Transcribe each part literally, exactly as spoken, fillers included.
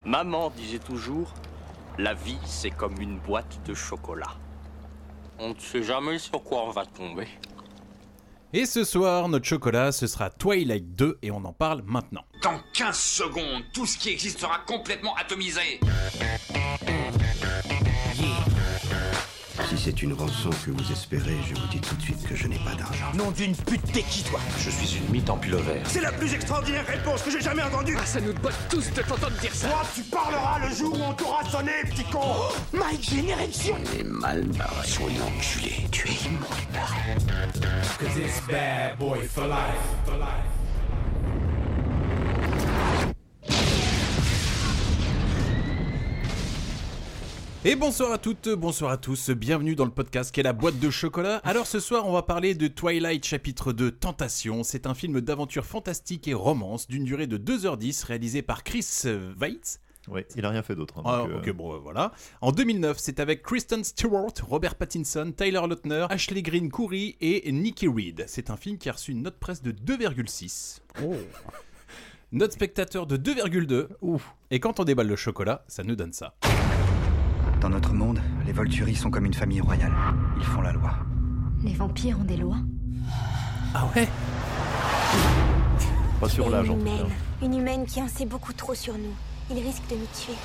Maman disait toujours, la vie c'est comme une boîte de chocolat. On ne sait jamais sur quoi on va tomber. Et ce soir, notre chocolat, ce sera Twilight deux et on en parle maintenant. Dans quinze secondes, tout ce qui existe sera complètement atomisé. Si c'est une rançon que vous espérez, je vous dis tout de suite que je n'ai pas d'argent. Nom d'une pute, t'es qui toi? Je suis une mythe en pullover. C'est la plus extraordinaire réponse que j'ai jamais entendue. Ah, ça nous botte tous de t'entendre dire ça. Toi, tu parleras le jour où on t'aura sonné, petit con. Oh, Mike, j'ai une érection. On est mal barré. Soyez enculé, tu es immonde. Cause it's bad boy for life, for life. Et bonsoir à toutes, bonsoir à tous, bienvenue dans le podcast qui est la boîte de chocolat. Alors ce soir on va parler de Twilight chapitre deux, Tentation. C'est un film d'aventure fantastique et romance d'une durée de deux heures dix réalisé par Chris Weitz. Ouais, il a rien fait d'autre. Hein, Ah, donc, euh... ok, bon, voilà. En deux mille neuf, c'est avec Kristen Stewart, Robert Pattinson, Tyler Lautner, Ashley Greene Coury et Nikki Reed. C'est un film qui a reçu une note presse de deux virgule six. Oh. Note spectateur de deux virgule deux. Ouf. Et quand on déballe le chocolat, ça nous donne ça. Dans notre monde, les Volturi sont comme une famille royale. Ils font la loi. Les vampires ont des lois? Ah ouais? Pas sur l'âge, en tout cas. Une humaine qui en sait beaucoup trop sur nous. Il risque de nous tuer.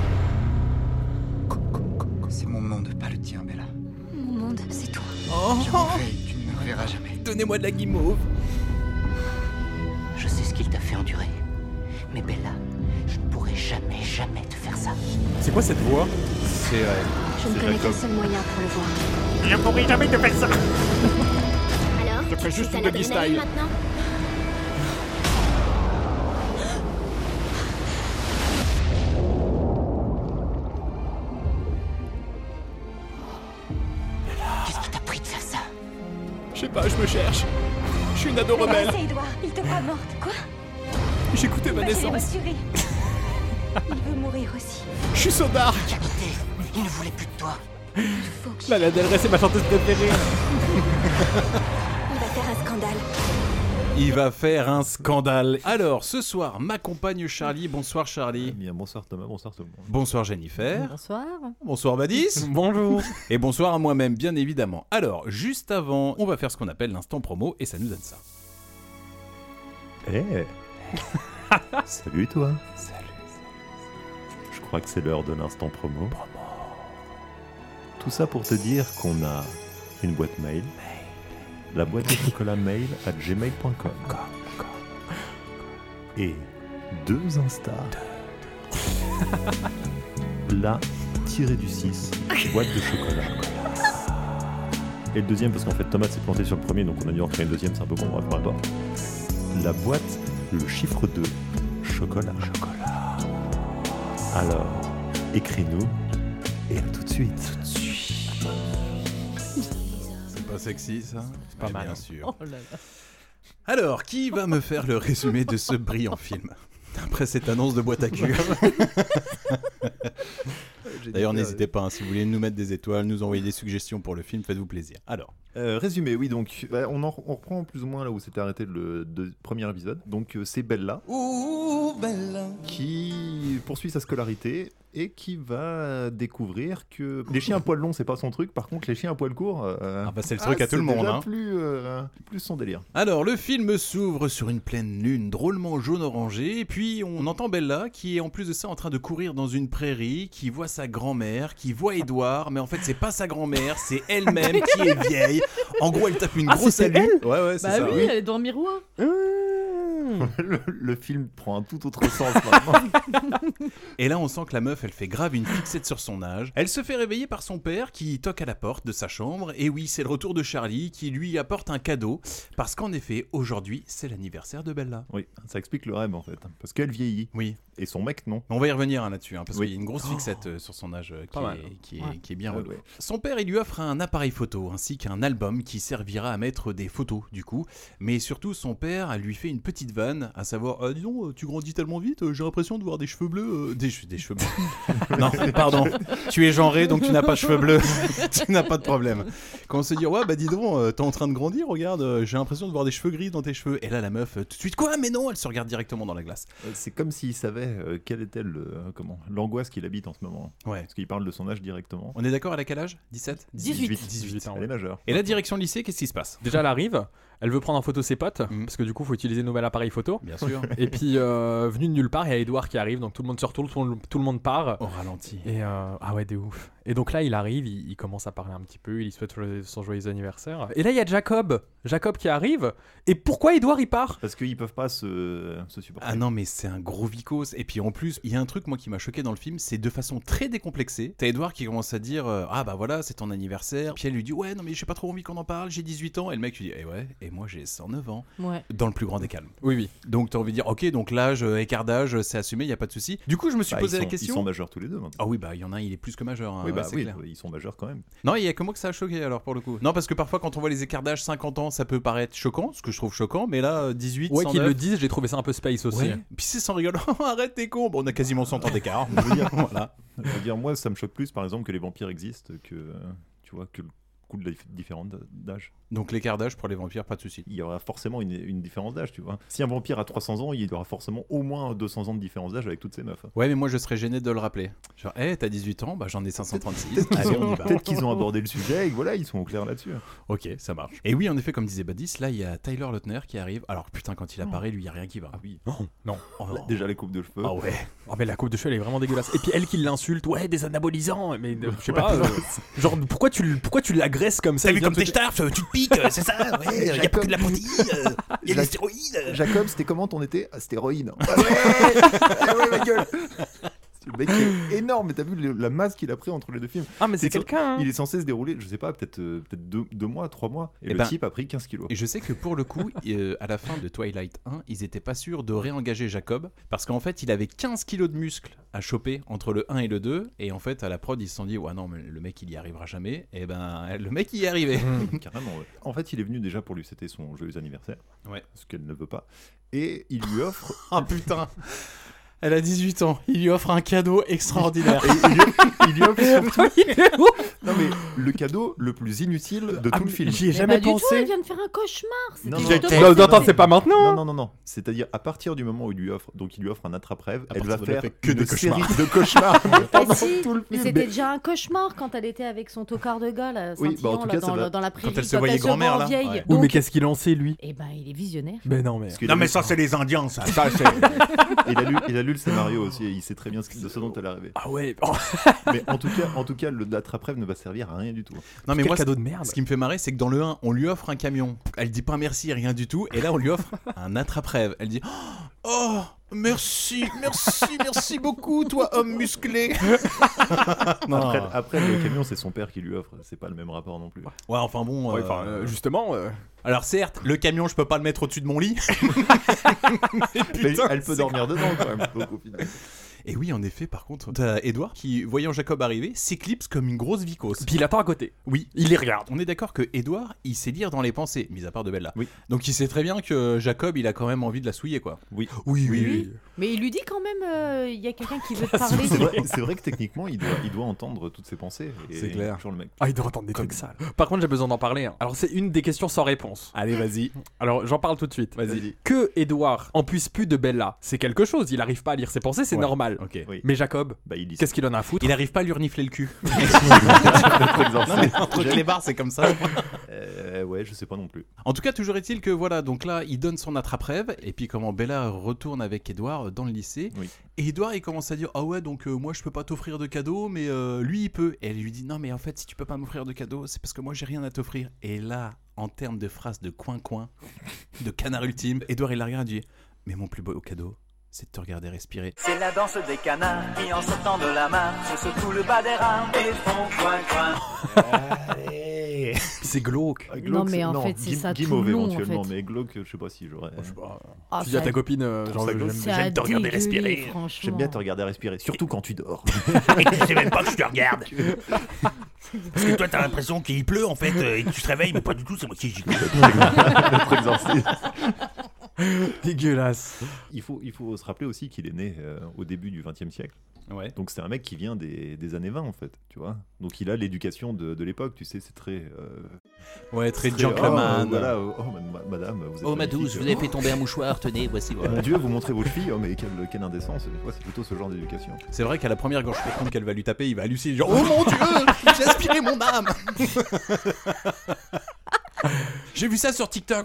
C'est mon monde, pas le tien, Bella. Mon monde, c'est toi. Oh, Je m'en vais, tu ne me reverras jamais. Donnez-moi de la guimauve. Je sais ce qu'il t'a fait endurer. Mais Bella, je ne pourrai jamais, jamais te faire ça. C'est quoi cette voix? C'est vrai. Je ne connais qu'un seul moyen pour le voir. Je ne pourrai jamais te faire ça. Alors, Je fais juste c'est une ta doggy adrénaline style. maintenant? Qu'est-ce qui t'a pris de faire ça? Je sais pas, je me cherche. Je suis une ado rebelle. C'est Edouard, il te croit morte. Quoi? J'écoutais ma Bah, je l'ai naissance. rassuré. Il veut mourir aussi. Je suis Sodar. Qualité, il ne voulait plus de toi. Il faut que je... Lana Del Rey, c'est ma chanteuse préférée. Il va faire un scandale. Il va faire un scandale. Alors, ce soir, m'accompagne Charlie. Bonsoir Charlie. Bien, bonsoir Thomas, bonsoir tout le monde. Bonsoir Jennifer. Bonsoir. Bonsoir Badis. Bonjour. Et bonsoir à moi-même, bien évidemment. Alors, juste avant, on va faire ce qu'on appelle l'instant promo et ça nous donne ça. Eh Salut toi. Salut. Je crois que c'est l'heure de l'instant promo. Tout ça pour te dire qu'on a une boîte mail. La boîte de chocolat mail à gmail point com. Et deux Insta. La tirée du six, boîte de chocolat. Et le deuxième, parce qu'en fait Thomas s'est planté sur le premier, donc on a dû en créer une deuxième, c'est un peu con, bref, peu importe. La boîte, le chiffre deux, chocolat. Chocolat. Alors, écris-nous et à tout de suite. Tout de suite. C'est pas sexy ça? C'est pas mal, bien sûr. Oh là là. Alors, qui va me faire le résumé de ce brillant film après cette annonce de boîte à cul? D'ailleurs, n'hésitez pas, hein, si vous voulez nous mettre des étoiles, nous envoyer des suggestions pour le film, faites-vous plaisir. Alors, Euh, résumé, oui, donc bah, on, en, on reprend plus ou moins là où s'était arrêté le de, premier épisode. Donc euh, c'est Bella, Ouh, Bella. qui poursuit sa scolarité et qui va découvrir que les chiens à poil long c'est pas son truc, par contre les chiens à poil court, euh, ah bah c'est le truc à tout le monde. déjà Hein. plus, euh, plus son délire. Alors, le film s'ouvre sur une pleine lune drôlement jaune-orangée, et puis on entend Bella qui est en plus de ça en train de courir dans une prairie, qui voit sa grand-mère, qui voit Édouard, mais en fait c'est pas sa grand-mère, c'est elle-même qui est vieille. En gros, elle tape une Ah, grosse c'était alu. elle Ouais, ouais, c'est Bah ça. oui, oui. elle est dans le miroir. le, le film prend un tout autre sens maintenant. Et là, on sent que la meuf, elle fait grave une fixette sur son âge. Elle se fait réveiller par son père qui toque à la porte de sa chambre. Et oui, c'est le retour de Charlie qui lui apporte un cadeau. Parce qu'en effet, aujourd'hui, c'est l'anniversaire de Bella. Oui, ça explique le rêve en fait, parce qu'elle vieillit. Oui. Et son mec non. On va y revenir hein, là-dessus, hein, parce Oui. qu'il y a une grosse fixette euh, sur son âge euh, qui, Pas mal. est, qui, est, Ouais. qui est bien Ouais, relou. ouais. Son père, il lui offre un appareil photo ainsi qu'un album qui servira à mettre des photos du coup. Mais surtout, son père lui fait une petite vanne, à savoir ah, dis donc, tu grandis tellement vite, euh, j'ai l'impression de voir des cheveux bleus. euh, des, che- des cheveux bleus. Non, pardon, tu es genré donc tu n'as pas de cheveux bleus. Tu n'as pas de problème. commence à dire ouais bah dis donc euh, t'es en train de grandir, regarde, euh, j'ai l'impression de voir des cheveux gris dans tes cheveux. Et là la meuf euh, tout de suite quoi, mais non, elle se regarde directement dans la glace. C'est comme s'il savait euh, quelle était le, euh, comment, l'angoisse qu'il habite en ce moment. Ouais. Parce qu'il parle de son âge directement. On est d'accord, elle a quel âge? dix-sept dix-huit. dix-huit ans. Elle est majeure. Et la direction de lycée, qu'est-ce qui se passe? Déjà, elle arrive, elle veut prendre en photo ses potes, Mhm. parce que du coup, il faut utiliser le nouvel appareil photo. Bien sûr. Et puis, euh, venu de nulle part, il y a Edouard qui arrive, donc tout le monde se retourne, tout le, tout le monde part. Au ralenti. Et euh, ah ouais, de ouf. Et donc là, il arrive, il, il commence à parler un petit peu, il lui souhaite son joyeux anniversaire. Et là, il y a Jacob, Jacob qui arrive. Et pourquoi Edouard il part? Parce qu'ils peuvent pas se, se supporter. Ah non, mais c'est un gros vicose. Et puis en plus, il y a un truc moi qui m'a choqué dans le film, c'est de façon très décomplexée. T'as Edouard qui commence à dire euh, ah bah voilà, c'est ton anniversaire. Puis elle lui dit ouais, non mais j'ai pas trop envie qu'on en parle, j'ai dix-huit ans. Et le mec lui dit eh ouais, et moi j'ai cent neuf ans. Ouais. Dans le plus grand des calmes. Oui, oui. Donc t'as envie de dire ok, donc l'âge, euh, écart d'âge, c'est assumé, y a pas de souci. Du coup, je me suis Bah, posé ils la sont- question. Ils sont majeurs tous les deux maintenant. Ah oui, bah il y en a un, il est plus que majeur. Hein, oui, bah ouais, c'est oui, clair. ils sont majeurs quand même. Non, il y a que moi que ça a choqué alors pour le coup. Non, parce que parfois quand on voit les écarts d'âge cinquante ans, ça peut paraître choquant, ce que je trouve choquant, mais là euh, dix-huit, Ouais, cent qu'ils neuf. le disent, j'ai trouvé ça un peu space aussi. Ouais. Puis c'est sans rigoler. Arrête, t'es con. Bon, on a quasiment cent ans d'écart. Je veux dire, voilà. je veux dire, moi, ça me choque plus, par exemple, que les vampires existent, que euh, tu vois, que le coup de la dif- différence d'âge. Donc l'écart d'âge pour les vampires, pas de souci. Il y aura forcément une, une différence d'âge, tu vois. Si un vampire a trois cents ans, il y aura forcément au moins deux cents ans de différence d'âge avec toutes ces meufs. Ouais, mais moi je serais gêné de le rappeler. Genre, hé, hey, t'as dix-huit ans, bah j'en ai cinq cent trente-six. Peut-être qu'ils Allez, on ont, y va. peut-être qu'ils ont abordé le sujet et que voilà, ils sont au clair là-dessus. Ok, ça marche. Et oui, en effet, comme disait Badis, là il y a Tyler Lautner qui arrive. Alors putain, quand il apparaît, lui, il y a rien qui va. Ah oui. Non, non. Oh, Là, déjà les coupes de cheveux. Ah ouais. Oh, mais la coupe de cheveux, elle est vraiment dégueulasse. Et puis elle qui l'insulte, ouais, des anabolisants. Mais euh, je sais pas. euh, genre, pourquoi tu, l- pourquoi tu l'agresses comme ça? T'as vu Il vient comme de t'es se- starf, tu te piques, c'est ça? Ouais, y a pas que de la protéine, y a des stéroïdes. Jacob, c'était comment ton été? Ah, stéroïde. Ah ouais, ah ouais, ma gueule. Le mec est énorme, mais t'as vu le- la masse qu'il a pris entre les deux films? Ah, mais c'est Il est- quelqu'un, hein. Il est censé se dérouler, je sais pas, peut-être euh, peut-être deux, deux mois, trois mois. Et, Eh le ben, type a pris quinze kilos. Et je sais que pour le coup, euh, à la fin de Twilight un, ils étaient pas sûrs de réengager Jacob parce qu'en fait, il avait quinze kilos de muscles à choper entre le un et le deux. Et en fait, à la prod, ils se sont dit, ouais, non, mais le mec, il y arrivera jamais. Et ben, le mec, il y est arrivé. Carrément, ouais. En fait, il est venu déjà pour lui, c'était son joyeux anniversaire. Ouais. Ce qu'elle ne veut pas. Et il lui offre. Ah putain! Elle a dix-huit ans, il lui offre un cadeau extraordinaire. Et il, lui, il lui offre surtout. Non, mais le cadeau le plus inutile de Ah, tout le film. J'y ai Mais jamais pas du tout, pensé. elle vient de faire un cauchemar. C'était Non, non, justement- Non, non, attends, c'était- c'est pas maintenant. Non, non, non, non. C'est-à-dire, à partir du moment où il lui offre, donc il lui offre un attrape-rêve, À elle partir va de là, faire elle fait que une des cauchemars. série de cauchemars Mais pendant si, tout le mais film. c'était déjà un cauchemar quand elle était avec son tocard de gars là, Oui, bah, en scintillant, tout là, cas, dans, ça le- va. dans la prairie. elle se voyait grand-mère, voit là. vieille. Ouais. Oui, mais Donc, qu'est-ce qu'il en sait, lui? eh ben, il est visionnaire. Mais non, mais. Parce qu'il Non a mais lu- ça c'est les Indiens ça. Ça c'est. il, a lu, il a lu le scénario aussi et il sait très bien ce, de ce dont elle a rêvé. Ah ouais. Oh, Mais en tout cas, en tout cas le l'attrape-rêve ne va servir à rien du tout. Non, mais quel moi, cadeau ce- de merde. Ce qui me fait marrer, c'est que dans le un, on lui offre un camion. Elle dit pas merci, rien du tout. Et là, on lui offre un attrape-rêve. Elle dit oh, merci, merci, merci beaucoup, toi, homme musclé. Non. Après, après, le camion, c'est son père qui lui offre. C'est pas le même rapport non plus. Ouais, enfin bon. Ouais, euh, enfin, euh, justement. euh, Alors, certes, le camion, je peux pas le mettre au-dessus de mon lit. Mais Mais putain, elle peut c'est dormir dedans quand même. Donc, au final. Et oui, en effet, par contre, t'as Edouard qui, voyant Jacob arriver, s'éclipse comme une grosse vicose. Puis il attend à côté. Oui, Il les regarde. on est d'accord que Edouard, il sait lire dans les pensées, mis à part de Bella. Oui. Donc il sait très bien que Jacob, il a quand même envie de la souiller, quoi. Oui. Oui, Oui. Mais il lui dit quand même, euh, il y a quelqu'un qui veut te parler. C'est vrai, c'est vrai que techniquement, il doit, il doit entendre toutes ses pensées. Et C'est clair. Toujours le mec. Ah, il doit entendre des trucs sales. Par contre, j'ai besoin d'en parler. hein. Alors, c'est une des questions sans réponse. Allez, vas-y. Alors, j'en parle tout de suite. Vas-y. Que Edouard en puisse plus de Bella, c'est quelque chose. Il arrive pas à lire ses pensées, c'est Ouais. normal. Ok. Oui. Mais Jacob, Bah, il dit qu'est-ce qu'il en a à foutre? Il arrive pas à lui renifler le cul. Notre exorcisme. Non, mais entre les barres, c'est comme ça. Euh, ouais, je sais pas non plus. En tout cas, toujours est-il que voilà, donc là, il donne son attrape-rêve, et puis comment Bella retourne avec Edouard dans le lycée, Oui. et Edouard il commence à dire ah ouais, donc euh, moi je peux pas t'offrir de cadeaux, mais euh, lui il peut. Et elle lui dit non, mais en fait, si tu peux pas m'offrir de cadeaux, c'est parce que moi j'ai rien à t'offrir. Et là, en termes de phrases de coin-coin, de canard ultime, Edouard il la regarde et dit mais mon plus beau cadeau, c'est de te regarder respirer. C'est la danse des canards qui en sortant de la mare se secouent le bas des rames et font coin coin. Allez. C'est glauque. Ah, Non, glauque, mais c'est- en fait, c'est ça tout Guimauve le long, en éventuellement, fait. mais glauque, je sais pas si j'aurais. Ah, tu dis à ça- ta copine, euh, genre, ça j'aime, glauque. ça a j'aime te regarder dégueulé, respirer. franchement. J'aime bien te regarder respirer, surtout quand tu dors. Et tu sais même pas que je te regarde. Parce que toi t'as l'impression qu'il pleut en fait euh, et que tu te réveilles mais pas du tout, c'est moi qui j'y Notre exorcisme. Dégueulasse. Il faut, il faut se rappeler aussi qu'il est né euh, au début du vingtième siècle. Ouais. Donc c'est un mec qui vient des, des années vingt en fait, tu vois. Donc il a l'éducation de, de l'époque, tu sais, c'est très... Euh, ouais, très très gentleman. Oh, voilà, oh, oh, ma- madame, vous êtes Oh ma douce, vous avez fait tomber un mouchoir, tenez, voici. Oh, mon Dieu, vous montrez vos chevilles, oh mais quelle, quelle indécence. Ouais, c'est plutôt ce genre d'éducation. C'est vrai qu'à la première gorge profonde qu'elle va lui taper, il va halluciner genre « Oh mon Dieu, j'ai aspiré mon âme !» J'ai vu ça sur TikTok.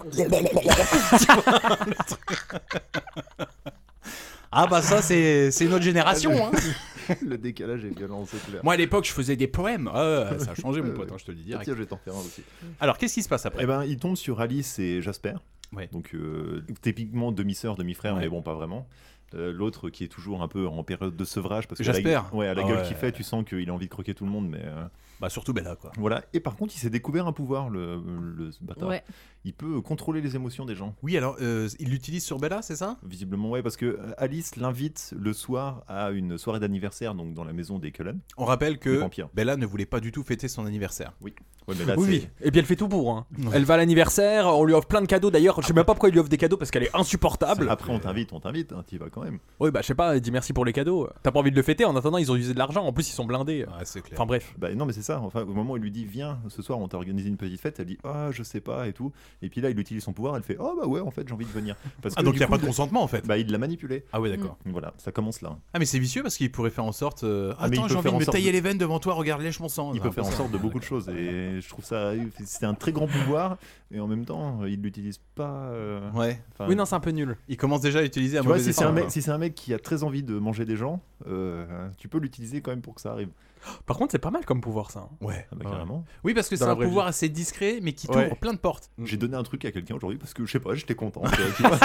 Ah bah ça c'est c'est notre génération hein. Le décalage est violent, c'est clair. Moi à l'époque je faisais des poèmes. Ah, ça a changé mon pote, hein, je te le dis direct. Tiens, je vais t'en faire un aussi. Alors qu'est-ce qui se passe après? Eh ben il tombe sur Alice et Jasper. Ouais. Donc euh, typiquement demi-sœur, demi-frère, ouais. mais bon pas vraiment. Euh, L'autre qui est toujours un peu en période de sevrage parce que Jasper. la, ouais, à la ah gueule ouais. qu'il fait, tu sens qu'il a envie de croquer tout le monde, mais euh... bah surtout Bella quoi. Voilà. Et par contre, il s'est découvert un pouvoir, le, le ce bâtard. Ouais. Il peut contrôler les émotions des gens. Oui, alors euh, il l'utilise sur Bella, c'est ça? Visiblement, ouais, parce que Alice l'invite le soir à une soirée d'anniversaire, donc dans la maison des Cullen. On rappelle que vampires. Bella ne voulait pas du tout fêter son anniversaire. Oui. Ouais, mais là, Oui, oui. Et puis elle fait tout pour. Hein. Elle va à l'anniversaire, on lui offre plein de cadeaux. D'ailleurs, je sais même pas pourquoi il lui offre des cadeaux parce qu'elle est insupportable. Après, on t'invite, on t'invite, hein, t'y vas quand même. Oui, bah je sais pas, dis merci pour les cadeaux. T'as pas envie de le fêter, en attendant, ils ont usé de l'argent. En plus, ils sont blindés. Ouais, c'est clair. Enfin bref. Bah non, mais c'est ça. Enfin, au moment où il lui dit viens, ce soir, on t'a organisé une petite fête, elle dit ah, je sais pas et tout. Et puis là, il utilise son pouvoir, elle fait oh bah ouais, en fait, j'ai envie de venir. Parce Ah que, donc du il n'y a coup, pas de consentement en fait. Bah il l'a manipulé. Ah ouais d'accord. Mmh. Voilà, ça commence là. Ah mais c'est vicieux parce qu'il pourrait faire en sorte euh, Ah, mais il attends peut j'ai envie faire de en me sorte tailler de- les veines devant toi, regarde lèche mon sang. Il C'est peut un peu faire en ça. sorte de beaucoup de choses et je trouve ça c'est un très grand pouvoir et en même temps il l'utilise pas euh, Ouais. enfin, Oui, non, c'est un peu nul. Il commence déjà à utiliser à tu vois, mauvais si c'est escient, un mec quoi. si c'est un mec qui a très envie de manger des gens euh, tu peux l'utiliser quand même pour que ça arrive. Par contre, c'est pas mal comme pouvoir ça. Ouais. Ah bah, carrément. Oui parce que Dans c'est la un vraie pouvoir vie. assez discret mais qui Ouais. t'ouvre plein de portes. J'ai donné un truc à quelqu'un aujourd'hui parce que je sais pas, j'étais content. tu vois.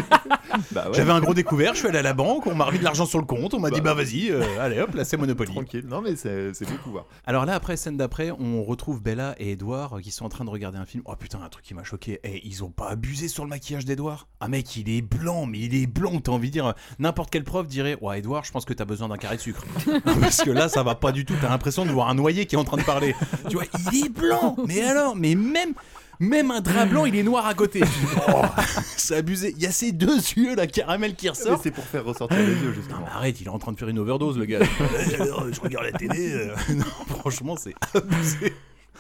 Bah ouais. J'avais un gros découvert, je suis allé à la banque, on m'a remis de l'argent sur le compte, on m'a Bah. dit bah vas-y, euh, allez hop, là c'est Monopoly. Tranquille. Non mais c'est c'est beau pouvoir. Alors là après, scène d'après, on retrouve Bella et Edward qui sont en train de regarder un film. Oh putain, un truc qui m'a choqué. Eh, ils ont pas abusé sur le maquillage d'Edward. Ah mec, il est blanc, mais il est blanc, t'as envie de dire. N'importe quel prof dirait ouais Edward, je pense que t'as besoin d'un carré de sucre. Parce que là ça va pas du tout, t'as l'impression de voir un noyé qui est en train de parler. Tu vois, il est blanc, mais alors, mais même... Même un drap blanc, il est noir à côté. Oh, c'est abusé. Il y a ces deux yeux, la caramel qui Mais ressort. c'est pour faire ressortir les yeux Non, justement. mais arrête, il est en train de faire une overdose, le gars. Je regarde la télé. euh, Non, franchement, c'est abusé.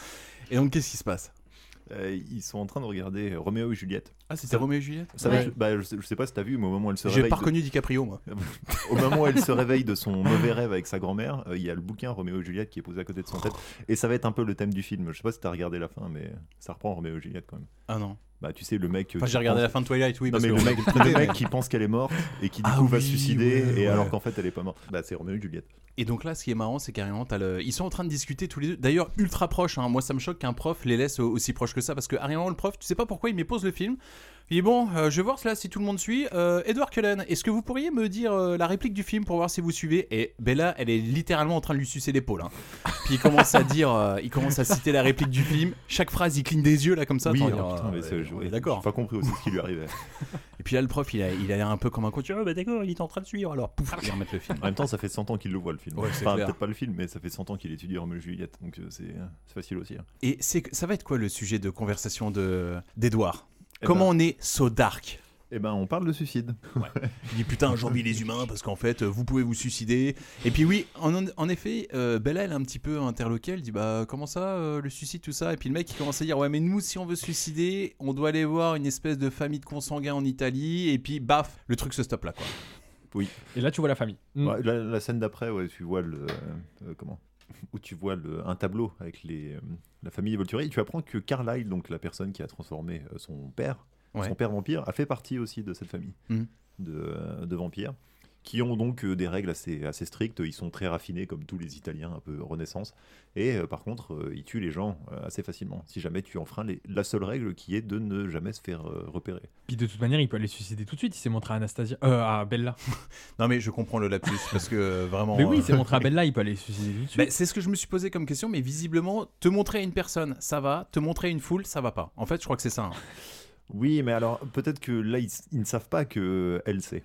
Et donc, qu'est-ce qui se passe? Euh, ils sont en train de regarder Roméo et Juliette. Ah, c'était Roméo et Juliette? Ça Ouais. va, bah, je, sais, je sais pas si t'as vu, mais au moment où elle se J'ai réveille, pas de- reconnu DiCaprio, moi. au moment où elle se réveille de son mauvais rêve avec sa grand-mère, euh, il y a le bouquin Roméo et Juliette qui est posé à côté de son tête, et ça va être un peu le thème du film. Je sais pas si t'as regardé la fin, mais ça reprend Roméo et Juliette quand même. Ah non. Bah tu sais le mec. Enfin, j'ai regardé la fin de Twilight, oui. Non parce mais que le on mec, a traité, le mec mais- qui pense qu'elle est morte et qui du Ah coup va oui, se suicider, ouais, et ouais. alors qu'en fait elle est pas morte. Bah c'est Roméo et Juliette. Et donc là, ce qui est marrant, c'est carrément, t'as le... ils sont en train de discuter tous les deux. D'ailleurs, ultra proches. Hein. Moi, ça me choque qu'un prof les laisse aussi proches que ça, parce que carrément, le prof, tu sais pas pourquoi, il me pose le film. Il dit bon, euh, je vais voir là si tout le monde suit. Euh, Edward Cullen, est-ce que vous pourriez me dire euh, la réplique du film pour voir si vous suivez? Et Bella, elle est littéralement en train de lui sucer l'épaule. Hein. Puis il commence à dire, euh, il commence à citer la réplique du film. Chaque phrase, il cligne des yeux là comme ça. Oui, t'en alors, dis, putain, ah, mais ouais, c'est- on ouais, est d'accord. J'ai pas compris aussi ce qui lui arrivait. Et puis là, le prof, il a, il a l'air un peu comme un coach. Ah bah d'accord, il est en train de suivre. Alors pouf, il remet le film. En même temps, ça fait cent ans qu'il le voit le film. Ouais, c'est enfin, clair. peut-être pas le film, mais ça fait cent ans qu'il étudie Roméo et Juliette, donc euh, c'est c'est facile aussi. hein. Et c'est, ça va être quoi le sujet de conversation de d'Edouard? Eh Comment ben- on est so dark? Eh ben, on parle de suicide. Il dit putain, j'envie les humains parce qu'en fait, vous pouvez vous suicider. Et puis oui, en, en effet, euh, Bella, elle est un petit peu interloquée. Elle dit bah comment ça, euh, le suicide, tout ça. Et puis le mec, il commence à dire ouais, mais nous, si on veut se suicider, on doit aller voir une espèce de famille de consanguins en Italie. Et puis baf, le truc se stoppe là, quoi. Oui. Et là, tu vois la famille. Mm. Ouais, la, la scène d'après, ouais, tu vois le euh, comment où tu vois le, un tableau avec les euh, la famille Volturi. Et tu apprends que Carlyle, donc la personne qui a transformé euh, son père. Ouais. Son père vampire a fait partie aussi de cette famille Mhm. de, de vampires qui ont donc euh, des règles assez, assez strictes. Ils sont très raffinés comme tous les Italiens, un peu Renaissance. Et euh, par contre, euh, ils tuent les gens euh, assez facilement. Si jamais tu enfreins les- la seule règle qui est de ne jamais se faire euh, repérer. Puis de toute manière, il peut aller se suicider tout de suite. Il s'est montré à Anastasia, euh, à Bella. Non mais je comprends le lapsus parce que euh, vraiment. Mais oui, il s'est euh, montré à Bella, il peut aller se suicider tout de suite. Bah, c'est ce que je me suis posé comme question, mais visiblement, te montrer à une personne, ça va. Te montrer à une foule, ça va pas. En fait, je crois que c'est ça. Hein. Oui, mais alors peut-être que là, ils, ils ne savent pas qu'elle sait. Ah.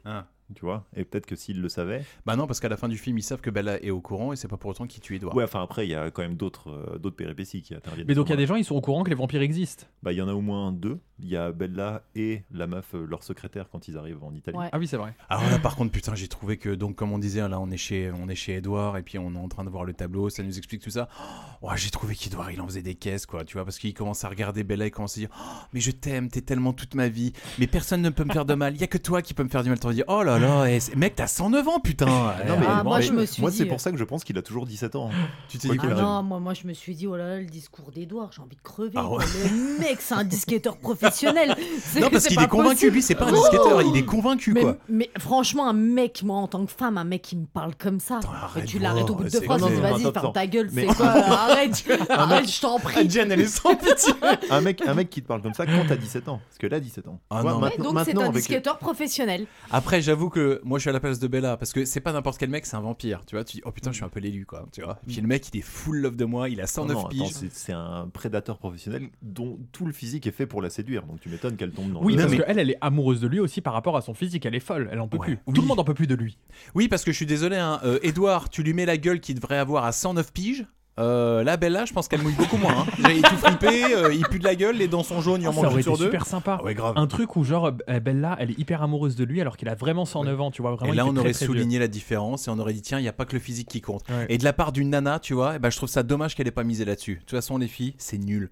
tu vois. Et peut-être que s'ils le savaient. Bah non, parce qu'à la fin du film, ils savent que Bella est au courant et c'est pas pour autant qu'ils tuent Edward. Ouais, enfin après, il y a quand même d'autres, euh, d'autres péripéties qui interviennent. Mais donc il y a des gens, ils sont au courant que les vampires existent. Bah il y en a au moins deux. Il y a Bella et la meuf, euh, leur secrétaire quand ils arrivent en Italie. Ouais. Ah oui, c'est vrai. Alors là, par contre, putain, j'ai trouvé que, donc, comme on disait, là, on est chez, on est chez Edward et puis on est en train de voir le tableau, ça nous explique tout ça. Oh, j'ai trouvé qu'Edward, il en faisait des caisses, quoi, tu vois, parce qu'il commence à regarder Bella et commence à dire, oh, mais je t'aime, t'es tellement toute ma vie, mais personne ne peut me faire de mal, il y a que toi qui peux me faire du mal. Tu te dis, oh là là, et mec, t'as cent neuf ans, putain. Non, mais Ah, bon, moi, mais je me suis moi dit- c'est pour ça que je pense qu'il a toujours dix-sept ans. Tu t'es Quoi dit qu'il Ah arrive. non, moi, moi je me suis dit, oh là là, le discours d'Edouard, j'ai envie de crever. Ah quoi. ouais. Le mec, c'est un disquetteur professionnel. C'est- Non, parce c'est qu'il pas est convaincu, possible. lui, c'est pas un Oh disquetteur, il est convaincu, mais, quoi. mais franchement, un mec, moi en tant que femme, un mec qui me parle comme ça, arrête et tu de l'arrêtes au voir, bout de c'est deux phrases, non, tu dis, non, vas-y, attends, ferme attends. ta gueule, Mais- c'est quoi Arrête, arrête, je t'en prie. Jen, elle est sans pitié. un, mec, un mec qui te parle comme ça quand t'as dix-sept ans. Parce que là, dix-sept ans. Ah Tu vois, non, Ouais, maintenant- donc c'est maintenant, un avec- disquetteur professionnel. Après, j'avoue que moi je suis à la place de Bella parce que c'est pas n'importe quel mec, c'est un vampire. Tu vois, tu dis, oh putain, je suis un peu l'élu, quoi. Tu vois. Et puis le mec, il est full love de moi, il a cent Non, neuf non, piges. attends, c'est, c'est un prédateur professionnel dont tout le physique est fait pour la séduire. Donc tu m'étonnes qu'elle tombe dans Oui, le... parce mais- qu'elle, elle est amoureuse de lui aussi par rapport à son physique. Elle est folle, elle en peut Ouais. plus. Oui. Tout le monde en peut plus de lui. Oui, parce que je suis désolé, hein, euh, Edouard, tu lui mets la gueule qu'il devrait avoir à cent neuf piges. Euh, là, Bella, je pense qu'elle mouille beaucoup moins. Hein. Il est tout flippé, euh, il pue de la gueule, les dents sont jaunes, il en Ah, ça mange aurait une sur été deux. super sympa. Ah ouais, grave. Un truc où genre euh, Bella, elle est hyper amoureuse de lui alors qu'il a vraiment cent neuf ans, tu vois. Vraiment, Et il là, fait on très, aurait très souligné la différence et on aurait dit tiens, il n'y a pas que le physique qui compte. Ouais. Et de la part d'une nana, tu vois, eh ben, je trouve ça dommage qu'elle ait pas misé là-dessus. De toute façon, les filles, c'est nul.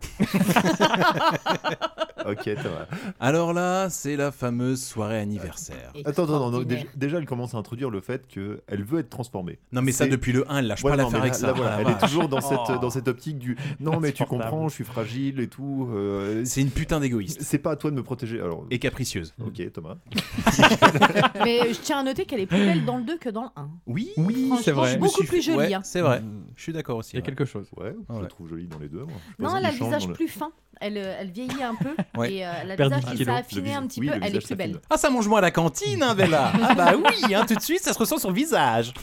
Ok, ça va. Alors là, c'est la fameuse soirée anniversaire. Attends, attends, non, non, Extraordinaire. déjà, déjà, elle commence à introduire le fait qu'elle veut être transformée. Non, mais ça, C'est- depuis le un, elle lâche Ouais, pas non, l'affaire mais avec là- ça. là, voilà, Ah, elle la est vache. toujours dans cette, Oh. dans cette optique du non, mais tu Insupportable. comprends, je suis fragile et tout. euh, C'est une putain d'égoïste. C'est pas à toi de me protéger. Alors, Et capricieuse. ok, Thomas. Mais je tiens à noter qu'elle est plus belle dans le deux que dans le un. Oui, Oui, Franchement, c'est vrai. je je me beaucoup suis plus fait- jolie, ouais, hein. c'est vrai. Mm. Je suis d'accord aussi. Il y a ouais. quelque chose. Ouais, je Ouais. la trouve jolie dans les deux. Moi. Je Non, pense elle a qu'il le change visage dans le- plus fin. Elle, euh, elle vieillit un peu. Ouais. Et euh, elle a le Perd dix visage qui s'est kilos. affiné Le vis- un petit oui, peu. le Elle est visage plus belle. s'affine. Ah, ça mange moins à la cantine, hein, Bella. Ah bah oui, hein, tout de suite, ça se ressent sur le visage.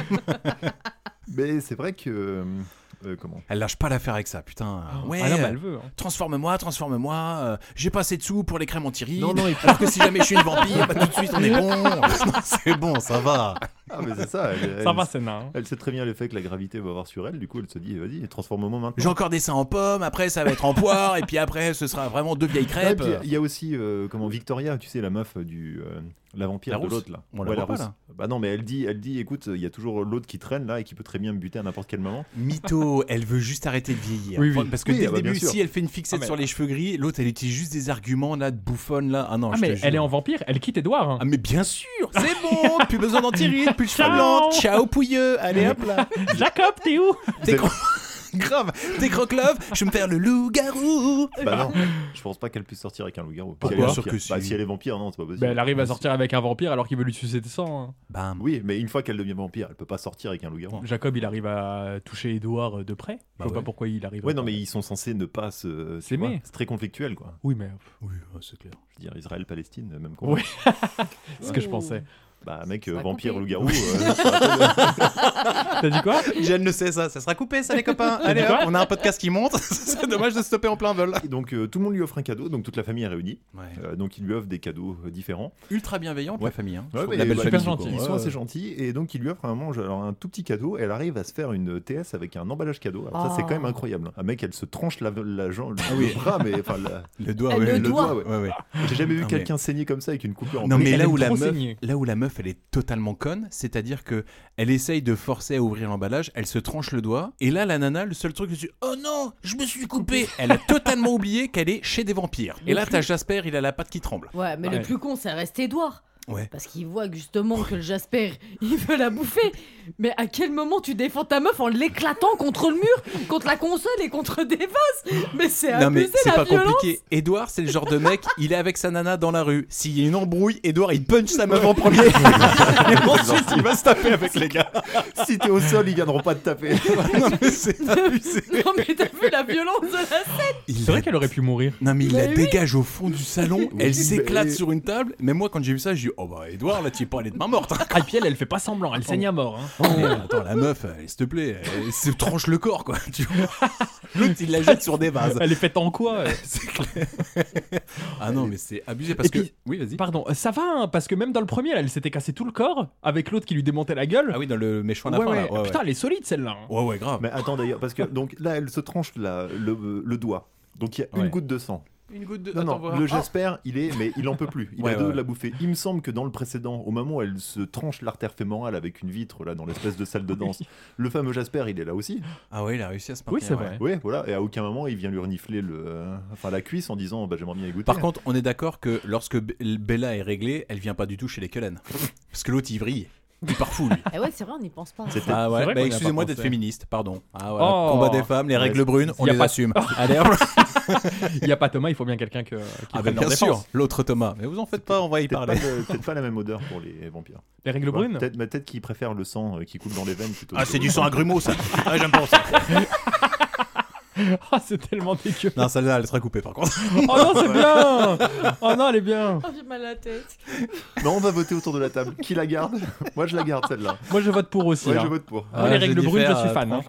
Mais c'est vrai que. euh, euh, comment Elle lâche pas l'affaire avec ça, putain. Ouais, Ah non, mais elle veut. hein. transforme-moi, transforme-moi. euh, J'ai pas assez de sous pour les crèmes anti-rides. Non, non, et puis- Alors que si jamais je suis une vampire, bah, tout de suite on est bon. Non, c'est bon, ça va. Ah, mais c'est ça. Elle, Ça elle- va, c'est nain. hein. Elle sait très bien l'effet que la gravité va avoir sur elle. Du coup, elle se dit vas-y, transforme-moi maintenant. J'ai encore des seins en pomme, après ça va être en poire, et puis après ce sera vraiment deux vieilles Ah, et crêpes. puis, il y a aussi euh, comment Victoria, tu sais, la meuf du euh, la vampire La de rousse. l'autre là. On la Ouais, voit pas, rousse. là. Bah non, mais elle dit, elle dit, écoute, il y a toujours l'autre qui traîne là et qui peut très bien me buter à n'importe quel moment. Mytho, elle veut juste arrêter de vieillir. Oui, oui. Parce que Oui, dès ah le bah, bien début, sûr. si elle fait une fixette Ah, mais- sur les cheveux gris, l'autre elle utilise juste des arguments là de bouffonne là. Ah non, Ah, je te mais jure. elle est en vampire, elle quitte Edouard. hein. Ah mais bien sûr, c'est bon, plus besoin d'antiride, plus de cheveux Ciao. blancs, ciao pouilleux, allez hop là. Jacob, t'es où T'es cro- grave, t'es croque-love, je vais me faire le loup-garou. Bah non, je pense pas qu'elle puisse sortir avec un loup-garou. Pourquoi Si elle est Sûr vampire. que si. Bah, si elle est vampire, non, c'est pas possible. Bah, elle arrive à sortir avec un vampire alors qu'il veut lui sucer des sangs. hein. Bam. Oui, mais une fois qu'elle devient vampire, elle peut pas sortir avec un loup-garou. Jacob, il arrive à toucher Edouard de près. Je Bah vois ouais. pas pourquoi il arrive. Ouais, à- non, mais ils sont censés ne pas se. tu S'aimer. vois, C'est très conflictuel, quoi. Oui, mais Oui, c'est clair. Je veux dire, Israël-Palestine, même combat. Oui. c'est ce que je pensais. Bah, mec, Ça euh, va vampire, couper. loup-garou. euh, ça va pas- T'as dit quoi Jeanne le sait ça, ça sera coupé ça les copains. Allez quoi hop, on a un podcast qui monte, c'est dommage de stopper en plein vol. Et donc, euh, tout le monde lui offre un cadeau, donc toute la famille est réunie. Ouais. Euh, donc, il lui offre des cadeaux euh, différents. Ultra bienveillante Ouais. la famille. Hein. Ouais, Je trouve. mais La belle bah, famille, super quoi. gentils. Ils Ouais, sont assez ouais. gentils et donc il lui offre un, mange, alors, un tout petit cadeau. Elle arrive à se faire une T S avec un emballage cadeau. Alors ça Oh. c'est quand même incroyable. Un mec, elle se tranche la, la jambe, le, Ah oui. le bras, mais enfin la- Le doigt, Elle ouais. le doigt. ouais. Ouais, ouais. J'ai jamais vu Non, quelqu'un saigner comme ça avec une coupure en Non deux. mais Elle là aime où la trop meuf, saigner. là où la meuf elle est totalement conne, c'est-à-dire que elle essaye de forcer à ouvrir l'emballage, elle se tranche le doigt et là la nana le seul truc c'est oh non je me suis coupé. Elle a totalement oublié qu'elle est chez des vampires. Et là t'as Jasper, il a la patte qui tremble. Ouais, mais Ouais. le plus con, c'est rester Edouard. Ouais. Parce qu'il voit que, justement que le Jasper, il veut la bouffer. Mais à quel moment tu défends ta meuf en l'éclatant contre le mur, contre la console et contre des vases? Mais c'est Non mais abusé c'est la pas violence. compliqué. Edouard c'est le genre de mec, il est avec sa nana dans la rue. S'il y a une embrouille, Edouard il punch sa meuf en premier. Et ensuite il va se taper avec les gars. Si t'es au sol, ils viendront pas te taper. Non mais c'est abusé. Non mais t'as vu la violence de la scène? Il C'est vrai la- qu'elle aurait pu mourir. Non mais il Mais la oui. dégage au fond du salon, elle Oui, s'éclate mais- sur une table. Mais moi quand j'ai vu ça, j'ai dit Oh bah Edouard, là tu es pas allé de main morte. Hein. Ah, et puis elle, elle fait pas semblant, elle saigne à mort. Hein. Oh, attends, la meuf, elle, s'il te plaît, elle se tranche le corps quoi. Tu vois. L'autre il la jette sur des vases. Elle est faite en quoi? C'est clair. Ah non mais c'est abusé parce et que... Puis, oui vas-y. Pardon, ça va hein, parce que même dans le premier, elle s'était cassé tout le corps avec l'autre qui lui démontait la gueule. Ah oui, dans le méchant ouais, lapin ouais. là. Ouais, Putain, ouais. elle est solide celle-là. Hein. Ouais ouais grave. Mais attends d'ailleurs, parce que donc là elle se tranche la, le, le doigt. Donc il y a Ouais. une goutte de sang. Une goutte de... Non, Attends, non, voir. le Ah. Jasper, il est, mais il en peut plus. Il Ouais, a deux ouais. de la bouffer. Il me semble que dans le précédent, au moment où elle se tranche l'artère fémorale avec une vitre là dans l'espèce de salle de danse, le fameux Jasper, il est là aussi. Ah ouais, il a réussi à se maintenir. Oui, c'est vrai. Oui, voilà. Et à aucun moment, il vient lui renifler le, euh, enfin la cuisse en disant, bah j'aimerais bien y goûter. Par contre, on est d'accord que lorsque Be- Bella est réglée, elle vient pas du tout chez les Cullen. Parce que l'autre il vrille. Il part fou lui. Eh ouais, c'est vrai, on n'y pense pas. C'était- Ah ouais, vrai bah qu'on y a excusez-moi pas d'être pensé. féministe, pardon. Ah voilà, Oh. combat des femmes, les Ouais, règles brunes, on y a les pas- assume. Allez, hop. Il y a pas Thomas, il faut bien quelqu'un que, qui Ah bah prenne leur bien sûr, défense. l'autre Thomas. Mais vous en faites pas, on va y Peut-être parler. pas, le- peut-être pas la même odeur pour les vampires. Les règles Tu vois, brunes. Peut-être, mais peut-être qu'ils préfèrent le sang euh, qui coule dans les veines plutôt. Ah que- c'est du sang agrumeau ça. Ah j'aime pas ça. Ah, c'est tellement dégueu. Non celle-là elle sera coupée par contre. Oh non, c'est bien. Oh non, elle est bien. Oh, j'ai mal à la tête. Non, on va voter autour de la table. Qui la garde? Moi, je la garde celle-là. Moi, je vote pour aussi. Ouais, hein. je vote pour. Moi, les Ah, règles j'ai brunes, dit je faire, suis euh, fan. Hein.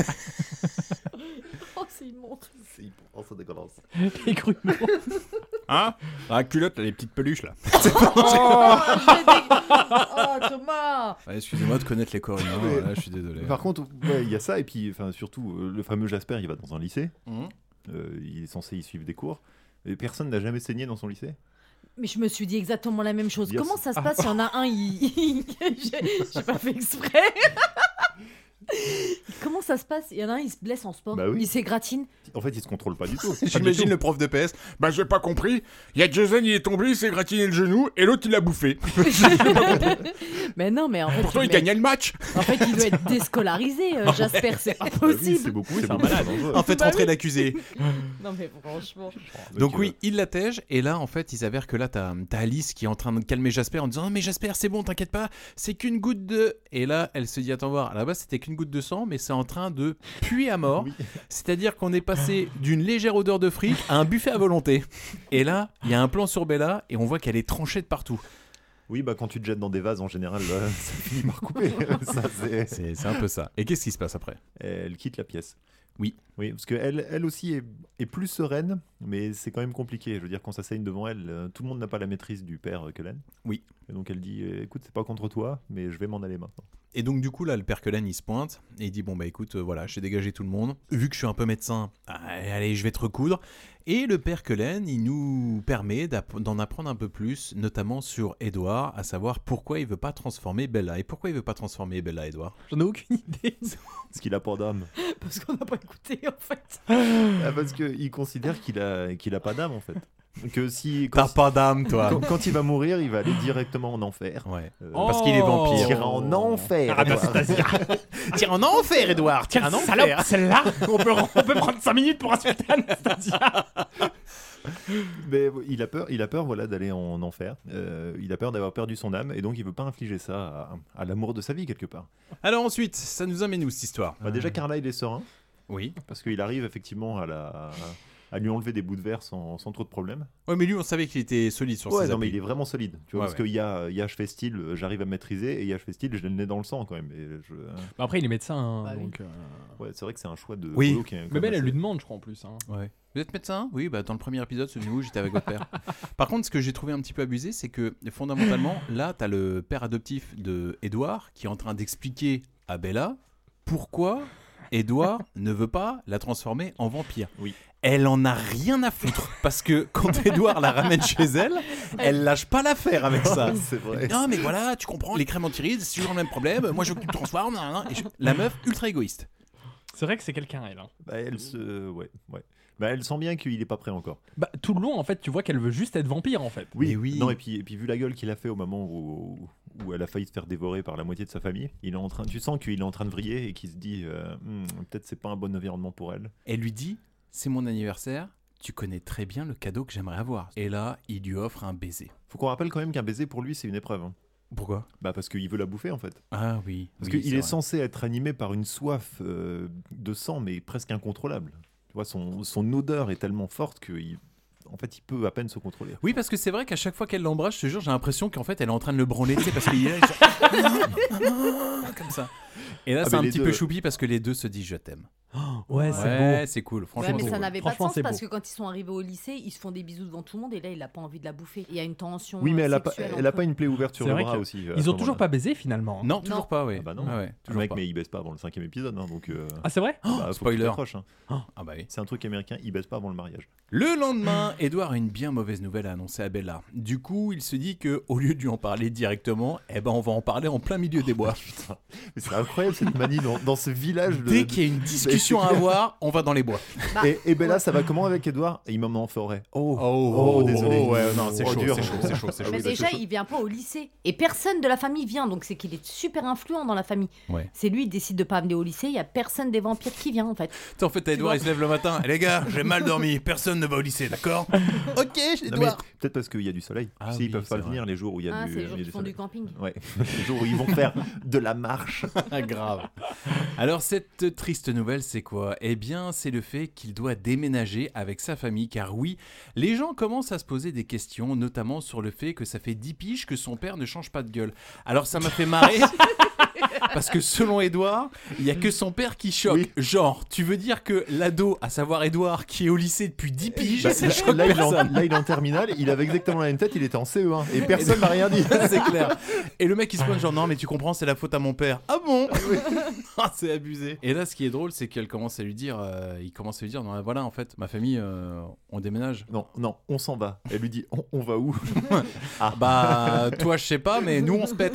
Oh, c'est immonde. C'est hyper- oh, c'est dégueulasse. Les grumeaux. Hein? La culotte, là, les petites peluches là. Oh, j'ai des- oh, Thomas. Ah, excusez-moi de connaître les corps humains, Mais- là je suis désolé. Par contre, ouais, il y a ça, et puis enfin, surtout, euh, le fameux Jasper, il va dans un lycée. Mhm. Euh, il est censé y suivre des cours. Et personne n'a jamais saigné dans son lycée. Mais je me suis dit exactement la même chose. Yes. Comment ça se passe? Il y en a un, il. J'ai j'ai pas fait exprès. Comment ça se passe? Il y en a un, il se blesse en sport. Bah oui. Il s'égratine. En fait, il se contrôle pas du tout. J'imagine le prof de P S. Bah j'ai pas compris. Il y a Jason, il est tombé, il s'est gratiné le genou et l'autre il l'a bouffé. Mais non, mais en fait. Pourtant il mais- gagnait le match. En fait, il doit être déscolarisé, euh, Jasper, c'est pas Bah oui, possible. c'est beaucoup, Oui, c'est c'est un beaucoup. malade. c'est dangereux. En fait Bah rentrer oui. l'accusé. Non, mais franchement. Donc euh, oui, il l'attège et là en fait il s'avère que là t'as as Alice qui est en train de calmer Jasper en disant oh, mais Jasper c'est bon t'inquiète pas c'est qu'une goutte de et là elle se dit attends voir à la base c'était qu'une goutte de sang mais c'est en train de puer à mort Oui. c'est à dire qu'on est passé d'une légère odeur de fric à un buffet à volonté et là il y a un plan sur Bella et on voit qu'elle est tranchée de partout. Oui, bah quand tu te jettes dans des vases en général, là, ça finit par couper. Ça, c'est... C'est c'est un peu ça. Et qu'est-ce qui se passe après? Elle quitte la pièce. Oui. Oui, parce qu'elle elle aussi est, est plus sereine, mais c'est quand même compliqué. Je veux dire, quand ça saigne devant elle, euh, tout le monde n'a pas la maîtrise du père euh, Cullen. Oui. Et donc elle dit euh, écoute, c'est pas contre toi, mais je vais m'en aller maintenant. Et donc du coup là le père Cullen il se pointe et il dit bon bah écoute euh, voilà j'ai dégagé tout le monde vu que je suis un peu médecin allez, allez je vais te recoudre et le père Cullen il nous permet d'app- d'en apprendre un peu plus notamment sur Edward à savoir pourquoi il veut pas transformer Bella et pourquoi il veut pas transformer Bella Edward. J'en ai aucune idée. Parce qu'il a pas d'âme. Parce qu'on n'a pas écouté, en fait. Ah, parce qu'il considère qu'il a, qu'il a pas d'âme en fait. Que si quand, T'as pas d'âme toi. quand, quand il va mourir, il va aller directement en enfer. Ouais. Euh, Parce qu'il est vampire. Il ira en enfer. Ah, bah, Edward. c'est-à-dire- Tire en enfer Edward tire en enfer. Salope, celle-là, on peut, on peut prendre cinq minutes pour insulter Anastasia. Mais il a peur, il a peur voilà, d'aller en enfer. Euh, il a peur d'avoir perdu son âme et donc il veut pas infliger ça à, à l'amour de sa vie quelque part. Alors ensuite ça nous amène où cette histoire? Bah, déjà Carlyle est serein Oui. parce qu'il arrive effectivement à, la, à lui enlever des bouts de verre sans, sans trop de problème. Ouais mais lui on savait qu'il était solide sur Ouais, ses non mais appuis. il est vraiment solide. Tu vois, Ouais, parce ouais. qu'il y a, il y a je fais style, euh, j'arrive à me maîtriser et il y a je fais style, je l'ai le nez dans le sang quand même. Et je... Bah après, il est médecin, hein, Bah oui. donc. euh, Ouais, c'est vrai que c'est un choix de. Oui. boulot qui est quand Mais même Ben, elle assez- lui demande, je crois, en plus. Hein. Ouais. Vous êtes médecin? Oui, bah dans le premier épisode, souvenez-vous, j'étais avec votre père. Par contre, ce que j'ai trouvé un petit peu abusé, c'est que fondamentalement, là, t'as le père adoptif de Edward qui est en train d'expliquer à Bella pourquoi Edward ne veut pas la transformer en vampire. Oui. Elle en a rien à foutre parce que quand Edward la ramène chez elle, elle lâche pas l'affaire avec ça. C'est vrai. Non, mais voilà, tu comprends, les crèmes anti-rides, c'est toujours le même problème. Moi, je veux que tu te transformes. nan, nan, nan. Et je- La meuf, ultra égoïste. C'est vrai que c'est quelqu'un, elle. Hein. Bah, elle se. Ouais, ouais. Bah, elle sent bien qu'il est pas prêt encore. Bah, tout le long, en fait, tu vois qu'elle veut juste être vampire, en fait. Oui, Mais oui. Non, et puis, et puis vu la gueule qu'il a fait au moment où, où elle a failli se faire dévorer par la moitié de sa famille, il est en train, tu sens qu'il est en train de vriller et qu'il se dit euh, Hmm, peut-être c'est pas un bon environnement pour elle. Elle lui dit, c'est mon anniversaire, tu connais très bien le cadeau que j'aimerais avoir. Et là, il lui offre un baiser. Faut qu'on rappelle quand même qu'un baiser pour lui c'est une épreuve. Hein. Pourquoi? Bah parce qu'il veut la bouffer en fait. Ah oui. Parce oui, qu'il c'est est vrai. censé être animé par une soif euh, de sang mais presque incontrôlable. Tu vois, son, son odeur est tellement forte que il- En fait, il peut à peine se contrôler. Oui, parce que c'est vrai qu'à chaque fois qu'elle l'embrasse, je te jure, j'ai l'impression qu'en fait, elle est en train de le branler, tu sais, parce qu'il est là, comme ça. Et là, Ah, c'est mais un les petit deux- peu choupi parce que les deux se disent je t'aime. Ouais, c'est Ouais, beau. c'est cool. Ouais, Franchement, mais c'est ça cool. n'avait pas de Franchement, sens c'est parce beau. que quand ils sont arrivés au lycée, ils se font des bisous devant tout le monde et là, il a pas envie de la bouffer. Il y a une tension. Oui, mais euh, elle a pas, sexuelle elle a entre pas eux. une plaie ouverte sur C'est le vrai bras que aussi. à Ils ce ont moment-là. toujours pas baisé finalement. Non, toujours Non. pas, oui. Ah bah non. Ouais, ouais, Le toujours mec, pas. mais il baisse pas avant le cinquième épisode, hein, donc. euh, Ah, c'est vrai bah, faut que tu spoiler. t'accroches, hein. Ah bah oui. C'est un truc américain, il baisse pas avant le mariage. Le lendemain, Edouard a une bien mauvaise nouvelle à annoncer à Bella. Du coup, il se dit que au lieu de lui en parler directement, eh ben on va en parler en plein milieu des bois. Putain, mais c'est incroyable cette manie dans, dans ce village. De... Dès qu'il y a une discussion à avoir, on va dans les bois. Bah, Et, et Bella, ça va comment avec Edouard? Il m'en en forêt. Oh, Oh, désolé. oh, ouais, non, c'est Oh, chaud, dur. c'est chaud, c'est chaud, c'est chaud. Mais c'est déjà, chaud. il vient pas au lycée. Et personne de la famille vient, donc c'est qu'il est super influent dans la famille. Ouais. C'est lui, il décide de pas venir au lycée, il y a personne des vampires qui vient en fait. T'sais, en fait, t'as Edouard, vois. il se lève le matin. Eh, les gars, j'ai mal dormi. Personne ne va au lycée, d'accord? Ok, Non, mais Edouard. peut-être parce qu'il y a du soleil. Ah tu sais, oui, ils peuvent c'est pas vrai. venir les jours où il y a Ah, du, c'est les il y gens a qui du font du soleil. camping. Ouais, les jours où ils vont faire de la marche. Ah, grave. Alors, cette triste nouvelle, c'est quoi? Eh bien, c'est le fait qu'il doit déménager avec sa famille. Car oui, les gens commencent à se poser des questions, notamment sur le fait que ça fait dix piges que son père ne change pas de gueule. Alors, ça m'a fait marrer. Parce que selon Edouard, il y a que son père qui choque. Oui. Genre, tu veux dire que l'ado, à savoir Edouard, qui est au lycée depuis dix piges, Bah, ça là, choque là, il est en, personne. là, il est en terminale, il avait exactement la même tête, il était en C E un et personne n'a rien dit. C'est clair. Et le mec il se pointe genre non mais tu comprends c'est la faute à mon père. Ah bon? Ah, c'est abusé. Et là ce qui est drôle c'est qu'elle commence à lui dire, euh, il commence à lui dire non voilà en fait ma famille euh, on déménage. Non, non, on s'en va. Elle lui dit on, on va où? Ah bah toi je sais pas mais nous on se pète.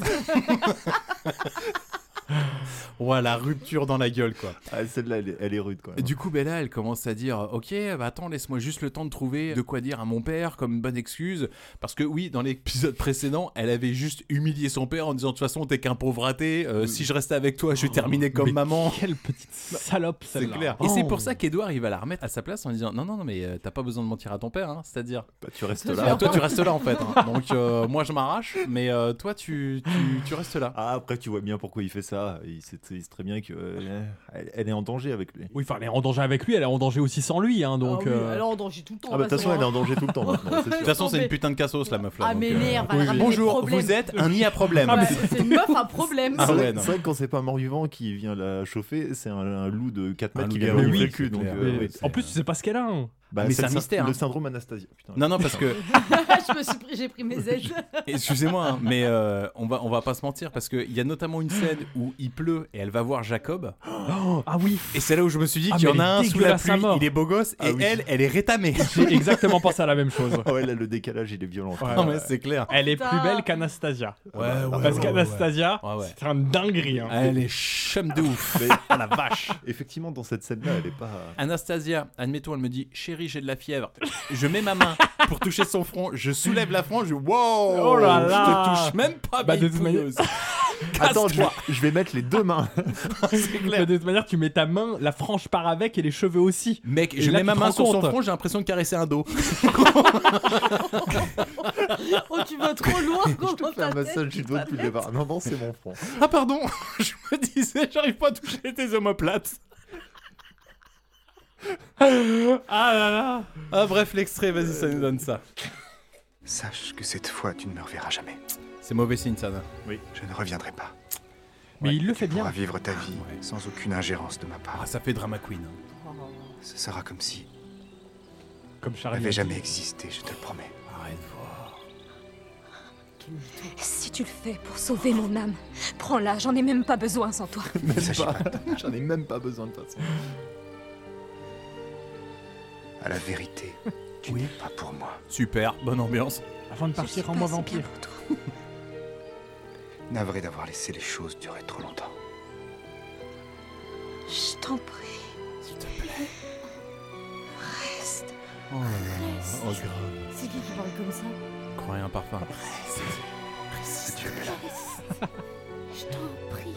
Voilà, rupture dans la gueule quoi. Ah, celle-là elle est, elle est rude quoi. Et du coup Bella elle commence à dire ok bah attends laisse-moi juste le temps de trouver de quoi dire à mon père comme une bonne excuse parce que oui dans l'épisode précédent elle avait juste humilié son père en disant de toute façon t'es qu'un pauvre raté euh, si je restais avec toi je vais terminer comme Mais maman. Quelle petite salope C'est celle-là. clair. Et c'est pour ça qu'Edouard il va la remettre à sa place en disant non non non mais euh, t'as pas besoin de mentir à ton père hein, c'est-à-dire Bah, tu restes bah, là. toi tu restes là en fait hein. Donc euh, moi je m'arrache mais euh, toi tu, tu, tu restes là. Ah, après tu vois bien pourquoi il fait ça. Il sait, il sait très bien que euh, elle, elle est en danger avec lui. Oui, enfin, elle est en danger avec lui, elle est en danger aussi sans lui, hein, donc. Ah oui, euh, elle est en danger tout le temps. Ah bah de toute façon elle est en danger tout le temps maintenant. c'est De toute sûr. façon c'est une putain de cassos la meuf là. Ah, donc, mais euh, merde, elle va ramener des bonjour problèmes. vous êtes un nid à problème. Ouais, c'est une meuf à problème. Ah C'est ouais, vrai- non. c'est vrai que quand c'est pas un mort-vivant qui vient la chauffer, c'est un, un loup de quatre Un mètres qui loup-garou, vient lui oui, le cul. c'est Donc, clair. euh, mais- oui, en plus, tu sais pas ce qu'elle a. hein. bah, Mais c'est le un syn- mystère, Le hein. syndrome Anastasia. Putain. Non non parce que Je me suis pris, j'ai pris mes aides. excusez-moi hein, mais euh, on va on va pas se mentir parce que il y a notamment une scène où il pleut et elle va voir Jacob. Ah oui. Et c'est là où je me suis dit Ah, qu'il y mais en a elle est un sous la dégueulasse à pluie, mort. il est beau gosse Ah et oui. elle elle est rétamée. J'ai exactement pensé à la même chose. Ah ouais, là le décalage il est violent. Ouais, Non ouais. mais c'est clair. Elle est Putain. plus belle qu'Anastasia. Ouais, ouais, Parce ouais, qu'Anastasia, ouais, ouais. c'est un dinguerie. Hein. Elle est chum de ouf. Mais Ah la vache. effectivement dans cette scène là elle est pas. Anastasia, admettons, elle me dit chérie, j'ai de la fièvre. Je mets ma main pour toucher son front, je soulève la frange, je wow, Oh là là. je te touche même pas, Bah, de belle toute manière- pouilleuse. Attends, je vais, Casse-toi. je vais mettre les deux mains. C'est Mais clair. de toute manière, tu mets ta main, la frange part avec et les cheveux aussi. Mec, Et je là, mets tu ma te main rends sur son compte. front, j'ai l'impression de caresser un dos. Oh, tu vas trop loin. Je Comment te fais un ta massage tête, du doigt depuis le départ. Non, non, c'est mon front. Ah pardon, je me disais, j'arrive pas à toucher tes omoplates. Ah là là. Ah bref, l'extrait, vas-y, ça nous donne ça. Sache que cette fois, tu ne me reverras jamais. C'est mauvais signe, ça. Oui. Je ne reviendrai pas. Mais il le fait Tu pourras bien. vivre ta vie Ouais. sans aucune ingérence de ma part. Ah, ça fait drama queen. hein. Ce sera comme si Comme elle Charlie. n'avait jamais existé, je te le promets. Arrête de voir. Si tu le fais pour sauver mon âme, prends-la, j'en ai même pas besoin sans toi. Même s'agit pas. pas J'en ai même pas besoin de toute façon. À la vérité, tu Oui. n'es pas pour moi. Super, bonne ambiance. Avant de partir, rends-moi vampire. Navré d'avoir laissé les choses durer trop longtemps. Je t'en prie. S'il te plaît. Reste. Oh là là. Oh grave. C'est qui qui parle comme ça? Croyez un parfum. Tu es belle. Je t'en prie.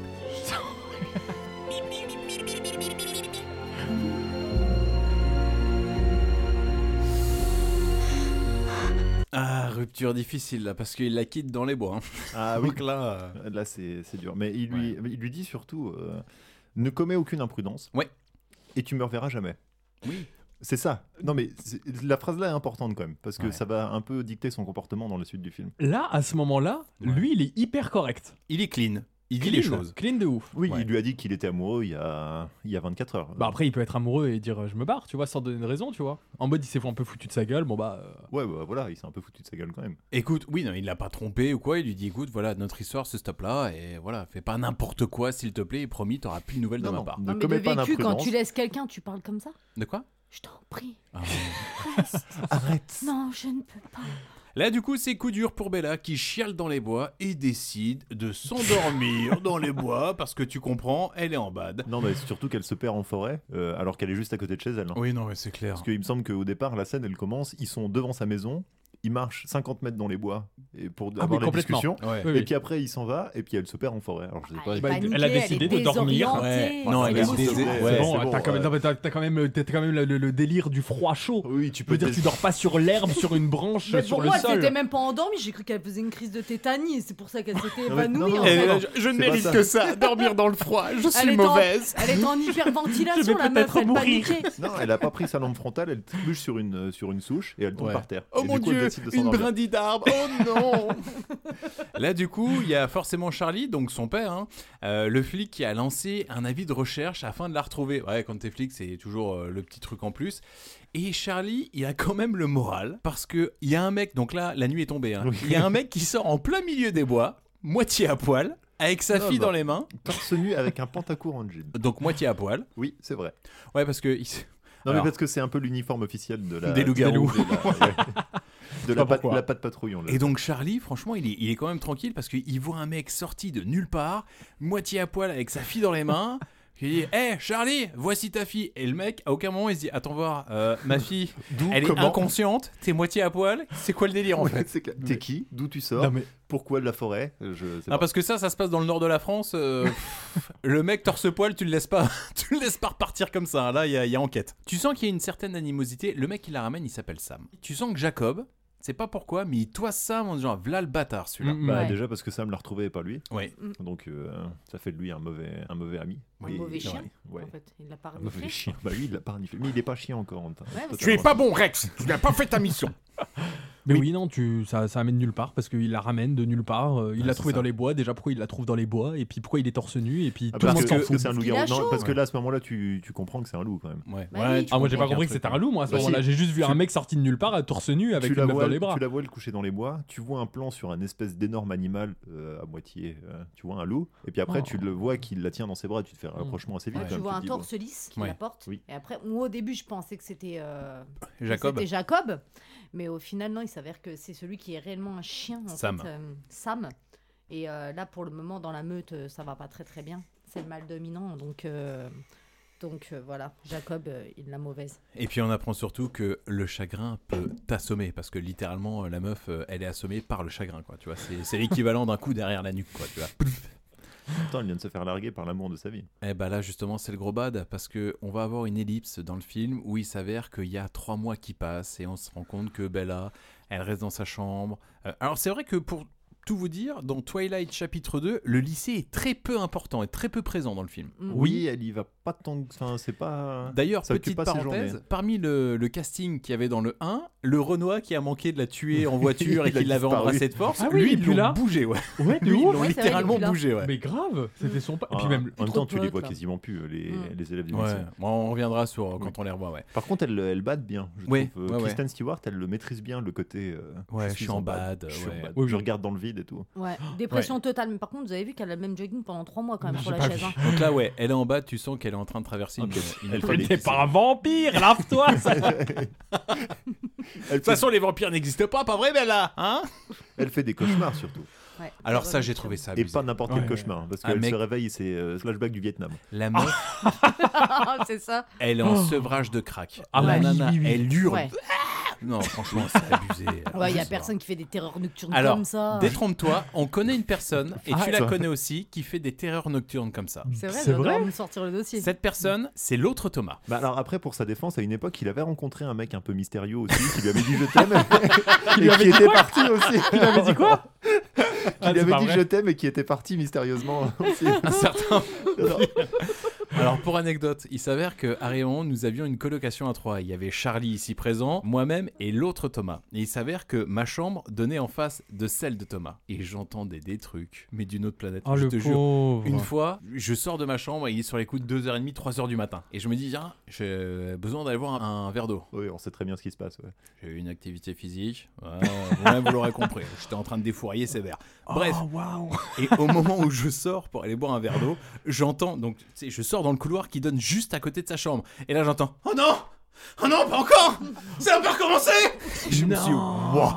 Ah, rupture difficile là, parce qu'il la quitte dans les bois. hein. Ah oui, Donc là. euh, là c'est c'est dur. Mais il lui, il lui dit surtout euh, ne commets aucune imprudence. Ouais. Et tu me reverras jamais. Oui. C'est ça. Non mais c'est- la phrase là est importante quand même parce que Ouais. ça va un peu dicter son comportement dans la suite du film. Là, à ce moment-là, Ouais. lui, il est hyper correct. Il est clean. Il dit Clean, les choses. Clean de ouf. Oui, Ouais. il lui a dit qu'il était amoureux il y a il y a vingt-quatre heures. Bah après, il peut être amoureux et dire euh, je me barre, tu vois, sans donner de raison, tu vois. En mode, il s'est un peu foutu de sa gueule, bon bah. euh, Ouais, bah, voilà, il s'est un peu foutu de sa gueule quand même. Écoute, oui, non, il l'a pas trompé ou quoi. Il lui dit, écoute, voilà, notre histoire se stoppe là et voilà, fais pas n'importe quoi, s'il te plaît. Et promis, t'auras plus de nouvelles Non, de non. ma part. Ne Non, mais commets de pas vécu, quand d'imprudence. tu laisses quelqu'un, tu parles comme ça. De quoi Je t'en prie. Ah. Reste. Arrête. Non, je ne peux pas. Là, du coup, c'est coup dur pour Bella qui chiale dans les bois et décide de s'endormir dans les bois parce que tu comprends, elle est en bad. Non, mais surtout qu'elle se perd en forêt euh, alors qu'elle est juste à côté de chez elle. hein. Oui, non, mais c'est clair. Parce qu'il me semble qu'au départ, la scène elle commence, ils sont devant sa maison. Il marche cinquante mètres dans les bois et pour Ah, avoir mais la complètement. discussion. Ouais. Oui, Et oui. puis après, il s'en va et puis elle se perd en forêt. Alors je sais Ah, pas. elle est Bah, paniquée, elle a décidé elle est de dormir. désorientée. Ouais. Ouais, Non, c'est elle a émotionnel. décidé- Ouais, ouais, bon, c'est bon, t'as quand même, ouais. non, mais t'as- t'as quand même, t'as quand même le, le- le délire du froid chaud. Oui, tu Je peux veux dire, te- tu dors pas sur l'herbe, sur une branche, Mais sur pour le moi, elle sol. s'était même pas endormie. J'ai cru qu'elle faisait une crise de tétanie et c'est pour ça qu'elle s'était Non, mais- non, évanouie. non, en elle- fait. là, je, je ne C'est pas mérite ça. que ça, dormir dans le froid, je suis Elle est en- mauvaise. Elle est en Je hyperventilation, vais la meuf, peut-être elle mourir. paniquait. Non, elle a pas pris sa lampe frontale, elle touche sur une, euh, sur une souche et elle tombe Ouais. par terre. Oh Et mon du coup, elle dieu, décide de une s'endormir. brindille d'arbre, oh non. Là du coup, il y a forcément Charlie, donc son père, hein, euh, le flic qui a lancé un avis de recherche afin de la retrouver. Ouais, quand t'es flic, c'est toujours euh, le petit truc en plus. Et Charlie, il a quand même le moral, parce que il y a un mec, donc là, la nuit est tombée, hein, Oui. il y a un mec qui sort en plein milieu des bois, moitié à poil, avec sa Non, fille bah. dans les mains, Torse nu avec un pantacourt en jean. donc moitié à poil. Oui, c'est vrai. Ouais, parce que... il s- Non, Alors. mais parce que c'est un peu l'uniforme officiel de la. Des loups-garous. De la, ouais. de la, pas patte, pourquoi. la patte patrouille. On l'a Et donc Charlie, franchement, il est, il est quand même tranquille parce qu'il voit un mec sorti de nulle part, moitié à poil avec sa fille dans les mains. Il dit « Hé Charlie, voici ta fille !» Et le mec, à aucun moment, il se dit « Attends voir, euh, ma fille, D'où, elle est comment inconsciente, t'es moitié à poil, c'est quoi le délire en Ouais, fait ?» c'est clair. T'es qui? D'où tu sors? Non, mais- Pourquoi de la forêt? Je sais Non, pas. parce que ça, ça se passe dans le nord de la France. euh, pff, le mec torse-poil, tu le laisses pas, tu le laisses pas repartir comme ça. Là, il y, a- il y a enquête. Tu sens qu'il y a une certaine animosité. Le mec qui la ramène, il s'appelle Sam. Tu sens que Jacob, c'est pas pourquoi, mais il toise Sam en disant v'là le bâtard celui-là. Mm, mm. Bah, Ouais. déjà parce que Sam l'a retrouvé et pas lui. Ouais. Donc euh, ça fait de lui un mauvais, un mauvais ami. Un Et- mauvais chien. Ouais. En fait, il l'a pas Un mauvais reniflé. chien. Bah lui, il l'a pas reniflé. Mais il est pas chien encore. en temps. Ouais, parce Tu es pas bon, Rex. Tu n'as pas fait ta mission. Mais oui, non, tu, ça, ça amène nulle part parce qu'il la ramène de nulle part. euh, il Ouais, l'a c'est trouvé ça. dans les bois. Déjà, pourquoi il la trouve dans les bois? Et puis pourquoi il est torse nu? Et puis Ah, tout le parce monde que, s'en parce que fout. c'est un Parce qu'il loup-garou. a Non, chaud. parce que Ouais. là, à ce moment-là, tu, tu comprends que c'est un loup quand même. Ouais. Bah Ouais, oui. tu Ah, moi j'ai comprends pas qu'il y a compris un que c'était truc, un loup, moi à ce Bah, moment-là. si. J'ai juste vu Tu- un mec sorti de nulle part, torse nu, avec tu, une la meuf vois, dans les bras. tu la vois le coucher dans les bois, tu vois un plan sur un espèce d'énorme animal euh, à moitié, euh, tu vois un loup, et puis après Oh. tu le vois qu'il la tient dans ses bras, tu te fais un rapprochement assez vite. Ouais, quand tu même, vois te un dis, torse lisse qui Ouais. la porte. Oui. Et après, moi au début, je pensais que c'était euh, que Jacob. c'était Jacob, mais au final, non, il s'avère que c'est celui qui est réellement un chien. En Sam. fait, euh, Sam. Et euh, là, pour le moment, dans la meute, euh, ça va pas très très bien. C'est le mal dominant, donc. euh, Donc euh, voilà, Jacob, euh, il l'a mauvaise. Et puis on apprend surtout que le chagrin peut t'assommer parce que littéralement la meuf euh, elle est assommée par le chagrin quoi. Tu vois, c'est, c'est l'équivalent d'un coup derrière la nuque quoi. Tu vois. Attends, il vient de se faire larguer par l'amour de sa vie. Et bah là justement c'est le gros bad parce que on va avoir une ellipse dans le film où il s'avère qu'il y a trois mois qui passent et on se rend compte que Bella elle reste dans sa chambre. Euh, alors c'est vrai que pour tout vous dire, dans Twilight chapitre deux, le lycée est très peu important et très peu présent dans le film. Mm. Oui, elle y va pas tant que. Enfin, c'est pas. D'ailleurs, ça occupe petite pas ses parenthèse, journées. parmi le, le casting qu'il y avait dans le un, le Renoir qui a manqué de la tuer en voiture et Il a qui l'avait disparu. embrassé de force, Ah oui, lui il est ils plus l'ont là. bougé, ouais. Ouais, de Lui, ils ouf. l'ont Ouais, c'est vrai, littéralement il est plus là. bougé, ouais. Mais grave, c'était son. pa- Et puis Ah, même. en même temps, tu les potes, vois là. quasiment plus, les, Mm. les élèves du Ouais, lycée. bon, on reviendra sur euh, quand Oui. on les revoit, ouais. Par contre, elle, elle batte bien. Je Ouais, trouve. Euh, ouais, ouais. Kristen Stewart, elle le maîtrise bien, le côté. euh, Ouais, je suis en bad, Je, suis en ouais. bad. Oui, Je oui. regarde dans le vide et tout. Ouais, dépression totale. Mais par contre, vous avez vu qu'elle a le même jogging pendant trois mois quand même Non, sur j'ai la pas chaise. vu. hein. Donc là, ouais, elle est en bas, tu sens qu'elle est en train de traverser une, Ok. une Elle épreuve fait des- T'es difficile. pas un vampire, lave-toi ça. De toute façon, les vampires n'existent pas, pas vrai, Bella, hein? Elle fait des cauchemars surtout. Ouais, Alors c'est ça, vrai, j'ai c'est trouvé vrai. ça Et abusé. pas n'importe quel Ouais. cauchemar. Parce Un qu'elle mec- se réveille, c'est euh, flashback du Vietnam. La meuf, c'est ça. elle est en sevrage de crack. Ah La oui, nana, oui, oui. elle hurle. Ouais. Non, franchement, c'est abusé. Ouais, il y a Alors, personne qui fait des terreurs nocturnes Alors, comme ça. détrompe-toi, on connaît une personne, et Ah, tu la toi. connais aussi, qui fait des terreurs nocturnes comme ça. C'est vrai, C'est je dois vrai me sortir le dossier. Cette personne, c'est l'autre Thomas. Bah alors après, pour sa défense, à une époque, il avait rencontré un mec un peu mystérieux aussi, qui lui avait dit je t'aime, et lui avait qui dit était quoi parti aussi. Il avait dit quoi Qui Ah, lui c'est avait pas dit vrai. je t'aime et qui était parti mystérieusement aussi. Un certain... Non. Alors pour anecdote, il s'avère que Harry et moi, nous avions une colocation à trois. Il y avait Charlie ici présent, moi-même et l'autre Thomas. Et il s'avère que ma chambre donnait en face de celle de Thomas. Et j'entendais des trucs, mais d'une autre planète. Oh, je le te pauvre. jure, une fois, je sors de ma chambre et il est sur les coups de deux heures trente, trois heures du matin. Et je me dis, tiens, j'ai besoin d'aller boire un, un verre d'eau. Oui, on sait très bien ce qui se passe. Ouais. J'ai eu une activité physique. Ouais, vous-même, vous l'aurez compris. J'étais en train de défourailler sévère. Bref. Oh, waouh. Et au moment où je sors pour aller boire un verre d'eau, j'entends, donc, tu sais, je sors dans le couloir qui donne juste à côté de sa chambre. Et là, j'entends, oh non! Oh non, pas encore! Ça va pas recommencer! Et je me suis dit, wow!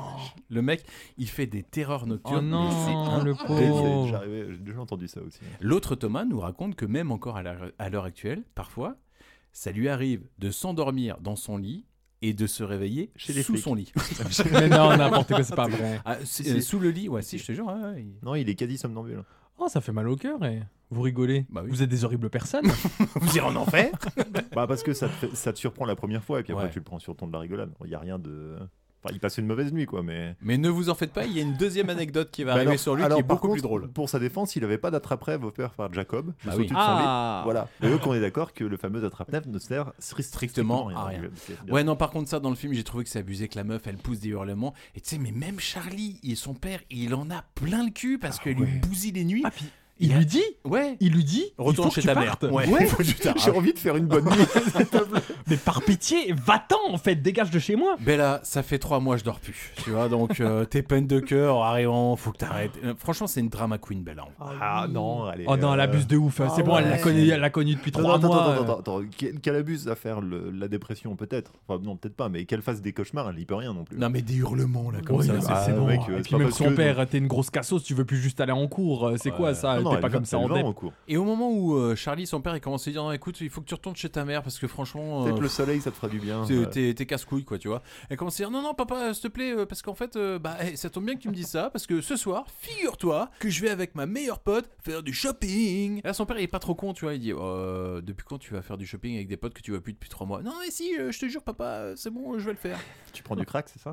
Le mec, il fait des terreurs nocturnes. Oh non, mais c'est le pauvre. J'ai déjà, arrivé- j'ai déjà entendu ça aussi. L'autre Thomas nous raconte que même encore à l'heure, à l'heure actuelle, parfois, ça lui arrive de s'endormir dans son lit et de se réveiller Chez les sous flics. son lit. Mais non, n'importe quoi, c'est pas vrai. Ah, c'est- Si. euh, sous le lit, ouais, si, je te jure. Ouais, ouais, il- Non, il est quasi somnambule. Oh, ça fait mal au cœur et vous rigolez. Bah oui. Vous êtes des horribles personnes. Vous irez en enfer. Bah parce que ça te, fait- ça te surprend la première fois et puis après Ouais. tu le prends sur le ton de la rigolade. Il y a rien de. Enfin, il passe une mauvaise nuit quoi, mais. Mais ne vous en faites pas, il y a une deuxième anecdote qui va Bah arriver alors- sur lui alors, qui est par beaucoup contre, plus drôle. Pour sa défense, il avait pas d'attrape-rêve offert par Jacob. Bah juste oui. au-dessus de son Ah. lit. Voilà. Et donc on est d'accord que le fameux attrape-rêve ne sert stri- Strictement strictement à rien. C'est bien. Ouais, non, par contre, ça, dans le film, j'ai trouvé que c'est abusé que la meuf, elle pousse des hurlements. Et tu sais, mais même Charlie et son père, il en a plein le cul parce qu'elle lui bousille les nuits. Ah, puis il lui dit, Ouais. il lui dit, Retourne il faut chez que tu ta mère. partes. Ouais. Ouais. Faut que tu t'arraches. J'ai envie de faire une bonne nuit. s'il te plaît. Mais par pitié, va-t'en en fait, dégage de chez moi. Bella, ça fait trois mois, je dors plus. Tu vois, donc euh, tes peines de cœur, arrivant, faut que t'arrêtes. Euh, franchement, c'est une drama queen, Bella. Ah non, allez. Oh non, elle euh, abuse de ouf. Ah c'est bon, elle l'a ouais. connue, elle l'a connue depuis Non, trois non, mois. attends, attends, euh. attends, attends. Qu'elle qu'elle abuse à faire le- la dépression, peut-être. Enfin, non, peut-être pas, mais qu'elle fasse des cauchemars, elle y peut rien non plus. Non, mais des hurlements, là, comme Ouais, ça. non, c'est- mais ah, c'est bon. mec, euh, Et c'est puis pas même parce son que- père, t'es une grosse cassos, tu veux plus juste aller en cours. C'est quoi Ouais. ça? Non, non, T'es elle pas va- comme ça elle en va dep. en cours. Et au moment où euh, Charlie, son père, il commence à lui dire non, écoute, il faut que tu retournes chez ta mère parce que franchement. Peut-être euh, le soleil, ça te fera du bien. T'es, Ouais. t'es- t'es casse-couille, quoi, tu vois. Elle commence à dire non, non, papa, euh, s'il te plaît, euh, parce qu'en fait, euh, bah, eh, ça tombe bien que tu me dises ça, parce que ce soir, figure-toi que je vais avec ma meilleure pote faire du shopping. Et là, son père, il est pas trop con, tu vois. Il dit euh, depuis quand tu vas faire du shopping avec des potes que tu vois plus depuis trois mois? Non, mais si, euh, je te jure, papa, euh, c'est bon, je vais le faire. Tu prends du crack, c'est ça?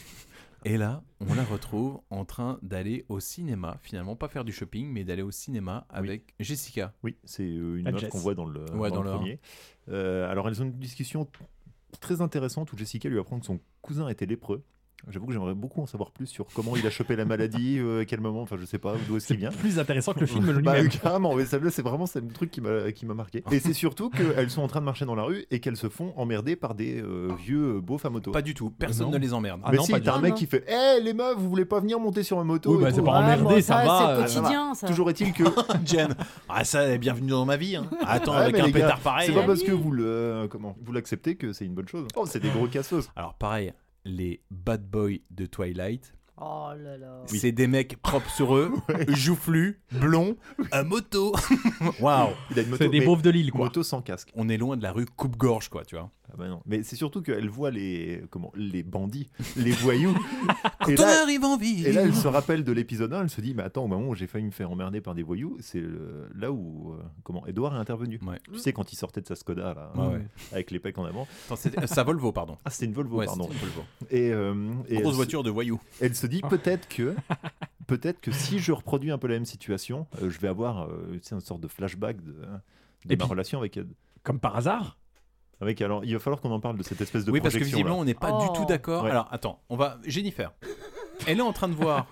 Et là, on la retrouve en train d'aller au cinéma, finalement, pas faire du shopping, mais d'aller au cinéma avec Jessica. Oui, c'est euh, une Ah, meuf Jess. qu'on voit dans le, Ouais, dans dans le le un. premier. Euh, alors, elles ont une discussion très intéressante où Jessica lui apprend que son cousin était lépreux. J'avoue que j'aimerais beaucoup en savoir plus sur comment il a chopé la maladie, euh, à quel moment, enfin je sais pas, d'où est-ce qu'il vient. Plus intéressant que le film Bah, lui-même. carrément, mais ça, c'est vraiment c'est le truc qui m'a qui m'a marqué. Et c'est surtout qu'elles sont en train de marcher dans la rue et qu'elles se font emmerder par des euh, vieux euh, beaufs à moto. Pas du tout, personne Non. ne les emmerde. Ah mais non, si, pas du t'as un tout. mec Non. qui fait hé les meufs, vous voulez pas venir monter sur ma moto Oui, et bah, tout. c'est pas Ouais, emmerdé, bon, ça ça, va. c'est euh, le quotidien, ça. Toujours est-il que. Jen, ah ça, bienvenue dans ma vie. Hein. Attends, Ouais, avec mais un les gars, pétard pareil. C'est pas Ah parce oui. que vous le comment vous l'acceptez que c'est une bonne chose. Oh, c'est des gros cassos. Alors pareil, les bad boys de Twilight, Oh là là. c'est des mecs propres sur eux, joufflus, blonds, à moto. Waouh. Il a une moto, C'est des mais beaufs de l'île, quoi. moto sans casque. On est loin de la rue coupe-gorge, quoi, tu vois. Ah bah non. Mais c'est surtout qu'elle voit les comment les bandits, les voyous. Quand et, on là, arrive en ville. et là, elle se rappelle de l'épisode un, elle se dit mais attends, au moment où j'ai failli me faire emmerder par des voyous, c'est euh, là où euh, comment Edouard est intervenu. Ouais. Tu sais quand il sortait de sa Skoda là, Ouais, ouais. avec les pecs en avant. Attends, c'est sa Volvo, pardon. Ah, c'était une Volvo, Ouais, pardon. c'était une Volvo. Et, euh, et elle Grosse se- voiture de voyous. Elle se dit peut-être que, peut-être que si je reproduis un peu la même situation, euh, je vais avoir euh, tu sais, une sorte de flashback de, de Et ma puis- relation avec Ed. Comme par hasard. Avec alors, il va falloir qu'on en parle de cette espèce de Oui, parce que projection. visiblement, là. on n'est pas Oh. du tout d'accord. Ouais. Alors, attends, on va. Jennifer, elle est en train de voir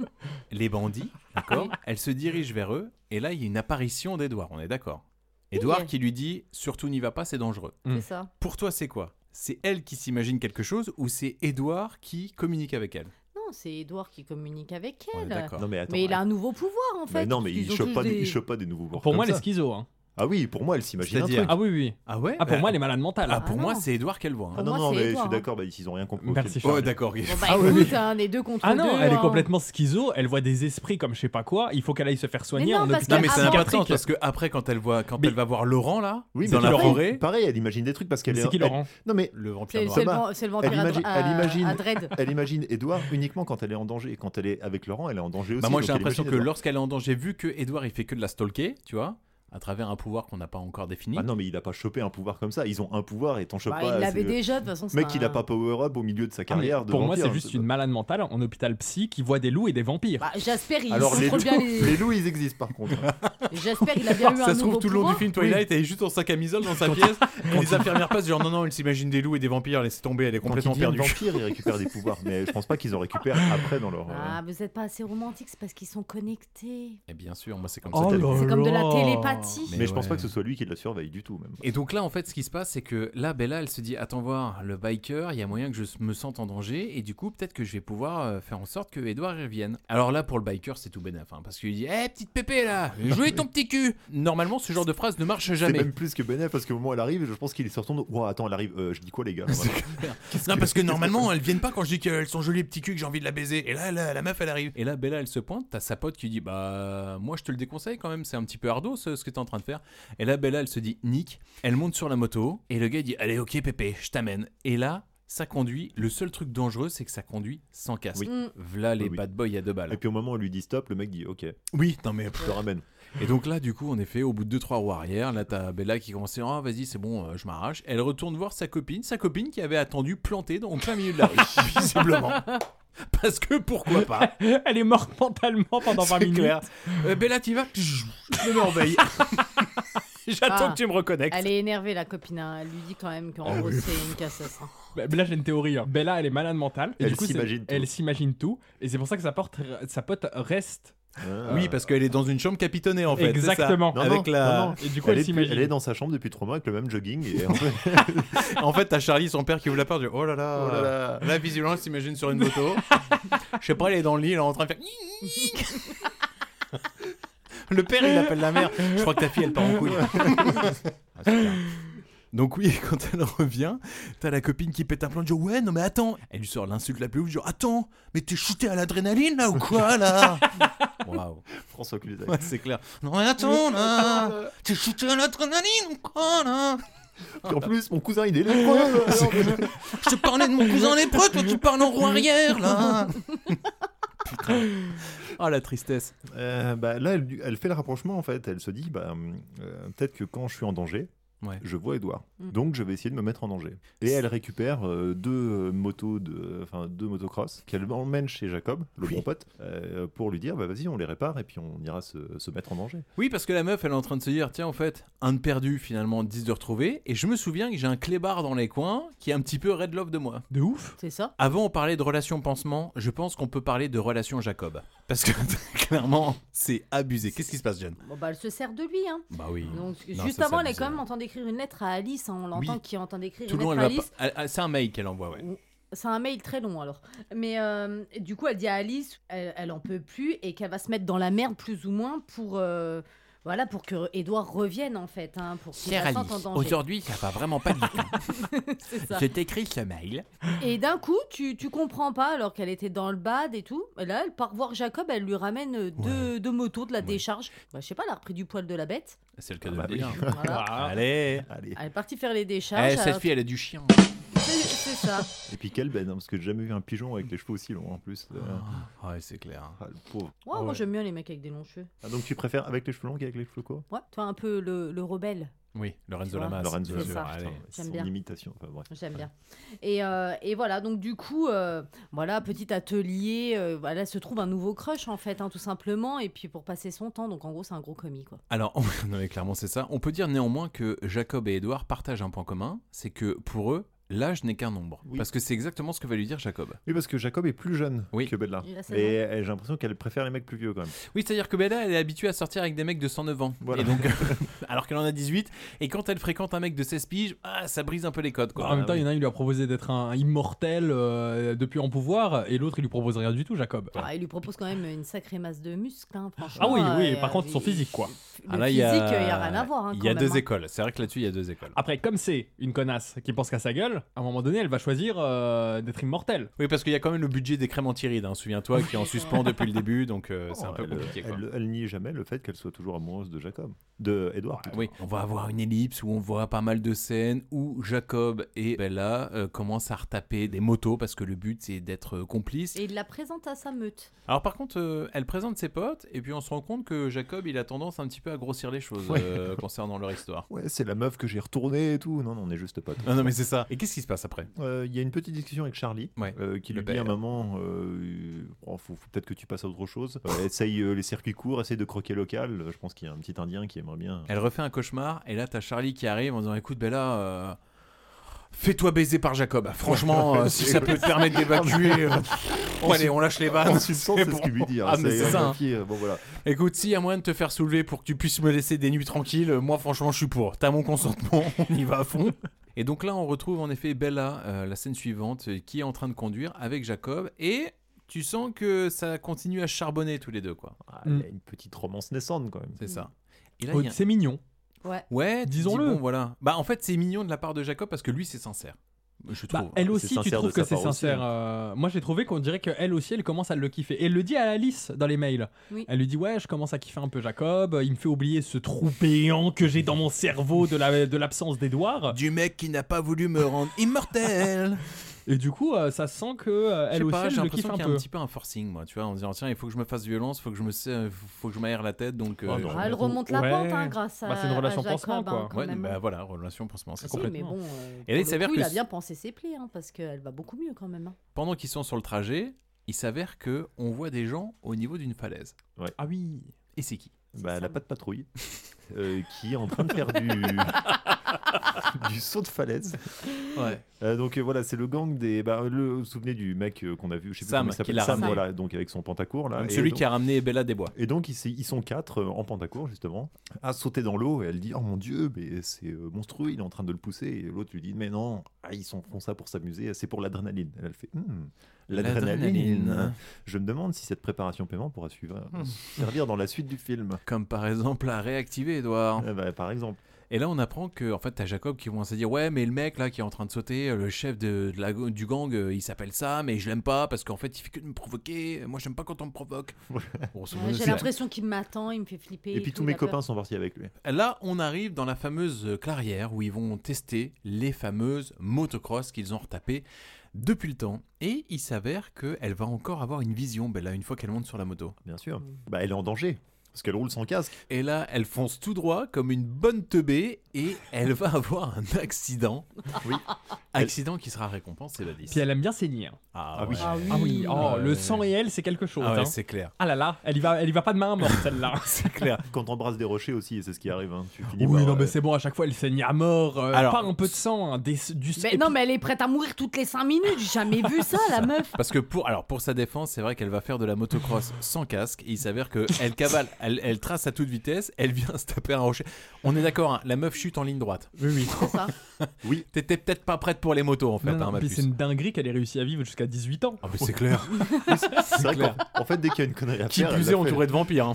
les bandits, d'accord. Elle se dirige vers eux, et là, il y a une apparition d'Edouard, on est d'accord. Edouard Oui. qui lui dit surtout n'y va pas, c'est dangereux. Mm. C'est ça. Pour toi, c'est quoi? C'est elle qui s'imagine quelque chose ou c'est Edouard qui communique avec elle? Non, c'est Edouard qui communique avec On est elle. d'accord. Non mais attends. Mais il a arrête. un nouveau pouvoir en fait. Mais non mais Ils il ont chope tous pas, des... des- il chope pas des nouveaux pouvoirs Pour comme moi, elle est ça. schizo. Hein. Ah oui, pour moi, elle s'imagine un C'est-à-dire truc. Ah oui, oui. Ah ouais? Ah, pour Bah, moi, elle est malade mentale. ah, pour Ah moi, non. c'est Edouard qu'elle voit. hein. Ah non, Pour non, moi, c'est mais je Edouard, suis hein. d'accord, bah, ils ont rien compris. Merci, Oh, Charles. d'accord. Bon, bah Ah oui, écoute, oui. hein, les deux contre Ah non, deux. elle est hein. complètement schizo, elle voit des esprits comme je sais pas quoi, il faut qu'elle aille se faire soigner Mais non, en parce hôpital Non, mais ça n'a avant- pas de sens parce que après, quand elle voit, quand Mais- elle va voir Laurent là, Oui, dans mais la pareil, forêt, pareil, elle imagine des trucs parce qu'elle Mais est. c'est qui elle- Laurent? Non mais le vampire C'est noir. c'est le, Thomas, van- c'est le elle vampire à, imagine- Dra- elle à- imagine- à Dredd. elle imagine Edouard uniquement quand elle est en danger et quand elle est avec Laurent, elle est en danger aussi. Bah moi donc j'ai elle l'impression imagine que Edouard. lorsqu'elle est en danger, vu que Edouard il fait que de la stalker, tu vois, à travers un pouvoir qu'on n'a pas encore défini. Ah non, mais il a pas chopé un pouvoir comme ça. Ils ont un pouvoir et t'en chopes Bah, pas. il l'avait c'est- déjà, de toute façon, c'est Mec, un- il a pas power-up au milieu de sa Ah, mais carrière. de pour moi, vampire, c'est juste pas- une malade mentale en hôpital psy qui voit des loups et des vampires. Bah, Jasper, il Alors, les contrôle loups, bien les. les loups, ils existent par contre. Jasper, il a bien eu un Ça se trouve nouveau tout le long pouvoir. du film Twilight, elle est juste en sa camisole dans sa pièce. Et les infirmières passent genre non non, elle s'imagine des loups et des vampires, laissez tomber, elle est Quand complètement ils deviennent perdue. vampires, ils récupèrent des pouvoirs. Mais je pense pas qu'ils en récupèrent après dans leur. euh, Ah, vous êtes pas assez romantique, c'est parce qu'ils sont connectés. Et bien sûr, moi c'est comme Oh ça. que- là C'est comme de la là. télépathie. Mais, je pense ouais. pas que ce soit lui qui la surveille du tout même. Et donc là, en fait, ce qui se passe, c'est que là, Bella, elle se dit attends voir, le biker, il y a moyen que je me sente en danger, et du coup, peut-être que je vais pouvoir euh, faire en sorte que Edouard y revienne. Alors là, pour le biker, c'est tout bénef, hein, parce qu'il dit hé, petite pépé là, jouez ton petit cul. Normalement, ce genre de phrase ne marche C'est jamais. même plus que bénéf parce qu'au moment où elle arrive, je pense qu'il se retourne. Ouah, attends, elle arrive. Euh, je dis quoi, les gars C'est clair. Non, parce que normalement, elles viennent pas quand je dis qu'elles sont jolies petits culs que j'ai envie de la baiser. Et là, la, la meuf, elle arrive. Et là, Bella, elle se pointe. T'as sa pote qui dit bah, moi, je te le déconseille quand même. C'est un petit peu ardo ce, ce que t'es en train de faire. Et là, Bella, elle se dit nique. Elle monte sur la moto. Et le gars, il dit allez, ok, pépé, je t'amène. Et là, ça conduit. Le seul truc dangereux, c'est que ça conduit sans casque. Oui. Mm. V'là les Oui, oui. bad boys à deux balles. Et puis au moment où on lui dit stop, le mec dit ok, Oui, non, mais. je te ramène. Et donc là, du coup, en effet, au bout de deux trois roues arrière, là, t'as Bella qui commence à dire ah, vas-y, c'est bon, euh, je m'arrache. Elle retourne voir sa copine, sa copine qui avait attendu plantée dans le plein milieu de la rue, visiblement. Parce que pourquoi pas. Elle est morte mentalement pendant vingt C'est minutes. clair. Euh, Bella, t'y vas. Je me mets en veille. J'attends Ah. que tu me reconnectes. Elle est énervée, la copine. hein. Elle lui dit quand même qu'en Ah gros, oui. c'est une cassasse. hein. Bah, là, j'ai une théorie. hein. Bella, elle est malade mentale. Et Elle du coup, c'est- s'imagine tout. Elle s'imagine tout. Et c'est pour ça que sa, porte, sa pote reste. Oui, parce qu'elle est dans une chambre capitonnée en fait. c'est ça. Exactement. Non, Avec non, la. non, non. Et du coup, elle, elle est, s'imagine. elle est dans sa chambre depuis trois mois avec le même jogging. Et en fait, En fait, t'as Charlie, son père, qui ouvre la porte. Dit, oh là là. Oh là là. Là, visiblement, elle s'imagine sur une moto. Je sais pas, elle est dans le lit, elle est en train de faire. Le père, il appelle la mère. Je crois que ta fille, elle part en couille. Ah, c'est clair. Donc oui, quand elle revient, t'as la copine qui pète un plan de dire ouais non mais attends, elle lui sort l'insulte la plus ouf, genre attends, mais t'es shooté à l'adrénaline là ou quoi là. Waouh. François Cluzet. Ouais, c'est clair. Non mais attends là, t'es shooté à l'adrénaline ou quoi là. En plus, mon cousin il est lépreux. Je te parlais de mon cousin lépreux, toi tu parles en roue arrière là. Putain. Oh la tristesse. Euh, bah, là, elle, elle fait le rapprochement en fait. Elle se dit bah, euh, peut-être que quand je suis en danger, Ouais. je vois Edouard. Mm. Donc je vais essayer de me mettre en danger. Et elle récupère euh, deux euh, motos de, enfin deux motocross qu'elle emmène chez Jacob, le Oui. bon pote, euh, pour lui dire bah vas-y on les répare et puis on ira se, se mettre en danger. Oui, parce que la meuf, elle est en train de se dire tiens, en fait, un de perdu, finalement, dix de retrouvé. Et je me souviens que j'ai un clébard dans les coins qui est un petit peu red love de moi. De ouf. C'est ça. Avant, on parlait de relation pansement. Je pense qu'on peut parler de relation Jacob. Parce que clairement, c'est abusé. Qu'est-ce qui se passe, Jeanne? Bon, bah, elle se sert de lui. Hein. Bah oui. Donc, Non, juste ça, avant, c'est elle est abusé. quand même en train d'écrire une lettre à Alice. hein. On l'entend Oui. qui est en train d'écrire Tout une le long, lettre elle à va Alice. pas. elle- C'est un mail qu'elle envoie, ouais. C'est un mail très long alors. Mais euh, du coup, elle dit à Alice, elle, elle en peut plus et qu'elle va se mettre dans la merde plus ou moins pour, euh, voilà, pour que Edouard revienne en fait, hein, pour qu'il Chère la sente en Alice, danger. aujourd'hui, ça va vraiment pas du tout. C'est ça. Je t'écris ce mail. Et d'un coup, tu, tu comprends pas alors qu'elle était dans le bad et tout. Et là, elle part voir Jacob, elle lui ramène euh, deux, deux motos, de la décharge. Bah, je sais pas, elle a repris du poil de la bête. C'est le cas Ah de bah le dire. oui. Voilà. Allez. Allez. Elle est partie faire les décharges. Eh, cette alors- fille, elle a du chien. C'est c'est ça. Et puis quelle bête, hein, parce que j'ai jamais vu un pigeon avec les cheveux aussi longs en plus. Euh, Ah, ouais, c'est clair. ah, le pauvre. Ouais, Ah moi ouais. j'aime bien les mecs avec des longs cheveux. Ah, donc tu préfères avec les cheveux longs qu'avec les cheveux courts? Ouais, toi un peu le, le rebelle. Oui, Lorenzo Tu vois, Lamas. Lorenzo bien c'est sûr, ça. allez. J'aime Son bien. imitation, enfin bref. J'aime bien. Et, euh, et voilà, donc du coup, euh, voilà, petit atelier, euh, voilà, se trouve un nouveau crush en fait, hein, tout simplement, et puis pour passer son temps, donc en gros, c'est un gros commis, quoi. Alors, non, mais clairement, c'est ça. On peut dire néanmoins que Jacob et Edouard partagent un point commun, c'est que pour eux, l'âge n'est qu'un nombre. Oui. Parce que c'est exactement ce que va lui dire Jacob. Oui, parce que Jacob est plus jeune Oui. que Bella. Il a seize Et elle- j'ai l'impression qu'elle préfère les mecs plus vieux quand même. Oui, c'est-à-dire que Bella, elle est habituée à sortir avec des mecs de cent neuf ans. Voilà. Et donc, alors qu'elle en a dix-huit. Et quand elle fréquente un mec de seize piges, ah, ça brise un peu les codes, quoi. En même temps, il y en a un, il lui a proposé d'être un immortel euh, depuis en pouvoir, et l'autre, il lui propose rien du tout, Jacob. Ah, il lui propose quand même une sacrée masse de muscles, hein, franchement. Ah oui, oui, euh, par contre, son il- physique, quoi. Le Ah, là, il physique, y il a... n'y a rien à voir. hein, Il quand y a même, deux hein. écoles. C'est vrai que là-dessus, il y a deux écoles. Après, comme c'est une connasse qui pense qu'à sa gueule, seule, à un moment donné, elle va choisir euh, d'être immortelle. Oui, parce qu'il y a quand même le budget des crémentirides, hein, souviens-toi, qui est en suspens depuis le début, donc euh, c'est Oh, un peu elle, compliqué. Quoi. Elle, elle nie jamais le fait qu'elle soit toujours amoureuse de Jacob, de Edward. Ah, oui, on va avoir une ellipse où on voit pas mal de scènes où Jacob et Bella euh, commencent à retaper des motos parce que le but c'est d'être euh, complice. Et il la présente à sa meute. Alors par contre, euh, elle présente ses potes et puis on se rend compte que Jacob il a tendance un petit peu à grossir les choses Ouais. euh, concernant leur histoire. Ouais, c'est la meuf que j'ai retournée et tout. Non, non, on est juste potes. Non, non, mais c'est ça. Et qu'est-ce qui se passe après ? Il euh, y a une petite discussion avec Charlie ouais. euh, qui Le lui dit à un père. moment euh, oh, faut, faut peut-être que tu passes à autre chose. Euh, essaye euh, les circuits courts, essaye de croquer local. Je pense qu'il y a un petit Indien qui aimerait bien. Elle refait un cauchemar et là t'as Charlie qui arrive en disant écoute Bella, euh, fais-toi baiser par Jacob. Franchement, euh, si ça peut te permettre d'évacuer. Euh... Bon, allez, on lâche les vannes. En substance, c'est ce qu'il lui dit. Hein. Ah, mais c'est ça. Hein. Bon, voilà. Écoute, s'il y a moyen de te faire soulever pour que tu puisses me laisser des nuits tranquilles, moi franchement je suis pour. T'as mon consentement, on y va à fond. Et donc là on retrouve en effet Bella, euh, la scène suivante, euh, qui est en train de conduire avec Jacob et tu sens que ça continue à charbonner tous les deux quoi. Ah, il y a une petite romance naissante quand même. C'est ça. Et là, Oh, il y a- c'est mignon. Ouais. Ouais, Disons-le. dis bon, voilà. Bah en fait c'est mignon de la part de Jacob parce que lui c'est sincère. Je Bah, trouve. elle C'est aussi, tu sincère trouves de que sa c'est part aussi, sincère. hein. euh, Moi, j'ai trouvé qu'on dirait qu'elle aussi, elle commence à le kiffer. Et elle le dit à Alice dans les mails. Oui. Elle lui dit ouais, je commence à kiffer un peu Jacob. Il me fait oublier ce trou béant que j'ai dans mon cerveau de la de l'absence d'Edouard. Du mec qui n'a pas voulu me rendre immortel. Et du coup, euh, ça sent que euh, Je elle sais aussi, pas, elle j'ai le l'impression kiffe un qu'il y a peu. un petit peu un forcing, moi, tu vois, en disant tiens, il faut que je me fasse violence, faut que je me, sais- faut que je m'aère la tête, donc. Oh, non. Ah, elle remonte la Ouais. pente hein, grâce à, Bah, c'est une relation à Jacob, pansement, quoi. hein, quand Ouais, même, bah hein. voilà, relation pansement, c'est Si, complètement. mais bon, euh, Et là, il pour s'avère le coup, que il a ce- bien pensé ses plis, hein, parce qu'elle va beaucoup mieux quand même. hein. Pendant qu'ils sont sur le trajet, il s'avère que on voit des gens au niveau d'une falaise. Ouais. Ah oui. Et c'est qui ? Bah, elle a pas de patrouille euh, qui est en train de faire du du saut de falaise. Ouais. Euh, donc euh, voilà, c'est le gang des. Bah, le, vous vous souvenez du mec euh, qu'on a vu, je sais plus Sam, comment il qui s'appelle, l'a Sam, ramené. voilà, donc avec son pantacourt là. Donc, Et celui donc- qui a ramené Bella des Bois. Et donc ils, s- ils sont quatre euh, en pantacourt justement à sauter dans l'eau et elle dit oh mon dieu mais c'est euh, monstrueux, il est en train de le pousser et l'autre lui dit mais non, ah, ils sont- font ça pour s'amuser, c'est pour l'adrénaline. Elle, elle fait Hmm, l'adrénaline. L'adrénaline. Je me demande si cette préparation paiement pourra suivre, euh, Hmm. servir dans la suite du film. Comme par exemple à réactiver Edouard. Eh ben, par exemple. Et là, on apprend que, en fait, t'as Jacob qui commence à dire ouais, mais le mec là qui est en train de sauter, le chef de, de la, du gang, euh, il s'appelle Sam, et je l'aime pas parce qu'en fait, il fait que de me provoquer. Moi, j'aime pas quand on me provoque. Grosso modo, Ouais, J'ai c'est- l'impression qu'il m'attend, il me fait flipper. Et puis tout, tous il mes a peur. copains sont partis avec lui. Là, on arrive dans la fameuse clairière où ils vont tester les fameuses motocross qu'ils ont retapées depuis le temps. Et il s'avère qu'elle va encore avoir une vision, Bella, une fois qu'elle monte sur la moto. Bien sûr. Bah elle est en danger parce qu'elle roule sans casque. Et là, elle fonce tout droit comme une bonne teubée et elle va avoir un accident. Oui. Accident qui sera récompensé, Badis. Puis elle aime bien saigner. hein. Ah, Ah oui. ouais. Ah oui. Ah oui. Oh, Ouais. le sang et elle, c'est quelque chose. Ah ouais, hein. c'est clair. Ah là là, elle y va, elle y va pas de main morte celle-là. C'est clair. Quand t'embrasses des rochers aussi, c'est ce qui arrive. Hein. Tu finis Oui, par, non, mais euh, c'est bon, à chaque fois, elle saigne à mort. euh, Alors- pas un peu de sang, hein, des, du Mais non, mais elle est prête à mourir toutes les cinq minutes. J'ai jamais vu ça, la meuf. Parce que pour, alors pour sa défense, c'est vrai qu'elle va faire de la motocross sans casque. Et il s'avère qu'elle cavale, elle, elle trace à toute vitesse, elle vient se taper un rocher. On est d'accord, hein, la meuf chute en ligne droite. Oui, oui. C'est ça. Oui. T'étais peut-être pas prête pour les motos en fait, Non, non, hein, ma puis puce. c'est une dinguerie qu'elle ait réussi à vivre jusqu'à dix-huit ans. Ah, mais c'est clair. C'est vrai clair. qu'en en fait, dès qu'il y a une connerie à Qui faire, elle plus l'a est fait. entourée de vampires. hein.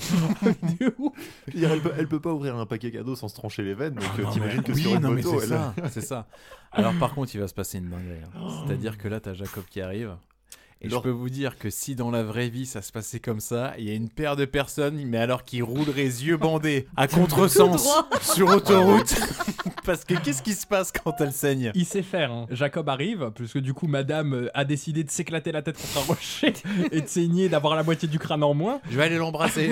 Je veux dire, elle, peut, elle peut pas ouvrir un paquet cadeau sans se trancher les veines, donc euh, Non, t'imagines mais- que oui, sur une non, mais moto, c'est elle... ça, c'est ça. Alors par contre, il va se passer une dinguerie. hein. C'est-à-dire que là, t'as Jacob qui arrive. Et Alors- je peux vous dire que si dans la vraie vie ça se passait comme ça, il y a une paire de personnes, mais alors qui rouleraient yeux bandés à contresens droit. sur autoroute. Parce que qu'est-ce qui se passe quand elle saigne? Il sait faire. hein. Jacob arrive, puisque du coup, madame euh, a décidé de s'éclater la tête contre un rocher et de saigner, d'avoir la moitié du crâne en moins. Je vais aller l'embrasser.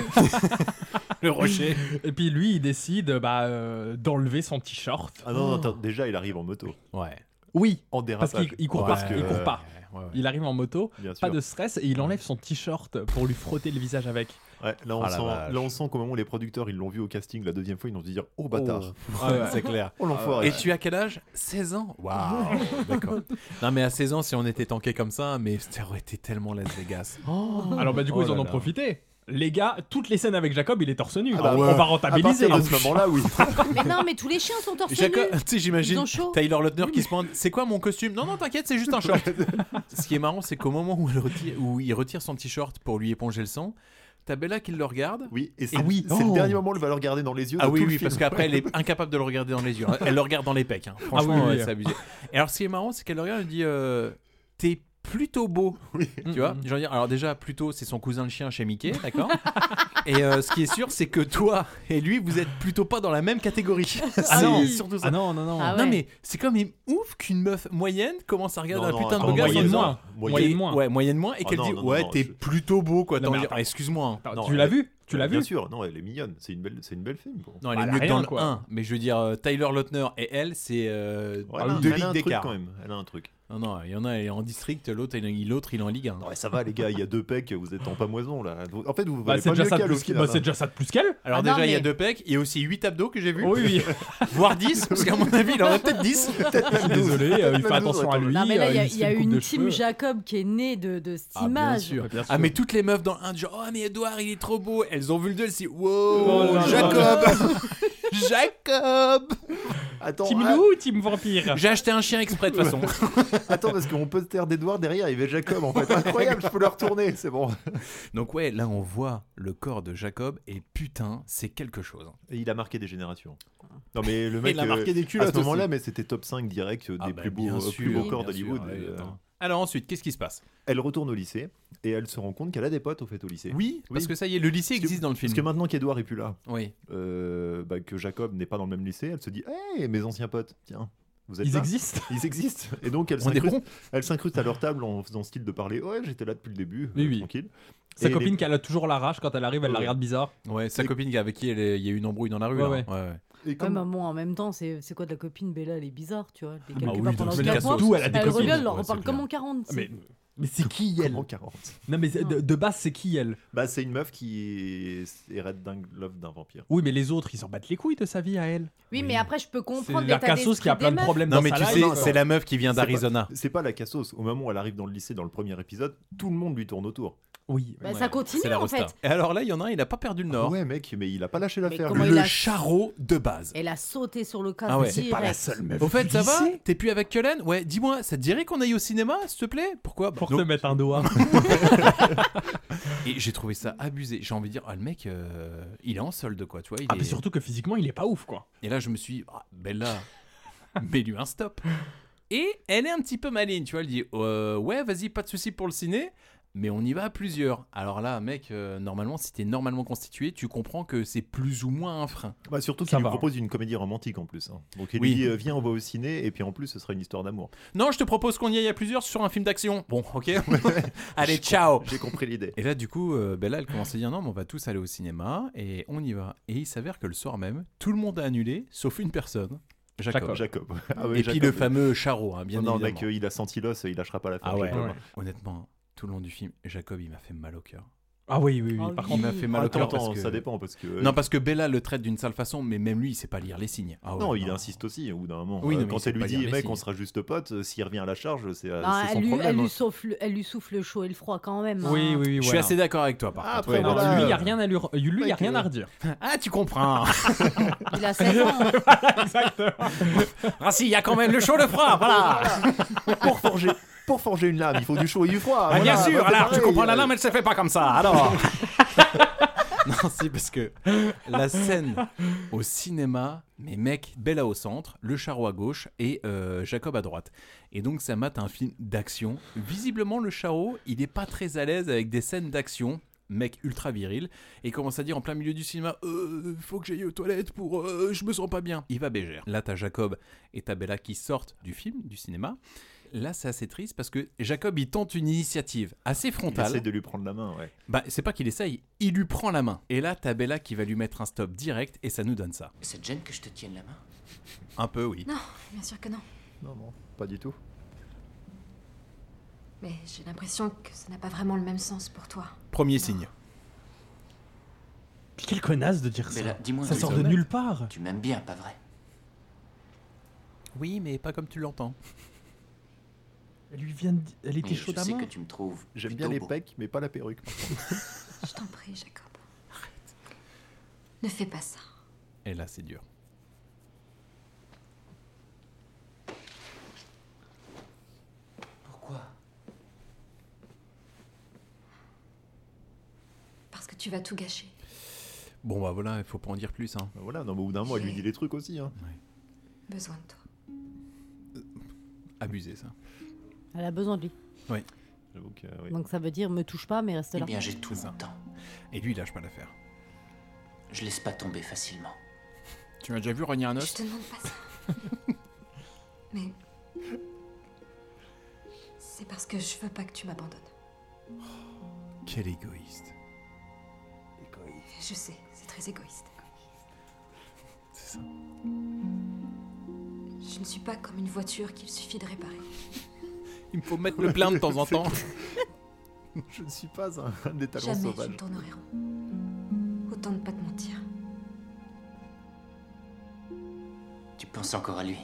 Le rocher. Et puis lui, il décide bah, euh, d'enlever son t-shirt. Ah non, non, attends, déjà, il arrive en moto. Ouais. Oui, En parce dérapage. qu'il il court Ouais, pas. parce que, il court euh, pas. Ouais, ouais. Il arrive en moto, Bien sûr. pas de stress, et il enlève son t-shirt pour lui frotter le visage avec. Ouais, là, on Ah, la sent, vache. là, on sent qu'au moment où les producteurs ils l'ont vu au casting la deuxième fois, ils ont dû dire oh bâtard. Oh. Ouais, c'est clair. Oh l'enfoiré. Et tu as quel âge? seize ans. Waouh. D'accord. Non mais à seize ans, si on était tanké comme ça, mais ça aurait été tellement Las Vegas. Alors bah du coup, Oh ils en là ont là. profité. Les gars, toutes les scènes avec Jacob, il est torse nu. Ah bah on ouais. va À rentabiliser. partir de ce moment-là, oui. Mais non, mais tous les chiens sont torse Jacob, nu. tu sais, j'imagine Ils ont chaud. Tyler Lautner qui se demande c'est quoi mon costume? Non, non, t'inquiète, c'est juste un short. Ce qui est marrant, c'est qu'au moment où, elle retire, où il retire son t-shirt pour lui éponger le sang, t'as Bella qui le regarde. Oui, et c'est, Ah oui. c'est Oh. le dernier moment où elle va le regarder dans les yeux. Ah dans oui, tout le oui, film. parce qu'après elle est incapable de le regarder dans les yeux. Elle le regarde dans les pecs. Hein. Franchement, Ah oui, oui, ouais, oui. c'est abusé. Et alors, ce qui est marrant, c'est qu'elle le regarde et dit euh, t'es plutôt beau. Tu vois, je veux dire, alors déjà, plutôt, c'est son cousin le chien chez Mickey, d'accord. Et euh, ce qui est sûr, c'est que toi et lui, vous êtes plutôt pas dans la même catégorie. Ah C'est non. surtout ça. Ah non, non, non. Ah Non, ouais. mais c'est quand même ouf qu'une meuf moyenne commence à regarder Non, un non, putain de attends, beau gars moyenne en disant- moins. Moyenne Et- moins. Ouais, moyenne moins. Et Oh qu'elle non, dit non, ouais, non, t'es je- plutôt beau, quoi. Non, Attends, mais dire, attends. ah, excuse-moi. Attends, Non, tu elle- l'as vu Tu l'as Bien vu sûr, non, elle est mignonne. C'est une belle, c'est une belle film. Quoi. Non, elle Bah, est elle a mieux que rien, dans le quoi. un. Mais je veux dire, euh, Tyler Lautner et elle, c'est euh, Ouais, elle a un- deux elle a ligues un truc d'écart. quand même. Elle a un truc. Non, non, il y en a, elle est en district, l'autre, il est- l'autre, il est en Ligue un. Ouais, ça va les gars, il y a deux pecs, vous êtes en pamoison là. En fait, vous Bah, valez c'est pas déjà, mieux ça de qu'elle au plus qu'elle. final, Bah, c'est hein. déjà ça de plus qu'elle. Alors Ah non, déjà, il y a mais- deux pecs, il y a aussi huit abdos que j'ai vu. Oui, oui. Voire dix, parce qu'à mon avis, il en a peut-être dix. Désolé, euh, il fait Même douze, attention à lui. Non, mais là, euh, il y a, il se il y a fait une coupe une de team cheveux. Jacob qui est née de, de cette Ah, bien image. sûr. Bien sûr. Ah, mais toutes les meufs dans le un, genre, oh, mais Edouard, il est trop beau. Elles ont vu le deux, elles se disent, wow, Oh là là. Jacob Jacob Attends, Team ah, loup ou team vampire J'ai acheté un chien exprès, de toute façon. attends, parce qu'on peut se taire d'Edouard derrière, il y avait Jacob en fait. Incroyable, je peux le retourner, c'est bon. Donc, ouais, là, on voit le corps de Jacob, et putain, c'est quelque chose. Et il a marqué des générations. Non mais le mec, Il a marqué euh, des culottes à ce moment-là, aussi. mais c'était top cinq direct euh, Ah des bah, plus beaux, bien euh, sûr, plus beaux bien corps sûr, d'Hollywood. ouais, euh, attends. Alors ensuite, qu'est-ce qui se passe? Elle retourne au lycée et elle se rend compte qu'elle a des potes au fait au lycée. Oui, parce Oui. que ça y est, le lycée Parce que- existe dans le film. Parce que maintenant qu'Edouard est plus là, Oui. euh, bah, que Jacob n'est pas dans le même lycée, elle se dit hey, mes anciens potes, tiens, vous êtes Ils là existent. Ils existent. Et donc elle On est s'incruste, bons. elle s'incruste à leur table en faisant style de parler. Ouais, j'étais là depuis le début, Oui, euh, oui. tranquille. Sa Et copine les- qui a toujours la rage quand elle arrive, elle la Ouais. regarde bizarre. Ouais, sa Et- copine avec qui elle est- il y a eu une embrouille dans la rue. Ouais, là. ouais. Ouais, ouais. Et Ouais, comme- mais bon, en même temps, c'est c'est quoi de la copine Bella? Elle est bizarre, tu vois. Elle est Ah quelque oui, part donc pendant c'est quatre une mois. D'où elle a des Elle copines. revient, elle leur Ouais, reparle c'est comme clair. en quarante. Mais, mais c'est qui elle Comment quarante Non, mais de, de base, c'est qui elle Bah, c'est une meuf qui est, est red dingue love d'un vampire. Oui, mais les autres, ils s'en battent les couilles de sa vie à elle. Oui, mais après, je peux C'est comprendre la l'état cassos qui a d'esprit plein des de meufs. problèmes Non, dans mais sa tu life. sais, c'est la meuf qui vient C'est pas- d'Arizona. C'est pas la cassos. Au moment où elle arrive dans le lycée dans le premier épisode, tout le monde lui tourne autour. Oui. Bah, Ouais, ça continue, c'est la en rosta. fait. Et alors là, il y en a un, il a pas perdu le nord. Ouais, mec, mais il a pas lâché l'affaire. comment lui. il Le a- charreau de base. Elle a sauté sur le cas Ah ouais. C'est pas la direct. seule meuf. Au fait, du ça va lycée. T'es plus avec Cullen? Ouais, dis-moi, ça te dirait qu'on aille au cinéma, s'il te plaît? Pourquoi? Pour Bah, te non. mettre un doigt. Et j'ai trouvé ça abusé. J'ai envie de dire, ah, le mec, euh, il est en solde, quoi, tu vois. Il Ah, est... mais surtout que physiquement, il est pas ouf, quoi. Et là, je me suis dit, ah, Bella, mets-lui un stop. Et elle est un petit peu maligne, tu vois. Elle dit, euh, ouais, vas-y, pas de souci pour le ciné, mais on y va à plusieurs. Alors là, mec, euh, normalement, si t'es normalement constitué, tu comprends que c'est plus ou moins un frein. Bah, surtout Ça qu'il lui va. propose une comédie romantique en plus. hein. Donc il Oui. lui dit euh, viens, on va au ciné, et puis en plus, ce sera une histoire d'amour. Non, je te propose qu'on y aille à plusieurs sur un film d'action. Bon, ok. Allez, ciao. J'ai compris l'idée. Et là, du coup, euh, Bella, elle commence à dire non, mais on va tous aller au cinéma et on y va. Et il s'avère que le soir même, tout le monde a annulé, sauf une personne. Jacob. Jacob. Ah ouais, Et puis Jacob. le fameux charreau, hein, bien non, non, évidemment. mec, euh, il a senti l'os, il lâchera pas l'affaire. Ah ouais. Jacob. Ouais. Honnêtement, tout le long du film, Jacob, il m'a fait mal au cœur. Ah oui, oui, oui. Ah Par oui. Il contre, m'a fait mal au Attends, cœur attends, parce que... ça dépend parce que. euh, Non, parce que Bella le traite d'une sale façon, mais même lui, il sait pas lire les signes. Ah ouais, non, il non. insiste aussi au bout d'un moment. Oui, Euh, non, mais il quand sait elle lui pas lire dit les mec, signes. on sera juste potes, euh, s'il revient à la charge, c'est euh, Non, c'est elle, son lui, problème. elle, hein. lui souffle, elle lui souffle le chaud et le froid quand même. hein. oui, oui, oui. Je suis voilà. assez d'accord avec toi, par Ah, contre. après, Ouais, Non, non, voilà. lui, il y a rien à lui, lui, il y a Mec, rien euh, à redire. Ah, tu comprends. Il a seize ans. Exactement. Ah si, il y a quand même le chaud, le froid, voilà. pour forger, pour forger une lame, il faut du chaud et du froid. Ah, bien voilà, sûr, bah, c'est alors tu pareil, comprends, la euh. lame, elle se fait pas comme ça, alors. Non, c'est parce que la scène au cinéma, mais mec, Bella au centre, le charreau à gauche et euh, Jacob à droite. Et donc ça mate un film d'action. Visiblement, le charreau, il est pas très à l'aise avec des scènes d'action. Mec ultra viril, et il commence à dire en plein milieu du cinéma euh, faut que j'aille aux toilettes pour euh, je me sens pas bien. Il va bégère. Là t'as Jacob et t'as Bella qui sortent du film, du cinéma. Là c'est assez triste parce que Jacob il tente une initiative assez Il frontale. essaie de lui prendre la main, ouais. Bah c'est pas qu'il essaye, il lui prend la main. Et là t'as Bella qui va lui mettre un stop direct et ça nous donne ça. Ça te gêne que je te tienne la main? Un peu oui. Non, bien sûr que non. Non, non, pas du tout. Mais j'ai l'impression que ça n'a pas vraiment le même sens pour toi. Premier signe. Quelle connasse de dire Mais ça. là, dis-moi, Ça mais sort ça de va. nulle part. Tu m'aimes bien, pas vrai? Oui mais pas comme tu l'entends. Elle lui vient de... Elle Mais était je chaude à sais mort. que tu me trouves J'aime plutôt bien les beau. pecs, mais pas la perruque. par contre. Je t'en prie, Jacob. Ne fais pas ça. Et là c'est dur. Pourquoi? Parce que tu vas tout gâcher. Bon bah voilà, il faut pas en dire plus. Hein. Bah voilà, non, mais au bout d'un mois, elle lui dit les trucs aussi. Hein. Ouais. Besoin de toi. Abusé ça. Elle a besoin de lui. Oui. J'avoue que, oui. Donc ça veut dire me touche pas, mais reste là. Eh bien, j'ai tout mon temps. Et lui, il lâche pas l'affaire. Je laisse pas tomber facilement. Tu m'as déjà vu rogner un os? Je te demande pas ça. Mais c'est parce que je veux pas que tu m'abandonnes. Quel égoïste. Je sais, c'est très égoïste. C'est ça. Je ne suis pas comme une voiture qu'il suffit de réparer. Il me faut mettre le plein de temps en temps. Je ne suis pas un, un des talents Jamais sauvages. tu me tournerais rond. Autant ne pas te mentir. Tu penses encore à lui?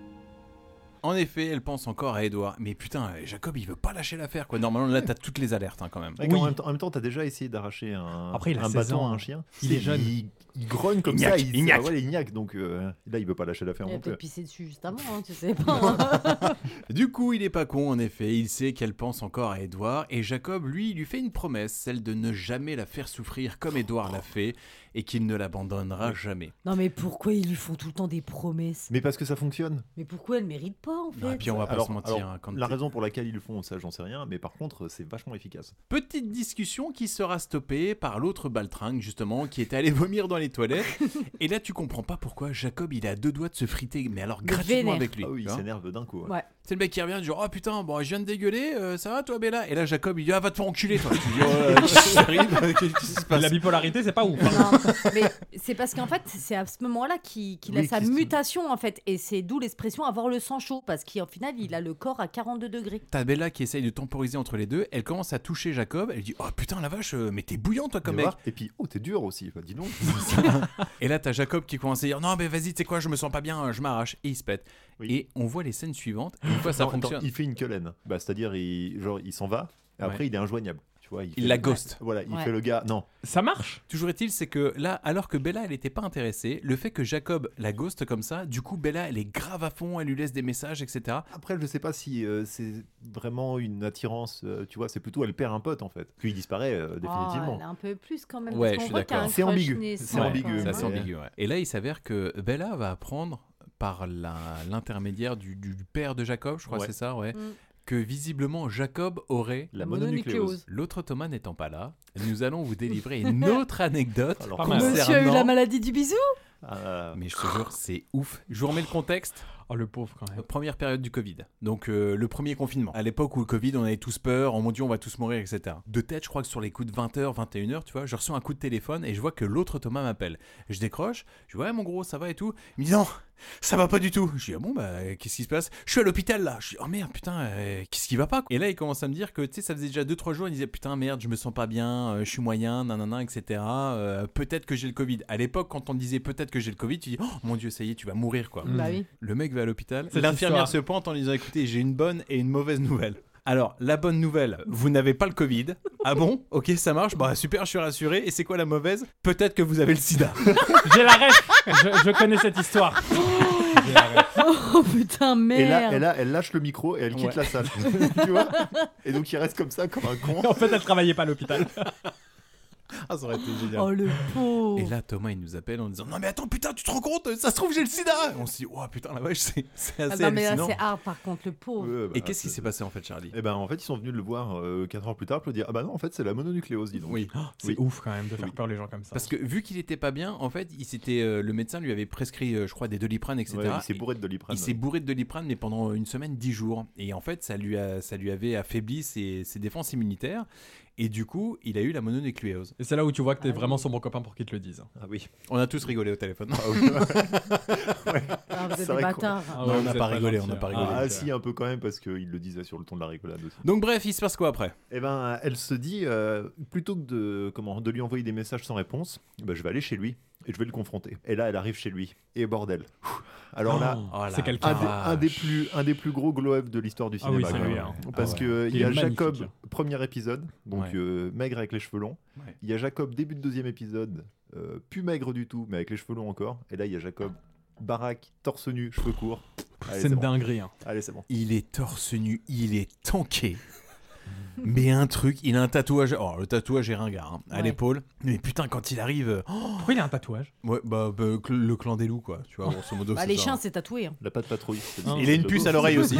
En effet, elle pense encore à Edouard. Mais putain, Jacob, il veut pas lâcher l'affaire, quoi. Normalement, là, t'as toutes les alertes, hein, quand même. Ouais, Oui. en, même temps, en même temps, t'as déjà essayé d'arracher un, Après, il a un seize bâton ans. à un chien. Il est jeune. Il, il grogne comme Il ça. gnaque, Il, il gnaque. ouais, il gnaque. Donc euh, là, il veut pas lâcher l'affaire Il non a plus. peut-être pissé dessus juste avant, hein, tu sais pas. Hein. Du coup, il est pas con, en effet. Il sait qu'elle pense encore à Edouard. Et Jacob, lui, il lui fait une promesse, celle de ne jamais la faire souffrir comme Edouard l'a fait. Et qu'il ne l'abandonnera jamais. Non mais pourquoi ils lui font tout le temps des promesses? Mais parce que ça fonctionne. Mais pourquoi elle mérite pas en fait? Et puis on va pas Alors, se mentir. alors, hein, quand la t'es- raison pour laquelle ils le font, ça, j'en sais rien. Mais par contre, c'est vachement efficace. Petite discussion qui sera stoppée par l'autre baltringue, justement, qui était allé vomir dans les toilettes. Et là, tu comprends pas pourquoi Jacob, il est à deux doigts de se friter, mais alors De gratuitement vénère. avec lui. Ah oui, tu il vois. s'énerve d'un coup. ouais. Ouais. C'est le mec qui revient, genre, oh putain, bon, je viens de dégueuler, euh, ça va toi, Bella? Et là, Jacob, il dit, ah, va te faire enculer, toi. Tu dis, oh, euh, qu'est-ce qui arrive? Qu'est-ce qui se passe? La bipolarité, c'est pas ouf. hein. Non, mais c'est parce qu'en fait, c'est à ce moment-là qu'il qu'il a Oui, sa Christine. mutation en fait, et c'est d'où l'expression avoir le sang chaud, parce qu'au final, il a le corps à quarante-deux degrés. T'as Bella qui essaye de temporiser entre les deux, elle commence à toucher Jacob, elle dit, oh putain, la vache, euh, mais t'es bouillant, toi, comme Mais mec. voir, Et puis, oh, t'es dur aussi. Bah, dis donc. Et là, t'as Jacob qui commence à dire, non, mais vas-y, tu sais quoi, je me sens pas bien, je m'arrache. Et il se pète. Oui. Et on voit les scènes suivantes, et une fois ça Non, attends, fonctionne. il fait une quelaine. Bah, c'est-à-dire, il, genre, il s'en va. Et après, Ouais. il est injoignable. Tu vois, il, Il fait la le- ghost. Voilà, il Ouais. fait le gars. Non. Ça marche. Toujours est-il, c'est que là, alors que Bella, elle était pas intéressée, le fait que Jacob la ghost comme ça, du coup, Bella, elle est grave à fond, elle lui laisse des messages, et cetera. Après, je sais pas si euh, c'est vraiment une attirance. euh, tu vois, c'est plutôt elle perd un pote en fait. Puis il disparaît euh, définitivement. Oh, elle a un peu plus quand même. Ouais, parce je qu'on suis voit qu'il y a d'accord. un C'est crush ambigu. naissant, C'est quand ambigu, même. C'est assez Ouais. ambigu, ouais. Et là, il s'avère que Bella va apprendre par la- l'intermédiaire du, du père de Jacob, je crois Ouais. que c'est ça, ouais, Mm. que visiblement Jacob aurait, La La mononucléose. mononucléose. l'autre Thomas n'étant pas là, nous allons vous délivrer une autre anecdote Alors, Pas mal. Monsieur a eu la maladie du bisou. Ah, Mais je te jure, c'est ouf. Je vous remets le contexte. Oh, le pauvre quand même. Première période du Covid, donc euh, le premier confinement. À l'époque où le Covid, on avait tous peur, oh mon dieu, on va tous mourir, et cetera. De tête, je crois que sur les coups de vingt heures, vingt et une heures, tu vois, je reçois un coup de téléphone et je vois que l'autre Thomas m'appelle. Je décroche, je dis ouais mon gros, ça va et tout. Il me dit non, ça va pas du tout. Je dis ah bon bah qu'est-ce qui se passe? Je suis à l'hôpital là. Je dis oh merde putain, euh, qu'est-ce qui va pas? Et là il commence à me dire que tu sais ça faisait déjà deux trois jours, il disait putain merde, je me sens pas bien, euh, je suis moyen, nanana, et cetera. Euh, peut-être que j'ai le Covid. À l'époque quand on disait peut-être que j'ai le Covid, tu dis oh mon dieu ça y est, tu vas mourir quoi. Bah oui. Le mec va à l'hôpital. Cette L'infirmière histoire. se pointe en lui disant écoutez, j'ai une bonne et une mauvaise nouvelle. Alors, la bonne nouvelle, vous n'avez pas le Covid. Ah bon? Ok, ça marche. Bah super, je suis rassuré. Et c'est quoi la mauvaise? Peut-être que vous avez le sida. J'ai la ref. Je, je connais cette histoire. J'ai la ref. Oh putain, merde. Et là, et là, elle lâche le micro et elle quitte Ouais. la salle. Tu vois? Et donc il reste comme ça, comme un con. En fait, elle travaillait pas à l'hôpital. Ah, ça aurait été génial. Oh le pauvre. Et là, Thomas, il nous appelle en disant non mais attends, putain, tu te rends compte? Ça se trouve, j'ai le sida. Et on se dit oh putain, la vache, c'est c'est Ah assez non mais là hallucinant. c'est hard par contre le pauvre. Ouais, bah, Et qu'est-ce qui c'est- s'est passé en fait, Charlie? Eh ben en fait ils sont venus le voir quatre heures plus tard pour lui dire ah bah non en fait c'est la mononucléose dis donc. Oui. C'est Oui. ouf quand même de faire Oui. peur les gens comme ça. Parce que vu qu'il était pas bien, en fait, il s'était, euh, le médecin lui avait prescrit, euh, je crois, des Doliprane, et cetera. Ouais, il s'est bourré de Doliprane. Il s'est bourré de Doliprane, mais pendant une semaine, dix jours. Et en fait, ça lui, a, ça lui avait affaibli ses, ses défenses immunitaires. Et du coup, il a eu la mononucléose. Et c'est là où tu vois que t'es vraiment son bon copain pour qu'il te le dise. Ah oui. On a tous rigolé au téléphone. Ah, oui. Ouais. Ah, vous C'est êtes vrai des qu'on- bâtards. Ah Non, ouais, on vous n'a êtes pas rigolé, on n'a gentil, pas hein. rigolé. Ah ok. si un peu quand même parce qu'il le disait sur le ton de la rigolade aussi. Donc bref, il se passe quoi après? Eh ben, elle se dit, euh, plutôt que de, comment, de lui envoyer des messages sans réponse, bah, je vais aller chez lui et je vais le confronter. Et là, elle arrive chez lui. Et bordel. Alors là, Oh, Oh la c'est quelqu'un. un des, vache. un des plus, un des plus gros glow-up de l'histoire du Ah oui, cinéma. c'est quand lui, même. hein. Parce Ah ouais. que Il il y a est Jacob, magnifique. premier épisode, donc Ouais. euh, maigre avec les cheveux longs. Ouais. Il y a Jacob, début de deuxième épisode, euh, plus maigre du tout, mais avec les cheveux longs encore. Et là, il y a Jacob, baraque, torse nu, cheveux courts. Allez, C'est une bon. dinguerie. Hein. Allez, c'est bon. Il est torse nu, il est tanké. Mais un truc, il a un tatouage. Oh, le tatouage est ringard hein, à Ouais. l'épaule. Mais putain, quand il arrive. Oh Pourquoi il a un tatouage? Ouais, bah, bah, cl- le clan des loups, quoi. Tu vois, grosso modo. Bah, c'est les ça. chiens, c'est tatoué. Hein. La patte patrouille. Il a une puce à l'oreille aussi.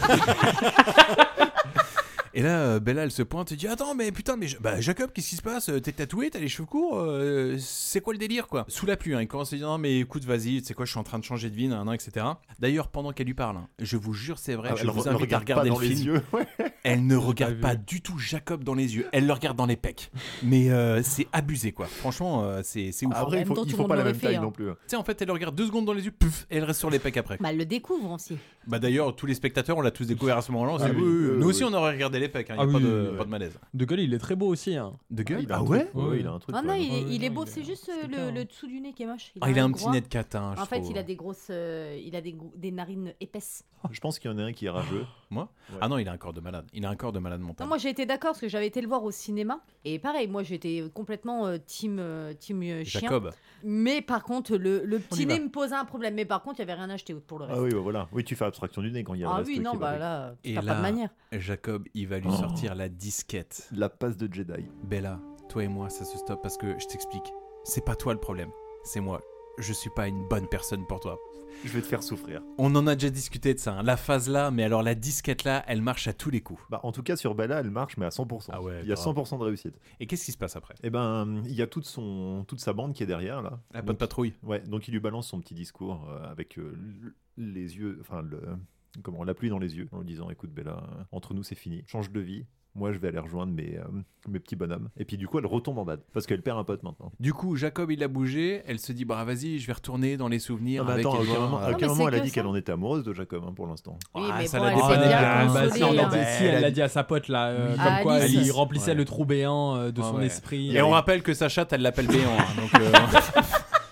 Et là, euh, Bella, elle se pointe et dit attends, mais putain, mais je- bah, Jacob, qu'est-ce qui se passe? T'es tatoué, t'as les cheveux courts, euh, c'est quoi le délire quoi? Sous la pluie, hein, il commence à dire non, mais écoute, vas-y, tu sais quoi, je suis en train de changer de vie, nan, nan, et cetera. D'ailleurs, pendant qu'elle lui parle, hein, je vous jure, c'est vrai, Ah, je elle vous re- elle invite à regarde regarder pas le dans les film. yeux, ouais. Elle ne regarde vu. pas du tout Jacob dans les yeux, elle le regarde dans les pecs. Mais euh, c'est abusé quoi, franchement, euh, c'est c'est ouf. Après, il même faut, temps, il tout faut le pas monde la même l'aurait taille fait, hein. non plus. Tu sais, en fait, elle le regarde deux secondes dans les yeux, pouf, et elle reste sur les pecs après. Bah, elle le découvre aussi. Bah d'ailleurs, tous les spectateurs, on l'a tous découvert à ce moment-là. on s'est Ah dit, oui, oui, oui, oui, nous oui. aussi, on aurait regardé les pecs, il Ah n'y a pas, oui, de, oui, pas de malaise. De gueule, il est très beau aussi. Hein. De gueule Il a un Ah truc, ouais ouais, il a un truc. Ah non, ouais. il, est- Ouais, il est non, beau, il c'est a- juste c'est euh, clair. le, le dessous du nez qui est moche. Ah, il a un nez petit gras. nez de catin, je En fait, trouve. il a des grosses, euh, il a des, gros- des narines épaisses. Je pense qu'il y en a un qui est rageux. Moi Ouais. Ah non, il a un corps de malade. Il a un corps de malade mental. Non, moi j'ai été d'accord parce que j'avais été le voir au cinéma et pareil, moi j'étais complètement euh, team euh, team euh, chien. Jacob. Mais par contre, le, le On petit y va. nez me posait un problème. Mais par contre, il y avait rien acheté pour le reste. Ah oui, bah voilà. Oui, tu fais abstraction du nez quand il y a le Ah reste oui, qui non, va bah avec. là, Et t'as là, pas de manière. Jacob, il va lui Oh. sortir la disquette. La passe de Jedi. Bella, toi et moi, ça se stoppe parce que je t'explique. C'est pas toi le problème, c'est moi. Je suis pas une bonne personne pour toi. Je vais te faire souffrir. On en a déjà discuté de ça. hein. La phase là, mais alors la disquette là, elle marche à tous les coups. Bah, en tout cas, sur Bella, elle marche, mais à cent pour cent. Ah ouais, il y a grave. cent pour cent de réussite. Et qu'est-ce qui se passe après? Et ben, il y a toute, son, toute sa bande qui est derrière, là. La Donc, bonne patrouille. Ouais, donc il lui balance son petit discours euh, avec euh, l- les yeux, enfin, le, comment, la pluie dans les yeux, en lui disant écoute, Bella, euh, entre nous, c'est fini. Change de vie. Moi, je vais aller rejoindre mes, euh, mes petits bonhommes. Et puis, du coup, elle retombe en bad. Parce qu'elle perd un pote maintenant. Du coup, Jacob, il a bougé. Elle se dit, bah vas-y, je vais retourner dans les souvenirs. Non, mais avec attends, à aucun Edouard. moment, à Non, aucun mais moment, c'est elle a que dit ça. qu'elle en était amoureuse de Jacob, hein, pour l'instant. Oui, Ah, mais ça bon, l'a elle s'est dépanné bien bien. bah, si, consolée, elle l'a hein. dit, si, elle l'a dit à sa pote là, euh, Oui. comme À quoi Alice. il remplissait Ouais. le trou béant euh, de Ah son ouais. esprit. Et on rappelle que sa chatte, elle l'appelle Béant. hein, donc, euh,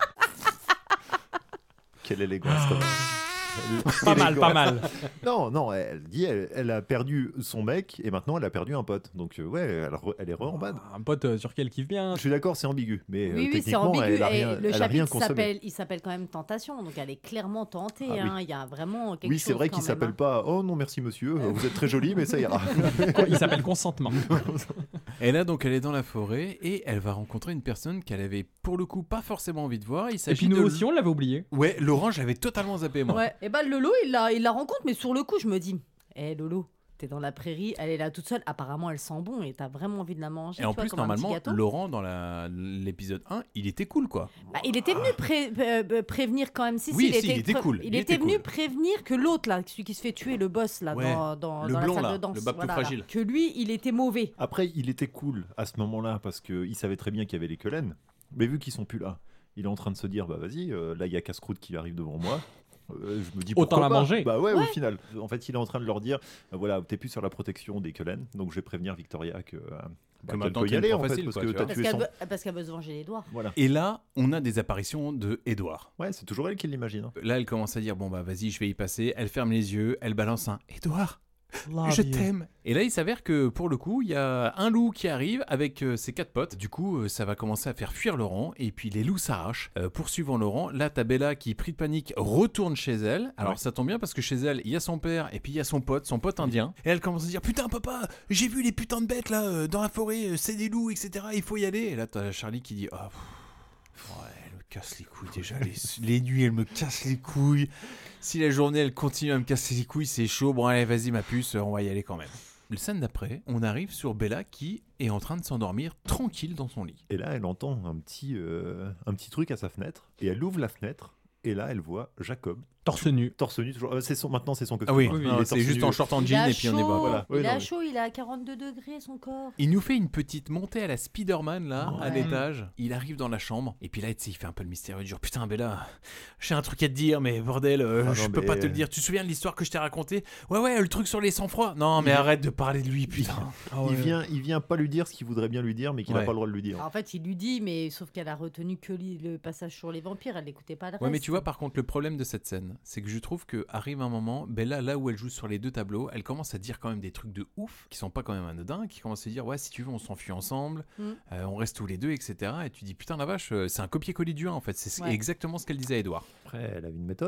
Quelle élégance, quand même. Pas mal, pas mal. Non, non, elle dit elle, elle a perdu son mec et maintenant elle a perdu un pote. Donc, euh, ouais, elle, re- elle est re en bad. Un pote euh, sur qui elle kiffe bien. Je suis d'accord, c'est ambigu. Mais euh, Oui, oui, c'est techniquement, ambigu. elle a Et rien, le elle a rien chapitre consommé. s'appelle, il s'appelle quand même Tentation, donc elle est clairement tentée. Ah oui. hein. Il y a vraiment quelque Oui, chose. c'est vrai quand qu'il même, s'appelle hein. pas Oh non, merci monsieur, vous êtes très joli, mais ça ira. Il s'appelle Consentement. Et là, donc, elle est dans la forêt et elle va rencontrer une personne qu'elle avait, pour le coup, pas forcément envie de voir. Il Et s'agit puis nous de... aussi, on l'avait oublié. Ouais, Laurent, je l'avais totalement zappé, moi. Ouais. Et bah Lolo, il la, il la rencontre, mais sur le coup, je me dis, hé Lolo, t'es dans la prairie, elle est là toute seule. Apparemment, elle sent bon et t'as vraiment envie de la manger. Et en tu vois, plus, comme un petit normalement, gâteau. Laurent, dans la- l'épisode un, il était cool, quoi. Bah, il était venu pré- euh, euh, prévenir quand même. Si, Oui, si, si, il était pré- cool, Il, il était, était venu cool. prévenir que l'autre, là, celui qui se fait tuer, le boss, là, Ouais, dans, dans, le dans blond, la salle là, de danse. le bas plus voilà, là, fragile. que lui, il était mauvais. Après, il était cool à ce moment-là parce qu'il savait très bien qu'il y avait les Kellen. Mais vu qu'ils sont plus là, il est en train de se dire bah vas-y, euh, là il y a Casse-Croûte qui arrive devant moi. Euh, je me dis Autant pourquoi la pas. manger. Bah ouais, Ouais. au final. En fait, il est en train de leur dire euh, voilà, t'es plus sur la protection des Kellen, donc je vais prévenir Victoria que, euh, bah, qu'elle maintenant, peut y t'es une aller proie en fait facile, parce quoi, que tu t'as vois. Parce tué qu'elle son. veut, parce qu'elle veut se venger les doigts. Voilà. Et là, on a des apparitions de Edouard. Ouais, c'est toujours elle qui l'imagine. hein. Là, elle commence à dire bon bah vas-y, je vais y passer. Elle ferme les yeux, elle balance un Edouard. Je t'aime. Et là, il s'avère que pour le coup, il y a un loup qui arrive avec euh, ses quatre potes. Du coup, euh, ça va commencer à faire fuir Laurent. Et puis les loups s'arrachent, euh, poursuivant Laurent. Là, t'as Bella qui, pris de panique, retourne chez elle. Alors Ouais. ça tombe bien parce que chez elle, il y a son père et puis il y a son pote, son pote indien. Et elle commence à dire putain papa, j'ai vu les putains de bêtes là euh, dans la forêt, euh, c'est des loups, et cetera. Il faut y aller. Et là, t'as Charlie qui dit ah. pff, ouais, elle me casse les couilles déjà. Les, les nuits, elle me casse les couilles. Si la journée, elle continue à me casser les couilles, c'est chaud. Bon, allez, vas-y, ma puce, on va y aller quand même. Le scène d'après, on arrive sur Bella qui est en train de s'endormir tranquille dans son lit. Et là, elle entend un petit, euh, un petit truc à sa fenêtre et elle ouvre la fenêtre. Et là, elle voit Jacob. Torse nu. Torse nu, toujours. Euh, c'est son, maintenant, c'est son costume. Ah oui, hein. oui, Il non, est c'est torse juste nu. en short en Il jean a et puis on est chaud, bas. Voilà. il Ouais, a non, chaud, il est à quarante-deux degrés son corps. Il nous fait une petite montée à la Spider-Man là, à Ouais. l'étage. Il arrive dans la chambre et puis là, tu sais, il fait un peu le mystérieux. Il dit putain, Bella, j'ai un truc à te dire, mais bordel, euh, Ah non, je peux mais- pas te le dire. Tu te souviens de l'histoire que je t'ai racontée? Ouais, ouais, le truc sur les sang-froid. Non, mais Il- arrête de parler de lui, putain. Il vient, il vient pas lui dire ce qu'il voudrait bien lui dire, mais qu'il n'a Ouais. pas le droit de lui dire. En fait, il lui dit, mais sauf qu'elle a retenu que li- le passage sur les vampires, elle n'écoutait pas le Ouais, mais reste. tu vois, par contre, le problème de cette scène, c'est que je trouve que arrive un moment, Bella, là où elle joue sur les deux tableaux, elle commence à dire quand même des trucs de ouf, qui sont pas quand même anodins, qui commence à dire, ouais, si tu veux, on s'enfuit ensemble, Mm. euh, on reste tous les deux, et cetera. Et tu dis, putain, la vache, euh, c'est un copier-coller du un, en fait. C'est Ouais. exactement ce qu'elle disait à Edouard. Après, elle avait une méthode. hein.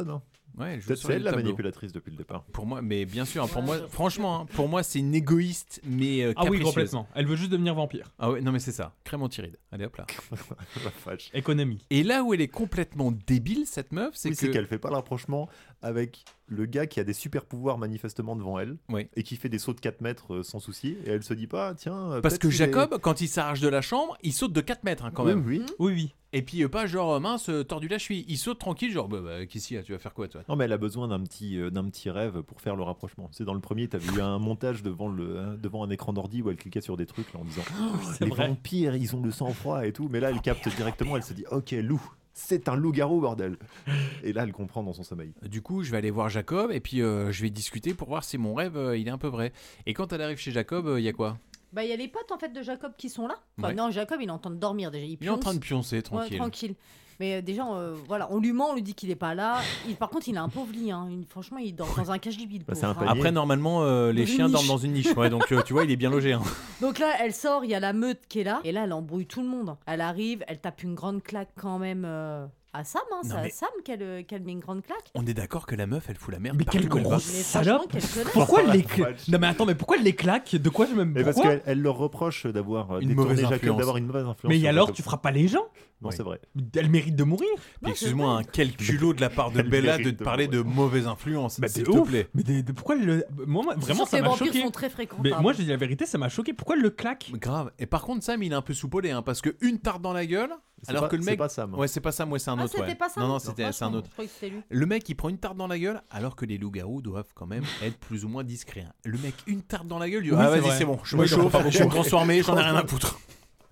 Ouais, elle joue Peut-être sur c'est les elle la tableaux. manipulatrice depuis le départ. Pour moi, mais bien sûr, hein, pour moi, franchement, hein, pour moi, c'est une égoïste, mais euh, Ah oui, capricieuse. complètement. Elle veut juste devenir vampire. Ah ouais, non mais c'est ça. Crème anti-rides. Allez hop là. Économie. Et là où elle est complètement débile, cette meuf, c'est Oui, que c'est qu'elle fait pas le rapprochement avec le gars qui a des super pouvoirs manifestement devant elle et qui fait des sauts de quatre mètres euh, sans souci et elle se dit pas tiens euh, parce peut-être que qu'il Jacob, est- quand il s'arrache de la chambre, il saute de quatre mètres hein, quand Oui, même. oui. Oui, oui. Et puis euh, pas genre euh, mince, euh, tordu la cheville. Il saute tranquille, genre bah, bah, qu'est-ce qu'il y a, tu vas faire quoi toi? Non mais elle a besoin d'un petit euh, d'un petit rêve pour faire le rapprochement. C'est dans le premier, t'as vu un montage devant le hein, devant un écran d'ordi où elle cliquait sur des trucs là, en disant oh, c'est les vrai. vampires ils ont le sang froid et tout, mais là elle capte directement, elle se dit ok loup, c'est un loup-garou bordel. Et là elle comprend dans son sommeil. Du coup, je vais aller voir Jacob et puis euh, je vais discuter pour voir si mon rêve euh, il est un peu vrai. Et quand elle arrive chez Jacob, il euh, y a quoi? Bah, il y a les potes en fait de Jacob qui sont là. Enfin, Ouais. non, Jacob il est en train de dormir déjà. Il, Il est en pionce. train de pioncer, tranquille. Ouais, tranquille. Mais euh, déjà, euh, voilà, on lui ment, on lui dit qu'il est pas là. Il, par contre, il a un pauvre lit. Hein. Il- franchement, il dort dans un cache-lit. le Bah, pauvre, hein. Après, normalement, euh, les Dans une chiens dorment niche. dans une niche. Ouais, donc euh, tu vois, il est bien logé. Hein. Donc là, elle sort, il y a la meute qui est là. Et là, elle embrouille tout le monde. Elle arrive, elle tape une grande claque quand même euh, à Sam. Hein. Non, C'est à mais- Sam qu'elle euh, qu'elle met une grande claque. On est d'accord que la meuf, elle fout la merde. Mais partout quelle où elle va. grosse Mais salope. franchement, quelle connasse. Pourquoi elle les Oh, claque Non mais attends, mais pourquoi elle les claque? De quoi je me Et parce pourquoi qu'elle elle leur reproche d'avoir euh, Une détourné mauvaise Jacob, influence. d'avoir une mauvaise influence. Mais sur alors, Jacob. tu frappes pas les gens? Non, c'est vrai. Elle mérite de mourir. Puis excuse-moi, un quel culot de la part de Elle Bella mérite de de te parler de mauvaise influence, Bah, s'il de te ouf. plaît. Mais des- de- pourquoi elle le... Moi, moi, vraiment, sûr ça que les m'a vampires choqué. sont très fréquents, Mais pardon. moi, je dis la vérité, ça m'a choqué. Pourquoi elle le claque? Grave. Et par contre, Sam, il est un peu soupolé, hein, parce que une tarte dans la gueule, C'est alors pas- que le c'est mec. pas Sam. Ouais, c'est pas Sam, ouais, c'est un Ah, autre. c'était ouais. pas Sam Non, non, Non, c'était c'est un franchement, autre. je croyais que c'était lui. Le mec, il prend une tarte dans la gueule, alors que les loups-garous doivent quand même être plus ou moins discrets. hein. Le mec, une tarte dans la gueule, il dit Oui, ah c'est vas-y, vrai. c'est bon, je Oui, me il en faut chauffe, pas je beaucoup. suis transformé, j'en ai rien à foutre.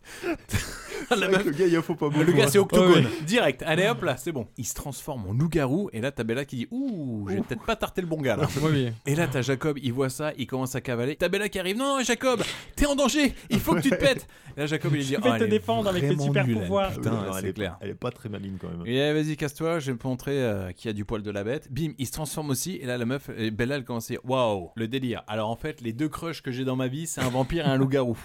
La meuf- Le gars, il faut pas beaucoup. Le gars, c'est hein. octogone, Ouais, direct. Allez hop là, c'est bon. Il se transforme en loup-garou, et là, t'as Bella qui dit ouh, j'ai peut-être pas tarté le bon gars là. Oui, oui. Et là, t'as Jacob, il voit ça, il commence à cavaler. T'as Bella qui arrive, non, non, Jacob, t'es en danger, il faut que tu te pètes. Et là, Jacob, il lui dit, Tu peux oh, te elle est défendre avec tes vraiment super nulle, elle, pouvoirs. Putain, Non, elle c'est est clair. pas- Elle est pas très maligne quand même. Et allez, vas-y, casse-toi, je vais te montrer euh, qui a du poil de la bête. Bim, il se transforme aussi. Et là, la meuf, et Bella, elle commence à dire waouh, le délire. Alors en fait, les deux crushs que j'ai dans ma vie, c'est un vampire et un loup-garou.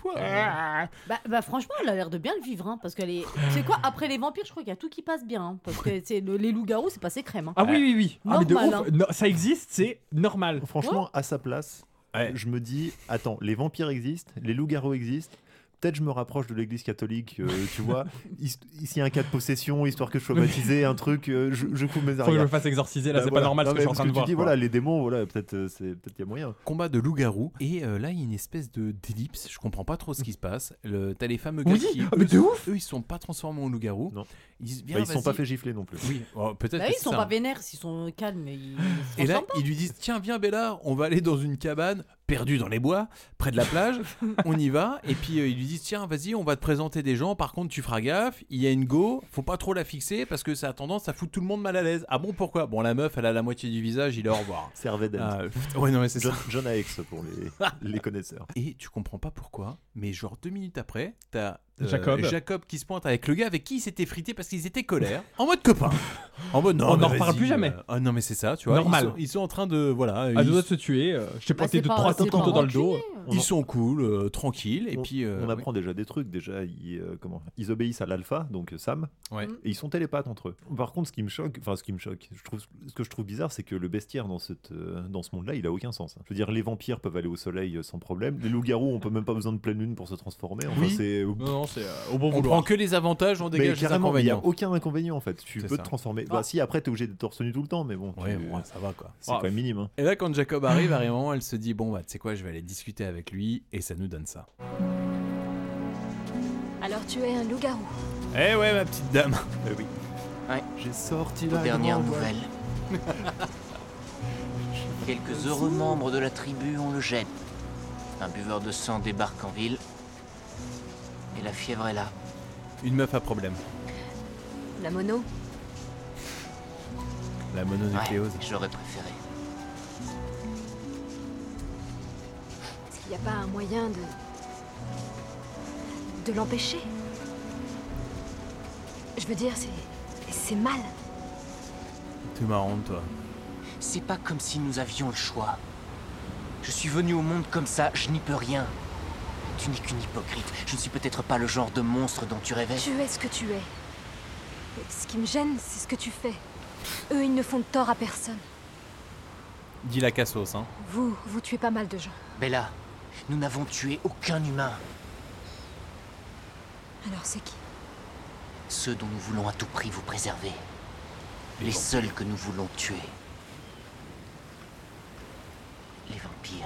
Bah, bah, franchement, elle a l'air de bien le vivre. Hein, parce qu'elle est. C'est quoi? Après les vampires, je crois qu'il y a tout qui passe bien. Hein, parce que c'est le- les loups-garous, c'est passé crème. Hein. Ah oui, oui, oui. Ah, mais de Normal, ouf. hein. Non, ça existe, c'est normal. Franchement, à sa place, je me dis attends, les vampires existent, les loups-garous existent. Peut-être je me rapproche de l'église catholique, euh, tu vois. Ici, il y a un cas de possession, histoire que je sois baptisé, un truc, euh, je, je coupe mes Faut que je arrières. me fasse exorciser, là, Bah c'est voilà. pas normal Non, ce que je suis mais en train parce de voir. Tu dis, quoi. voilà, les démons, voilà, peut-être euh, c'est peut-être il y a moyen. Combat de loup-garou. Et euh, là, il y a une espèce de d'ellipse. Je comprends pas trop ce qui se passe. Le- T'as les fameux gars Oui, qui. ah, mais de eux, ouf. eux, ils sont pas transformés en loup-garou. Non. Ils disent, Bah, viens, ils se sont pas vas-y. fait gifler non plus. Oui, oh, peut-être. Bah que oui, c'est ils sont ça. pas vénères, s'ils sont calmes, mais ils. ils se Et là, transforment pas. ils lui disent tiens, viens Bella, on va aller dans une cabane perdue dans les bois, près de la plage. On y va. Et puis euh, ils lui disent tiens, vas-y, on va te présenter des gens. Par contre, tu feras gaffe. Il y a une go, faut pas trop la fixer parce que ça a tendance à foutre tout le monde mal à l'aise. Ah bon, pourquoi? Bon, la meuf, elle a la moitié du visage. Il est au revoir. Servait d'elle. Ah, putain, ouais, non, mais c'est John, ça. John Axe pour les, les connaisseurs. Et tu comprends pas pourquoi, mais genre deux minutes après, t'as euh, Jacob. Jacob qui se pointe avec le gars avec qui il s'était frité parce qu'ils étaient colères, en mode copain. En mode non, On mais n'en reparle vas-y, plus jamais. euh, Ah non, mais c'est ça, tu vois. Normal. Ils sont, ils sont en train de. Voilà. À ils, deux doigts de se tuer, euh, je t'ai Bah, pointé c'est de pas- trois c'est couteaux pas dans le dos. rancunier. ils On- sont cool, euh, tranquilles, et on, puis. euh, on ouais. apprend déjà des trucs. Déjà, ils, euh, comment, ils obéissent à l'alpha, donc euh, Sam, Ouais. et ils sont télépathes entre eux. Par contre, ce qui me choque, enfin ce qui me choque, je trouve, ce que je trouve bizarre, c'est que le bestiaire dans cette, euh, dans ce monde-là, il a aucun sens. Je veux dire, les vampires peuvent aller au soleil euh, sans problème. Les loups-garous, on peut même pas besoin de pleine lune pour se transformer. Enfin, Oui. c'est Non, non, c'est euh, au bon On vouloir. prend que les avantages, on mais dégage les carrément, il n'y a inconvénients. aucun inconvénient en fait. Tu C'est peux ça. te transformer. Ah. Bah, si après t'es obligé d'être torse nu tout le temps, mais bon, tu- Ouais, bon, ça va quoi. c'est Ah. quand même minime. Hein. Et là, quand Jacob arrive, à un moment, elle se dit bon, bah, tu sais quoi, je vais aller discuter avec lui, et ça nous donne ça. Alors tu es un loup-garou. Eh ouais, ma petite dame. Eh oui. Ouais. J'ai sorti Aux la dernières grande- nouvelles. Quelques heureux membres de la tribu ont le gène. Un buveur de sang débarque en ville. Et la fièvre est là. Une meuf à problème. La mono. La mononucléose. Ouais, j'aurais préféré. Est-ce qu'il n'y a pas un moyen de... de l'empêcher? Je veux dire, c'est... c'est mal. T'es marrante, toi. C'est pas comme si nous avions le choix. Je suis venu au monde comme ça, je n'y peux rien. Tu n'es qu'une hypocrite. Je ne suis peut-être pas le genre de monstre dont tu rêvais. Tu es ce que tu es. Et ce qui me gêne, c'est ce que tu fais. Eux, ils ne font de tort à personne. Dis la cassos, hein. Vous, vous tuez pas mal de gens. Bella, nous n'avons tué aucun humain. Alors c'est qui? Ceux dont nous voulons à tout prix vous préserver. Les, Les seuls que nous voulons tuer. Les vampires.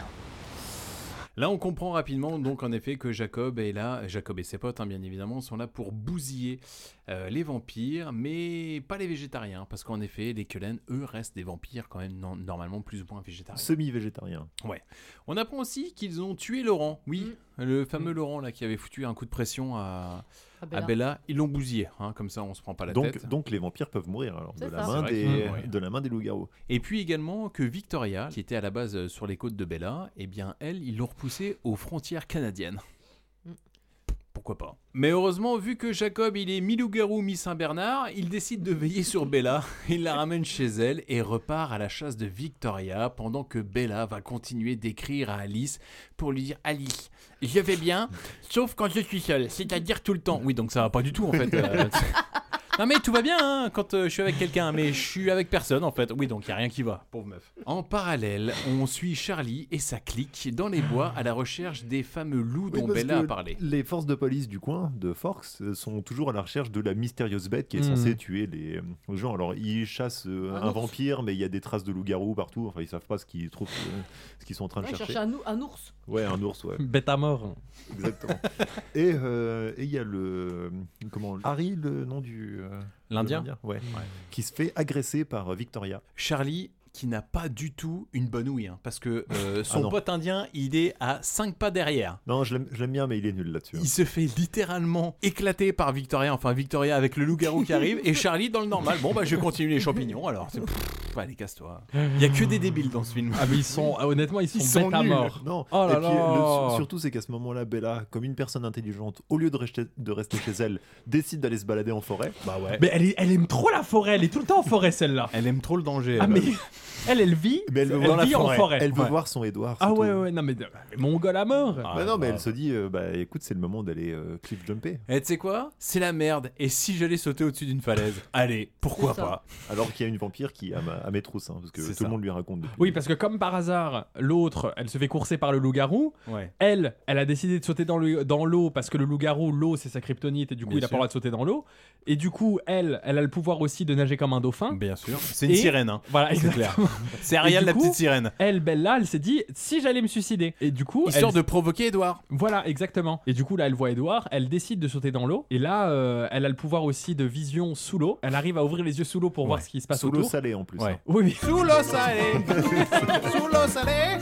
Là, on comprend rapidement, donc, en effet, que Jacob est là, Jacob et ses potes, hein, bien évidemment, sont là pour bousiller euh, les vampires, mais pas les végétariens, parce qu'en effet, les Cullen, eux, restent des vampires quand même non, normalement plus ou moins végétariens. Semi-végétariens. Ouais. On apprend aussi qu'ils ont tué Laurent, oui, mmh. le fameux mmh. Laurent, là, qui avait foutu un coup de pression à... À Bella. à Bella, ils l'ont bousillé, hein, comme ça on se prend pas la donc, tête. Donc les vampires peuvent mourir alors, de ça. la, main des, mmh. de la main des loups-garous. Et puis également que Victoria, qui était à la base sur les côtes de Bella, eh bien elle, ils l'ont repoussée aux frontières canadiennes. Mmh. Pourquoi pas. Mais heureusement, vu que Jacob il est mi-loup-garou, mi-Saint-Bernard, il décide de veiller sur Bella, il la ramène chez elle et repart à la chasse de Victoria pendant que Bella va continuer d'écrire à Alice pour lui dire « Alice, je vais bien, sauf quand je suis seule, c'est-à-dire tout le temps. » Oui, donc ça va pas du tout en fait. Euh, non mais tout va bien hein, quand euh, je suis avec quelqu'un, mais je suis avec personne en fait. Oui, donc il n'y a rien qui va, pauvre meuf. En parallèle, on suit Charlie et sa clique dans les bois à la recherche des fameux loups dont oui, Bella a parlé. Les forces de police du coin de Forks sont toujours à la recherche de la mystérieuse bête qui est mmh. censée tuer les euh, gens. Alors ils chassent euh, un, un vampire, mais il y a des traces de loup-garou partout. Enfin, ils savent pas ce qu'ils trouvent, euh, ce qu'ils sont en train de ouais, chercher. Ils cherchent un, un ours. Ouais, un ours, ouais. Bête à mort. Exactement. Et il euh, y a le comment Harry, le nom du euh, l'Indien, ouais, ouais, qui se fait agresser par Victoria. Charlie, qui n'a pas du tout une bonne ouïe, hein, parce que euh, son ah pote indien, il est à cinq pas derrière. Non, je l'aime, je l'aime bien, mais il est nul là-dessus. Hein. Il se fait littéralement éclater par Victoria, enfin Victoria avec le loup-garou qui arrive, et Charlie dans le normal. Bon, bah je vais continuer les champignons, alors. C'est... Pff, allez, casse-toi. Il y a que des débiles dans ce film. Ah, mais ils sont, honnêtement, ils sont, ils sont bêtes à mort. Non. Oh là et puis, là. Le, surtout, c'est qu'à ce moment-là, Bella, comme une personne intelligente, au lieu de rester, de rester chez elle, décide d'aller se balader en forêt. Bah ouais. Mais elle, est, elle aime trop la forêt, elle est tout le temps en forêt, celle-là. Elle aime trop le danger. Ah, mais elle, elle vit. Mais elle veut elle voir vit la forêt. en forêt. Elle veut ouais. voir son Edouard. Ah ouais, ouais, non mais, mais mongol à mort. Ah, bah non, mais bah. elle se dit, euh, bah écoute, c'est le moment d'aller euh, cliff jumper. Et tu sais quoi ? C'est la merde. Et si j'allais sauter au-dessus d'une falaise ? Allez, pourquoi pas ? Alors qu'il y a une vampire qui a, ma, à mes trousses, hein, parce que c'est tout ça. Le monde lui raconte. Depuis. Oui, parce que comme par hasard, l'autre, elle se fait courser par le loup-garou. Ouais. Elle, elle a décidé de sauter dans, le, dans l'eau parce que le loup-garou, l'eau, c'est sa kryptonite et du coup, Bien il a sûr. pas le droit de sauter dans l'eau. Et du coup, elle, elle a le pouvoir aussi de nager comme un dauphin. Bien sûr. C'est une et, sirène. Hein. Voilà, c'est clair. C'est Ariel, la coup, petite sirène. Elle, Bella, elle s'est dit si j'allais me suicider. Et du coup, histoire elle... de provoquer Edouard. Voilà, exactement. Et du coup, là, elle voit Edouard, elle décide de sauter dans l'eau. Et là, euh, elle a le pouvoir aussi de vision sous l'eau. Elle arrive à ouvrir les yeux sous l'eau pour ouais. voir ce qui se passe sous autour. Sous l'eau salée en plus. Ouais. Hein. Oui, oui. Sous l'eau salée. Sous l'eau salée.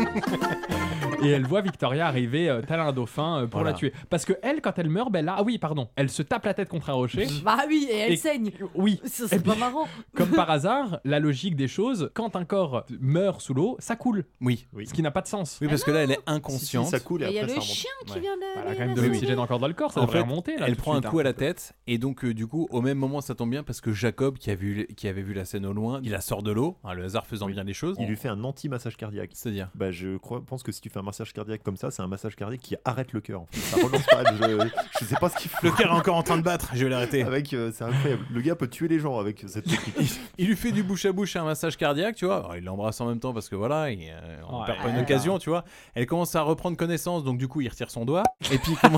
Et elle voit Victoria arriver euh, tel un dauphin euh, pour voilà. la tuer. Parce que elle, quand elle meurt, Bella, ah oui, pardon, elle se tape la tête contre un rocher. Bah oui, et elle et... saigne. Oui. Ça, c'est et pas puis, marrant. Comme par hasard, la logique des choses, quand un corps meurt sous l'eau, ça coule. Oui. oui. Ce qui n'a pas de sens. Oui, parce ah que là, elle est inconsciente. Si, si, ça coule et, et après, il y a ça le chien remonte. qui vient de. Elle a quand même de l'oxygène encore dans le corps, ça en devrait fait, remonter. Là, elle prend un suite, coup hein. à la tête, et donc, euh, du coup, au même moment, ça tombe bien parce que Jacob, qui, a vu, qui avait vu la scène au loin, il la sort de l'eau, hein, le hasard faisant oui. bien les choses. Il lui fait un anti-massage cardiaque. C'est-à-dire bah, je crois, pense que si tu fais un massage cardiaque comme ça, c'est un massage cardiaque qui arrête le cœur. En fait. Ça relance pas. Je, je sais pas ce qu'il fait. Le cœur est encore en train de battre, je vais l'arrêter. Avec, euh, c'est incroyable. Le gars peut tuer les gens avec cette technique. il, il lui fait du bouche à bouche un massage cardiaque, tu vois. Alors, il l'embrasse en même temps parce que voilà, il, euh, on ouais, perd pas une occasion, tu vois. Elle commence à reprendre connaissance, donc du coup, il retire son doigt. Et puis, comment.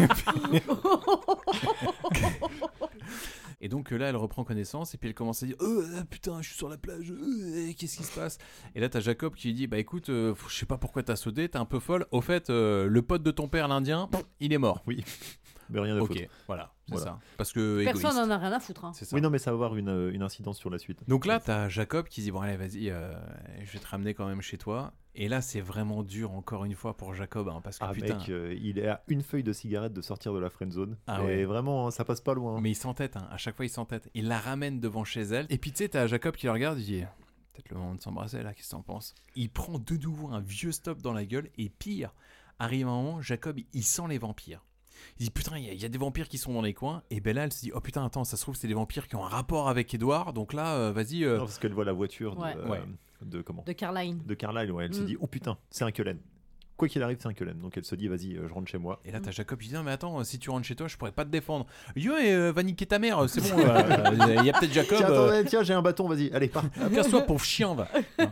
Et donc là, elle reprend connaissance et puis elle commence à dire oh, putain, je suis sur la plage, euh, qu'est-ce qui se passe? Et là, t'as Jacob qui lui dit bah écoute, euh, je sais pas pourquoi t'as sauté, t'es un peu folle. Au fait, euh, le pote de ton père, l'Indien, il est mort. Oui, mais rien à foutre. Ok, voilà, c'est voilà. ça. Parce que personne n'en a rien à foutre. Hein. C'est ça. Oui, non, mais ça va avoir une, une incidence sur la suite. Donc là, t'as Jacob qui dit bon, allez, vas-y, euh, je vais te ramener quand même chez toi. Et là, c'est vraiment dur, encore une fois, pour Jacob, hein, parce que ah, putain... mec, euh, il est à une feuille de cigarette de sortir de la friendzone. Ah et ouais. vraiment, ça passe pas loin. Mais il s'entête, hein. À chaque fois, il s'entête. Il la ramène devant chez elle. Et puis, tu sais, t'as Jacob qui le regarde, il dit peut-être le moment de s'embrasser, là, qu'est-ce que t'en penses? Il prend de nouveau un vieux stop dans la gueule, et pire, arrive un moment, Jacob, il sent les vampires. Il dit putain, il y, y a des vampires qui sont dans les coins. Et Bella, elle se dit oh putain, attends, ça se trouve, c'est des vampires qui ont un rapport avec Edouard. Donc là, euh, vas-y. Euh... Non, parce qu'elle voit la voiture ouais. de, euh, ouais. de comment De Carlisle. De Carlisle, ouais. Elle mm. se dit oh putain, c'est un Cullen. quoi qu'il arrive, c'est un que l'aime. Donc elle se dit, vas-y, euh, je rentre chez moi. Et là, t'as Jacob qui dit, non, mais attends, si tu rentres chez toi, je pourrais pas te défendre. Il dit, ouais, euh, va niquer ta mère, c'est bon, il euh, y a peut-être Jacob. Tiens, euh... attends, tiens, j'ai un bâton, vas-y, allez, pars. Casse-toi, pauvre chien, va.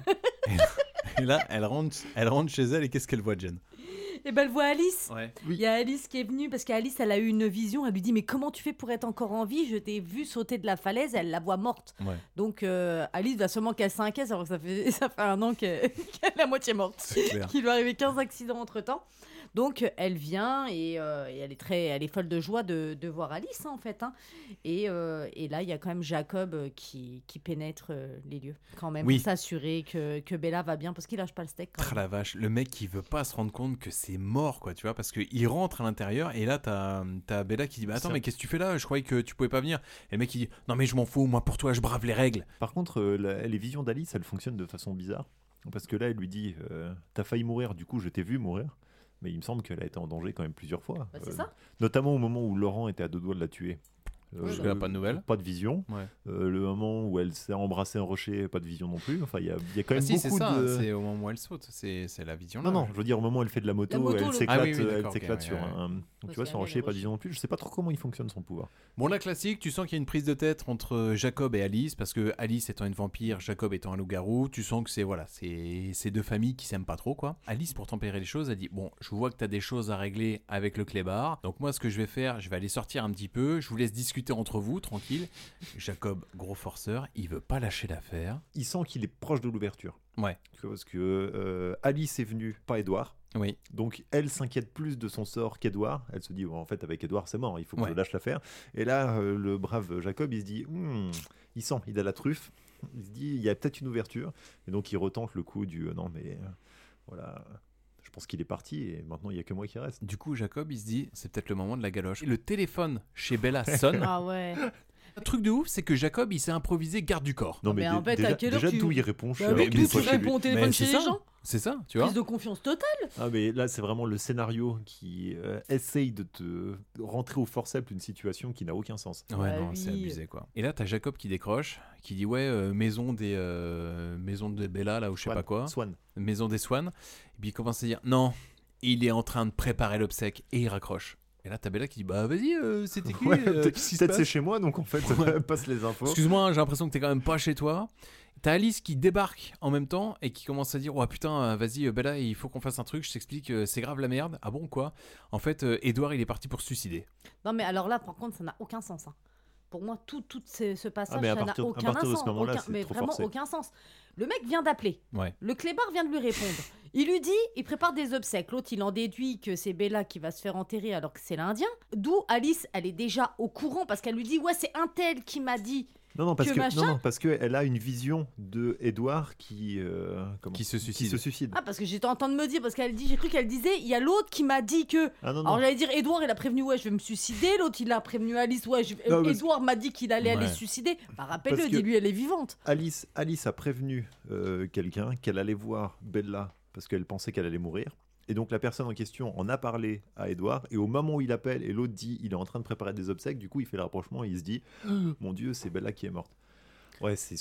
Et là, elle rentre, elle rentre chez elle et qu'est-ce qu'elle voit, Jen? Et ben elle voit Alice. Ouais. Il y a Alice qui est venue parce qu'Alice elle a eu une vision. Elle lui dit mais comment tu fais pour être encore en vie? Je t'ai vu sauter de la falaise. Elle la voit morte. Ouais. Donc euh, Alice va seulement casser un caisse alors que ça fait ça fait un an qu'elle, qu'elle est à moitié morte. Qu'il lui est arrivé quinze accidents entre temps. Donc elle vient et, euh, et elle est très, elle est folle de joie de, de voir Alice hein, en fait. Hein. Et, euh, et là il y a quand même Jacob qui, qui pénètre euh, les lieux quand même oui. pour s'assurer que, que Bella va bien parce qu'il lâche pas le steak. Ah la vache, le mec qui veut pas se rendre compte que c'est mort quoi, tu vois, parce que il rentre à l'intérieur et là t'as, t'as Bella qui dit bah attends mais qu'est-ce que tu fais là? Je croyais que tu pouvais pas venir. Et le mec il dit non mais je m'en fous, moi pour toi je brave les règles. Par contre euh, la, les visions d'Alice elles fonctionnent de façon bizarre parce que là elle lui dit euh, t'as failli mourir, du coup je t'ai vu mourir. Mais il me semble qu'elle a été en danger quand même plusieurs fois. Bah, c'est euh, ça. Notamment au moment où Laurent était à deux doigts de la tuer. Euh, Jusque là, pas de nouvelles. Pas de vision. Ouais. Euh, le moment où elle s'est embrassée un rocher, pas de vision non plus. Enfin, il y, y a quand même ah, si, beaucoup c'est ça, de. C'est au moment où elle saute. C'est, c'est la vision là. Non, non, je veux dire, au moment où elle fait de la moto, la moto elle le... s'éclate, ah, oui, oui, elle s'éclate okay, sur ouais, ouais. un. Donc, Parce tu vois, sur un rocher, pas de vision non plus. Je sais pas trop comment il fonctionne son pouvoir. Bon, la classique, tu sens qu'il y a une prise de tête entre Jacob et Alice, parce que Alice étant une vampire, Jacob étant un loup-garou, tu sens que c'est voilà, c'est, c'est deux familles qui s'aiment pas trop quoi. Alice, pour tempérer les choses, elle dit bon, je vois que t'as des choses à régler avec le clébard, donc moi ce que je vais faire, je vais aller sortir un petit peu, je vous laisse discuter entre vous, tranquille. Jacob, gros forceur, il veut pas lâcher l'affaire. Il sent qu'il est proche de l'ouverture. Ouais. Parce que euh, Alice est venue, pas Édouard. Oui. Donc elle s'inquiète plus de son sort qu'Édouard. Elle se dit bon, en fait avec Édouard c'est mort, il faut que ouais. je lâche l'affaire. Et là euh, le brave Jacob il se dit hm, il sent, il a la truffe. Il se dit il y a peut-être une ouverture. Et donc il retente le coup du euh, non mais euh, voilà. Je pense qu'il est parti et maintenant il n'y a que moi qui reste. Du coup Jacob il se dit c'est peut-être le moment de la galoche. Et le téléphone chez Bella sonne. Ah ouais. Le truc de ouf, c'est que Jacob, il s'est improvisé garde du corps. Non, mais, mais en fait, déjà, à quelle heure déjà tu... d'où il répond. Bah, mais d'où tu réponds au téléphone chez les gens. C'est ça, tu vois. Prise de confiance totale. Ah, mais là, c'est vraiment le scénario qui euh, essaye de te rentrer au forceps une situation qui n'a aucun sens. Ouais, bah, non, oui. c'est abusé, quoi. Et là, t'as Jacob qui décroche, qui dit ouais, euh, maison des euh, maison de Bella, là, ou je sais Swan. pas quoi. Swan. Maison des Swan. Et puis il commence à dire non, il est en train de préparer l'obsèque et il raccroche. Et là, t'as Bella qui dit bah vas-y, euh, c'était qui ouais, euh, Peut-être c'est chez moi, donc en fait, ouais. passe les infos. Excuse-moi, j'ai l'impression que t'es quand même pas chez toi. T'as Alice qui débarque en même temps et qui commence à dire oh putain, vas-y Bella, il faut qu'on fasse un truc, je t'explique, c'est grave la merde. Ah bon quoi? En fait, Édouard il est parti pour se suicider. Non mais alors là, par contre, ça n'a aucun sens. Hein. Pour moi, tout, tout ce, ce passage, ah, mais à ça partir, n'a aucun à partir de sens. ce moment-là, aucun, c'est mais trop vraiment forcé. aucun sens. Le mec vient d'appeler. Ouais. Le clébard vient de lui répondre. Il lui dit, il prépare des obsèques. L'autre, il en déduit que c'est Bella qui va se faire enterrer alors que c'est l'Indien. D'où Alice, elle est déjà au courant parce qu'elle lui dit ouais, c'est un tel qui m'a dit. Non, non, parce que que, machin... non, non, parce qu'elle a une vision de Édouard qui, euh, comment, qui, se suicide. qui se suicide. Ah, parce que j'étais en train de me dire, parce qu'elle dit, j'ai cru qu'elle disait, il y a l'autre qui m'a dit que. Ah, non, non. Alors j'allais dire, Édouard, il a prévenu, ouais, je vais me suicider. L'autre, il a prévenu Alice, ouais, je... Non, mais... Édouard m'a dit qu'il allait ouais. aller se suicider. Bah, rappelle-le, Parce que dis-lui, elle est vivante. Alice, Alice a prévenu euh, quelqu'un qu'elle allait voir Bella parce qu'elle pensait qu'elle allait mourir. Et donc la personne en question en a parlé à Édouard. Et au moment où il appelle et l'autre dit, il est en train de préparer des obsèques, du coup, il fait le rapprochement et il se dit, mon Dieu, c'est Bella qui est morte. Ouais, c'est.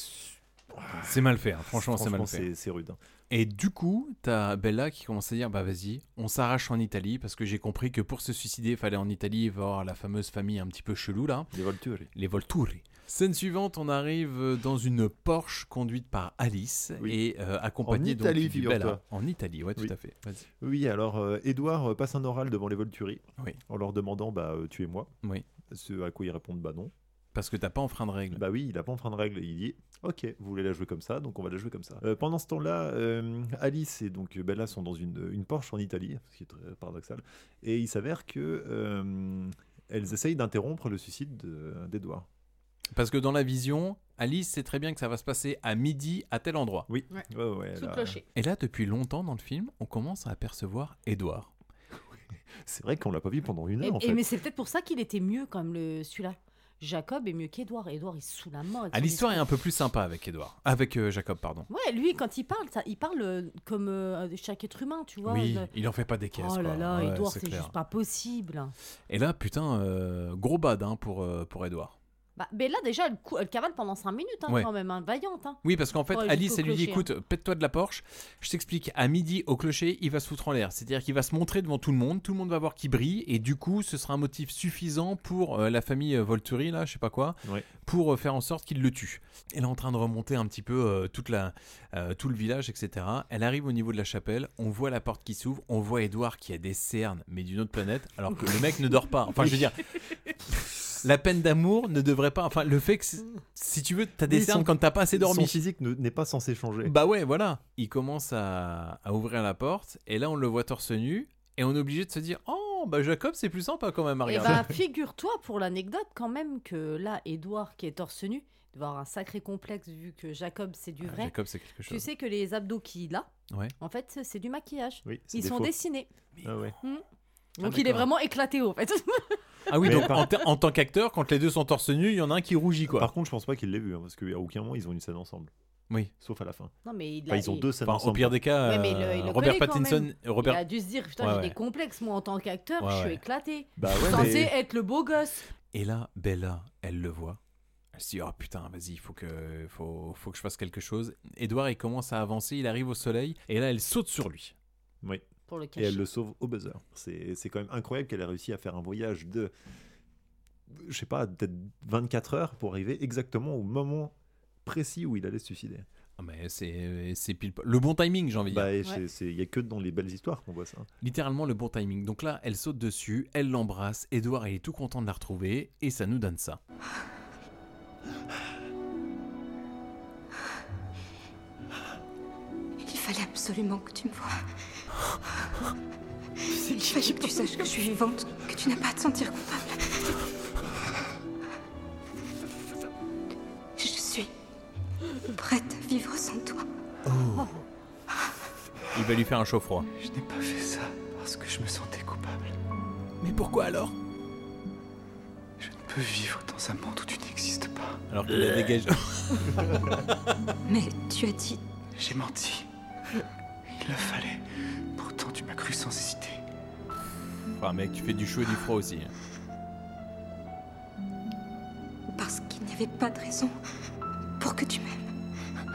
C'est mal fait, hein. franchement, Franchement, c'est mal fait. C'est, c'est rude. Hein. Et du coup, t'as Bella qui commence à dire bah vas-y, on s'arrache en Italie parce que j'ai compris que pour se suicider, il fallait en Italie voir la fameuse famille un petit peu chelou là. Les Volturi. Les Volturi. Scène suivante, on arrive dans une Porsche conduite par Alice oui. et euh, accompagnée en Italie, donc de Bella. En Italie, ouais, tout oui. à fait. Vas-y. Oui, alors euh, Édouard passe un oral devant les Volturi oui. en leur demandant bah euh, tuez-moi. Oui. Ce à quoi ils répondent bah non. Parce que t'as pas enfreint de règle. Bah oui, il a pas enfreint de règle. Il dit ok, vous voulez la jouer comme ça, donc on va la jouer comme ça. Euh, pendant ce temps-là, euh, Alice et donc Bella sont dans une, une Porsche en Italie, ce qui est très paradoxal. Et il s'avère que euh, elles essayent d'interrompre le suicide de, d'Édouard. Parce que dans la vision, Alice sait très bien que ça va se passer à midi à tel endroit. Oui. Ouais. Ouais, ouais, Sous là... clocher. Et là, depuis longtemps dans le film, on commence à apercevoir Édouard. C'est vrai qu'on l'a pas vu pendant une heure. Et, en et fait. mais c'est peut-être pour ça qu'il était mieux comme le celui-là. Jacob est mieux qu'Édouard. Édouard, il est sous la mort. Ah, l'histoire est un peu plus sympa avec Édouard. Avec euh, Jacob, pardon. Ouais, lui, quand il parle, ça, il parle euh, comme euh, chaque être humain, tu vois. Oui, le... il en fait pas des caisses. Oh là quoi. là, ouais, Édouard, c'est, c'est clair. juste pas possible. Et là, putain, euh, gros bad hein, pour, euh, pour Édouard. Bah, Bella, déjà, elle, cou- elle cavale pendant cinq minutes, hein, Ouais. quand même, hein, vaillante. Hein. Oui, parce qu'en fait, Pour aller Alice, jusqu'au elle lui dit, clocher, écoute, pète-toi de la Porsche, je t'explique, à midi, au clocher, il va se foutre en l'air. C'est-à-dire qu'il va se montrer devant tout le monde, tout le monde va voir qu'il brille, et du coup, ce sera un motif suffisant pour euh, la famille euh, Volturi, là, je sais pas quoi, Ouais. pour euh, faire en sorte qu'il le tue. Elle est en train de remonter un petit peu euh, toute la, euh, tout le village, et cetera. Elle arrive au niveau de la chapelle, on voit la porte qui s'ouvre, on voit Edouard qui a des cernes, mais d'une autre planète, alors que le mec ne dort pas. Enfin, je veux dire... La peine d'amour ne devrait pas. Enfin, le fait que c'est- si tu veux, t'as des Oui, cernes son- quand t'as pas assez dormi. Son physique ne- n'est pas censé changer. Bah ouais, voilà. Il commence à, à ouvrir la porte et là on le voit torse nu et on est obligé de se dire oh bah Jacob c'est plus sympa quand même à Et regarder. bah, figure-toi pour l'anecdote quand même que là, Edouard qui est torse nu, il doit avoir un sacré complexe vu que Jacob c'est du vrai. Jacob c'est quelque Tu chose. sais que les abdos qu'il a, Ouais. en fait, c'est du maquillage. Oui, c'est Ils des sont faux. dessinés. Ah ouais. Hmm. Ah, Donc il est d'accord. vraiment éclaté en fait. Ah oui, Mais donc par- en, ter- en tant qu'acteur, quand les deux sont torse nu, il y en a un qui rougit quoi. Par contre, je pense pas qu'il l'ait vu, hein, parce qu'à aucun moment ils ont une scène ensemble. Oui. Sauf à la fin. Non, mais il Enfin, a- ils ont il- deux scènes Enfin, ensemble. au pire des cas, Ouais, mais il le- euh, il le Robert connaît quand Pattinson. même. Robert... Il a dû se dire putain, Ouais, j'ai ouais. des complexes moi en tant qu'acteur, Ouais, je suis ouais. éclaté. Bah je suis ouais, censé mais- être le beau gosse. Et là, Bella, elle le voit. Elle se dit oh putain, vas-y, il faut que, faut, faut que je fasse quelque chose. Edouard, il commence à avancer, il arrive au soleil et là, elle saute sur lui. Oui. Pour le Et cacher. elle le sauve au buzzer. C'est c'est quand même incroyable qu'elle ait réussi à faire un voyage de, je sais pas, peut-être vingt-quatre heures pour arriver exactement au moment précis où il allait se suicider. Ah, mais c'est c'est pile po- le bon timing, j'ai envie de dire. Bah, et c'est- c'est- il y a que dans les belles histoires qu'on voit ça. Littéralement le bon timing. Donc là, elle saute dessus, elle l'embrasse. Edouard, il est tout content de la retrouver et ça nous donne ça. Il fallait absolument que tu me vois. Il fallait que tu saches que je suis vivante, que tu n'as pas à te sentir coupable. Je suis prête à vivre sans toi. Il va lui faire un chaud froid. Je n'ai pas fait ça parce que je me sentais coupable. Mais pourquoi alors? Je ne peux vivre dans un monde où tu n'existes pas. Alors qu'il la dégage. Mais tu as dit... J'ai menti. Il le fallait. Pourtant, tu m'as cru sans hésiter. Enfin, mec, tu fais du chaud et du froid aussi. Parce qu'il n'y avait pas de raison pour que tu m'aimes.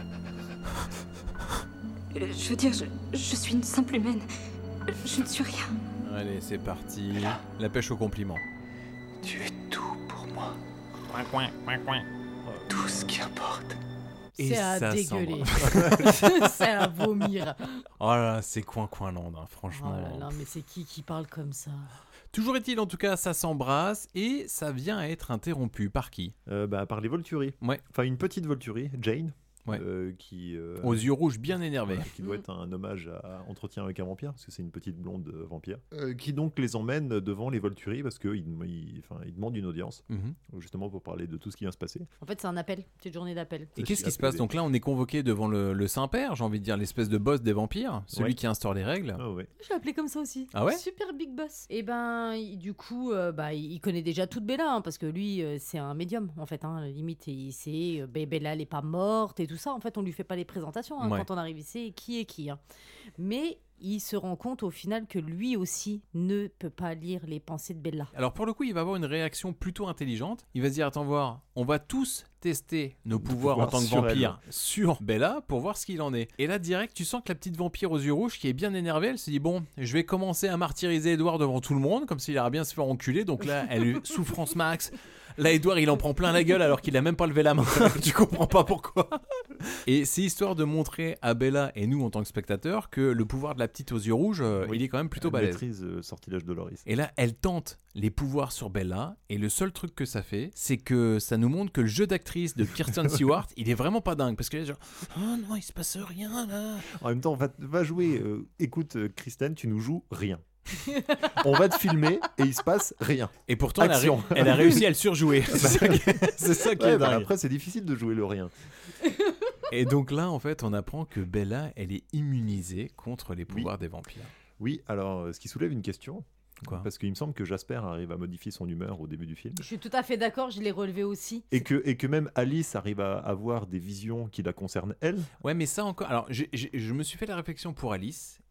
Euh, Je veux dire, je, je suis une simple humaine. Je ne suis rien. Allez, c'est parti. La pêche au compliment. Tu es tout pour moi. Coin, coin, coin, coin. Tout ce qui importe. Et C'est à ça dégueuler. s'embrasse. C'est à vomir. Oh là là, c'est coin coin land, hein, franchement. Oh là là, mais c'est qui qui parle comme ça? Toujours est-il, en tout cas, ça s'embrasse et ça vient à être interrompu par qui? Euh, bah, par les Volturi. Ouais. Enfin, une petite Volturi, Jane. Ouais. euh, qui, euh, Aux yeux rouges bien énervés. voilà, qui doit être un hommage à Entretien avec un vampire, parce que c'est une petite blonde euh, vampire, euh, qui donc les emmène devant les Volturi parce qu'ils il, enfin, ils demandent une audience, Mhm. justement pour parler de tout ce qui vient se passer. En fait, c'est un appel. C'est une journée d'appel. Et qu'est-ce qui se passe? Donc là, on est convoqué devant le, le Saint-Père, j'ai envie de dire l'espèce de boss des vampires, celui Ouais. qui instaure les règles. Ah ouais. Je l'ai appelé comme ça aussi. Ah ouais Super big boss. Et ben, il- du coup, euh, bah, il il connaît déjà toute Bella, hein, parce que lui, euh, c'est un médium, en fait. Hein, limite, il sait, euh, ben, Bella, elle est pas morte et tout ça. En fait, on lui fait pas les présentations hein, Ouais. quand on arrive ici, qui est qui. Hein. Mais il se rend compte au final que lui aussi ne peut pas lire les pensées de Bella. Alors pour le coup, il va avoir une réaction plutôt intelligente. Il va se dire, attends voir, on va tous tester nos pouvoirs en pouvoirs tant que sur vampire sur Bella pour voir ce qu'il en est. Et là, direct, tu sens que la petite vampire aux yeux rouges qui est bien énervée, elle se dit, bon, je vais commencer à martyriser Edouard devant tout le monde, comme s'il allait bien se faire enculer. Donc là, elle lui souffrance max. Là, Edouard, il en prend plein la gueule alors qu'il a même pas levé la main. Tu comprends pas pourquoi. Et c'est histoire de montrer à Bella et nous en tant que spectateurs que le pouvoir de la petite aux yeux rouges, euh, Oui. il est quand même plutôt Elle balèze. maîtrise euh, sortilège de Loris. Et là, elle tente les pouvoirs sur Bella, et le seul truc que ça fait, c'est que ça nous montre que le jeu d'actrice de Kirsten Stewart, il est vraiment pas dingue, parce qu'elle est genre, oh non, il se passe rien là. En même temps, va, va jouer. euh, écoute, euh, Kristen, tu nous joues rien. On va te filmer et il se passe rien. Et pourtant, elle a, Action. ré- elle a réussi à le surjouer. C'est ça qui, c'est ça qui Ouais, est bah, dingue. après, c'est difficile de jouer le rien. Et donc là, en fait, on apprend que Bella, elle est immunisée contre les pouvoirs des vampires. Oui, alors, euh, ce qui soulève une question. Quoi? Parce qu'il me semble que Jasper arrive à modifier son humeur au début du film. Je suis tout à fait d'accord, je l'ai relevé aussi. Et que, et que même Alice arrive à avoir des visions qui la concernent elle. Ouais, mais ça encore. Alors, j'ai- j'ai- je me suis fait la réflexion pour Alice,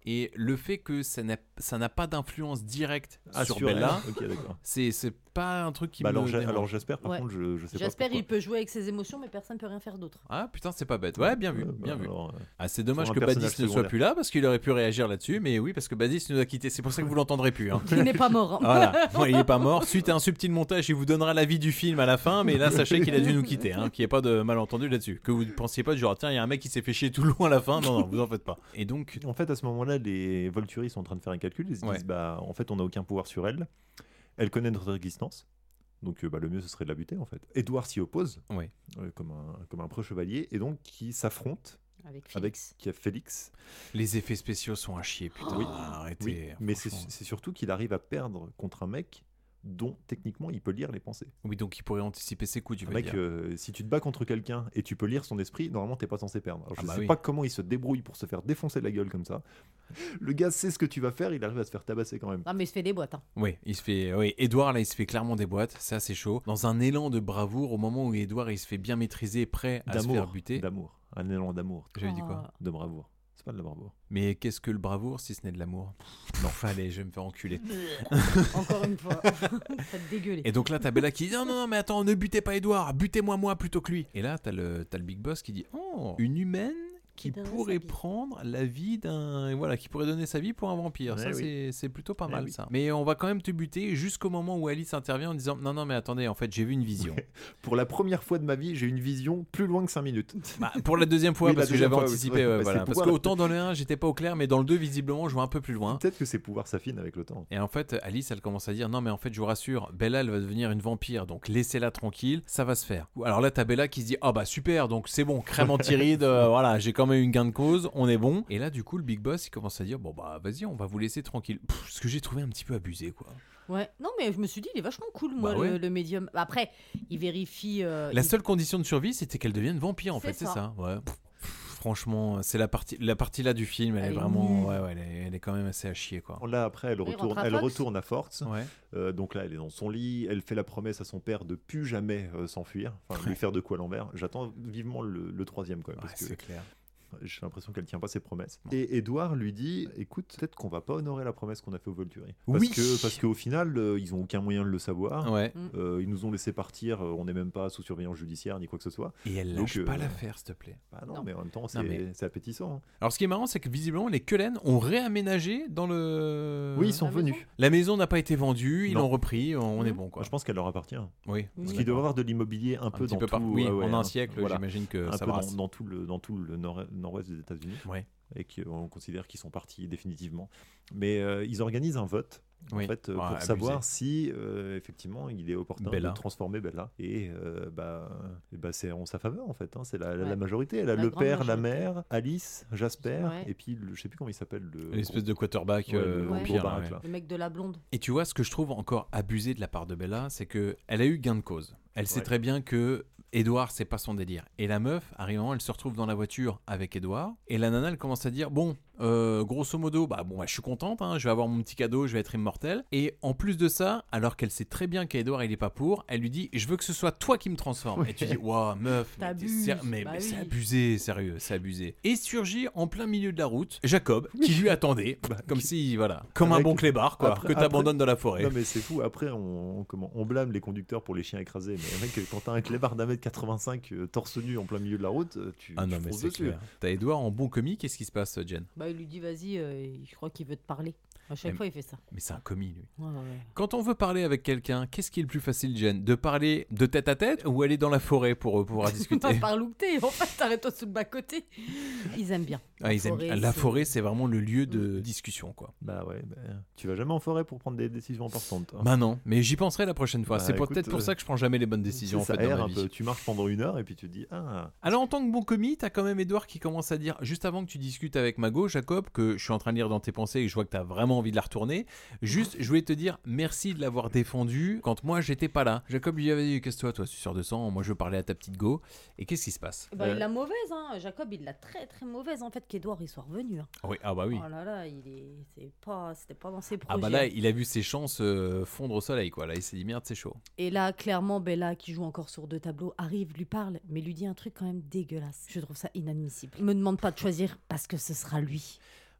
Et le fait que ça n'a, ça n'a pas d'influence directe Ah, sur sur Bella, elle. Ok, d'accord. c'est, c'est pas un truc qui Bah me alors, Ja- dérange. alors Jasper, par Ouais. contre, je, je sais Jasper, pas pourquoi. il peut jouer avec ses émotions, mais personne ne peut rien faire d'autre. Ah putain, c'est pas bête. Ouais, bien vu, Ouais, bien bah vu. alors, euh, Ah, c'est dommage pour un que personnage Badis ne soit secondaire. plus là parce qu'il aurait pu réagir là-dessus, mais oui, parce que Badis nous a quittés. C'est pour ça que vous l'entendrez plus. Hein. Il n'est pas mort. hein. Voilà, bon, il est pas mort. Suite à un subtil montage, il vous donnera l'avis du film à la fin, mais là, sachez qu'il a dû nous quitter, hein, qu'il n'y ait pas de malentendu là-dessus. Que vous ne pensiez pas du genre, tiens, il y a un mec qui s'est fait chier tout le long à la fin. Non, non, vous en faites pas. Et donc, En fait, à ce moment-là, les Volturi sont en train de faire un calcul. Ils se Ouais. disent, bah, en fait, on n'a aucun pouvoir sur elle. Elle connaît notre existence. Donc, euh, bah, le mieux, ce serait de la buter, en fait. Edward s'y oppose, Ouais. euh, comme un, comme un preux-chevalier, et donc qui s'affronte Avec avec Félix. qui a Félix. les effets spéciaux sont à chier, putain. Oui. Arrêtez. Oui, mais c'est franchement. c'est surtout qu'il arrive à perdre contre un mec dont, techniquement, il peut lire les pensées. Oui, donc il pourrait anticiper ses coups, tu Un veux mec, dire. euh, si tu te bats contre quelqu'un et tu peux lire son esprit, normalement, t'es pas censé perdre. Alors, je Ah bah sais oui. pas comment il se débrouille pour se faire défoncer la gueule comme ça. Le gars sait ce que tu vas faire, il arrive à se faire tabasser quand même. Non, mais il se fait des boîtes. hein. Oui, il se fait. Oui, Edouard là, il se fait clairement des boîtes. Ça, c'est chaud. Dans un élan de bravoure, au moment où Edouard il se fait bien maîtriser, prêt à se faire D'amour, buter. d'amour, un élan d'amour. J'avais dit quoi Ah. De bravoure. C'est pas de la bravoure. Mais qu'est-ce que le bravoure si ce n'est de l'amour? Non, allez, je vais me faire enculer. Encore une fois. Faites dégueuler. Et donc là, t'as Bella qui dit non, non, non, mais attends, ne butez pas Edouard, butez-moi moi plutôt que lui. Et là, t'as le, t'as le big boss qui dit oh, une humaine qui Qui donnerait pourrait sa vie. prendre la vie d'un. Voilà, qui pourrait donner sa vie pour un vampire. Ouais, ça, oui. c'est, c'est plutôt pas Ouais, mal, oui. ça. Mais on va quand même te buter jusqu'au moment où Alice intervient en disant non, non, mais attendez, en fait, j'ai vu une vision. Pour la première fois de ma vie, j'ai une vision plus loin que cinq minutes. Bah, pour la deuxième fois, Oui, la parce que deuxième j'avais fois, oui, anticipé. c'est vrai. ouais, Bah, voilà. c'est Parce pouvoir- qu'autant dans le un, j'étais pas au clair, mais dans le deux, visiblement, je vois un peu plus loin. Peut-être que ses pouvoirs s'affinent avec le temps. Et en fait, Alice, elle commence à dire non, mais en fait, je vous rassure, Bella, elle va devenir une vampire, donc laissez-la tranquille, ça va se faire. Alors là, t'as Bella qui se dit ah bah super, donc c'est bon, crème anti-rides, euh, voilà, j'ai quand même une gain de cause, on est bon. Et là, du coup, le big boss, il commence à dire bon bah vas-y, on va vous laisser tranquille. Pff, ce que j'ai trouvé un petit peu abusé, quoi. Ouais. Non, mais je me suis dit, il est vachement cool, moi, Bah ouais. le, le médium. Après, il vérifie. euh, La il- seule condition de survie, c'était qu'elle devienne vampire, en C'est fait, c'est ça. ça. Ouais. Pff, Franchement, c'est la partie, la partie là du film, elle, Elle est est vraiment, nulle. ouais, ouais, elle est, elle est quand même assez à chier, quoi. Là, après, elle Oui, retourne, rentre à elle Fox. retourne à Forts. Ouais. Euh, donc là, elle est dans son lit. Elle fait la promesse à son père de plus jamais euh, s'enfuir, enfin lui faire de quoi à l'envers. J'attends vivement le, le troisième quand même. Ouais, parce que c'est clair. j'ai l'impression qu'elle tient pas ses promesses. Et Edouard lui dit écoute, peut-être qu'on va pas honorer la promesse qu'on a fait aux Volturi. Parce Oui. que parce qu'au final, euh, ils ont aucun moyen de le savoir. Ouais. Mm. Euh, ils nous ont laissé partir. euh, on n'est même pas sous surveillance judiciaire ni quoi que ce soit. Et elle Donc, lâche pas euh, l'affaire, s'il te plaît. Bah non, Non. mais en même temps, c'est mais- c'est appétissant. hein. Alors, ce qui est marrant, c'est que visiblement, les Cullen ont réaménagé dans le. Oui, ils sont la venus. maison La maison n'a pas été vendue, ils Non. l'ont repris, on est Mhm. bon, quoi. Je pense qu'elle leur appartient. Oui. Parce Oui. qu'il doit y avoir de l'immobilier un, Un peu petit dans peu tout, par- oui, ouais, ouais, en un hein. siècle, Voilà. j'imagine que un ça peu va. dans, dans tout le, dans tout le nord- nord-ouest des États-Unis. Ouais. Et qu'on considère qu'ils sont partis définitivement. Mais euh, ils organisent un vote Oui. en fait, euh, Ouais, pour abusé. savoir si euh, effectivement il est opportun Bella. de transformer Bella. Et euh, bah, et bah, c'est en sa faveur en fait. hein. C'est la, la- Ouais. la majorité. Elle a La le grande père, la majorité. mère, Alice, Jasper, Ouais. et puis le- je sais plus comment il s'appelle. le L'espèce de quarterback Ouais, euh, le Ouais. vampire, gros là, baraque, ouais. là. Le mec de la blonde. Et tu vois, ce que je trouve encore abusé de la part de Bella, c'est que elle a eu gain de cause. Elle sait Ouais. très bien que Edouard, c'est pas son délire. Et la meuf, arrivant, elle se retrouve dans la voiture avec Edouard. Et la nana, elle commence à dire bon, euh, grosso modo, bah bon, bah, je suis contente, hein, je vais avoir mon petit cadeau, je vais être immortelle. Et en plus de ça, alors qu'elle sait très bien qu'Edouard il est pas pour, elle lui dit je veux que ce soit toi qui me transforme. Ouais. Et tu dis waouh, meuf, mais, t'es T'abuses. ser- mais, Bah mais c'est oui. abusé, sérieux, c'est abusé. Et surgit en plein milieu de la route Jacob qui lui attendait, comme si voilà, comme un Avec- bon clébard quoi, après- que après- t'abandonnes dans la forêt. Non mais c'est fou. Après on, on- comment, on blâme les conducteurs pour les chiens écrasés. Mais mec, quand t'as un clébard d'un mètre quatre-vingt-cinq euh, torse nu en plein milieu de la route, euh, tu, Ah non tu mais fonces c'est dessus. clair. T'as Edouard en bon commis, qu'est-ce qui se passe, Jen? Bah, il lui dit, vas-y, euh, je crois qu'il veut te parler. À chaque Mais- fois, il fait ça. Mais c'est un commis lui. Ouais, ouais. Quand on veut parler avec quelqu'un, qu'est-ce qui est le plus facile, Jen? De parler de tête à tête ou aller dans la forêt pour euh, pouvoir discuter? Par où que t'es, en fait, arrête-toi sous le bas-côté. Ils aiment bien. Ah, ils aiment forêt, bien. La c'est- forêt, c'est vraiment le lieu de discussion, quoi. Bah ouais, bah, tu vas jamais en forêt pour prendre des décisions importantes. toi. Bah non, mais j'y penserai la prochaine fois. Bah, c'est pour- écoute, peut-être pour euh, ça que je prends jamais les bonnes décisions en ça fait dans erre ma un vie. peu. Tu marches pendant une heure et puis tu te dis ah. Alors en tant que bon commis, t'as quand même Edouard qui commence à dire, juste avant que tu discutes avec Mago, Jacob, que je suis en train de lire dans tes pensées et que je vois que t'as vraiment envie de la retourner, juste je voulais te dire merci de l'avoir défendu quand moi j'étais pas là. Jacob lui dit, vas-y, casse-toi, toi, tu sors de sang, moi je veux parler à ta petite go. Et qu'est-ce qui se passe? Bah, il l'a mauvaise, hein. Jacob, il l'a très très mauvaise, en fait, qu'Edouard, il soit revenu. hein. Oui, ah bah oui. Oh là là, il est... c'est pas... c'était pas dans ses projets. Ah bah là, il a vu ses chances euh, fondre au soleil, quoi. Là, il s'est dit merde, c'est chaud. Et là, clairement, Bella, qui joue encore sur deux tableaux, arrive, lui parle, mais lui dit un truc quand même dégueulasse. Je trouve ça inadmissible. Il me demande pas de choisir parce que ce sera lui.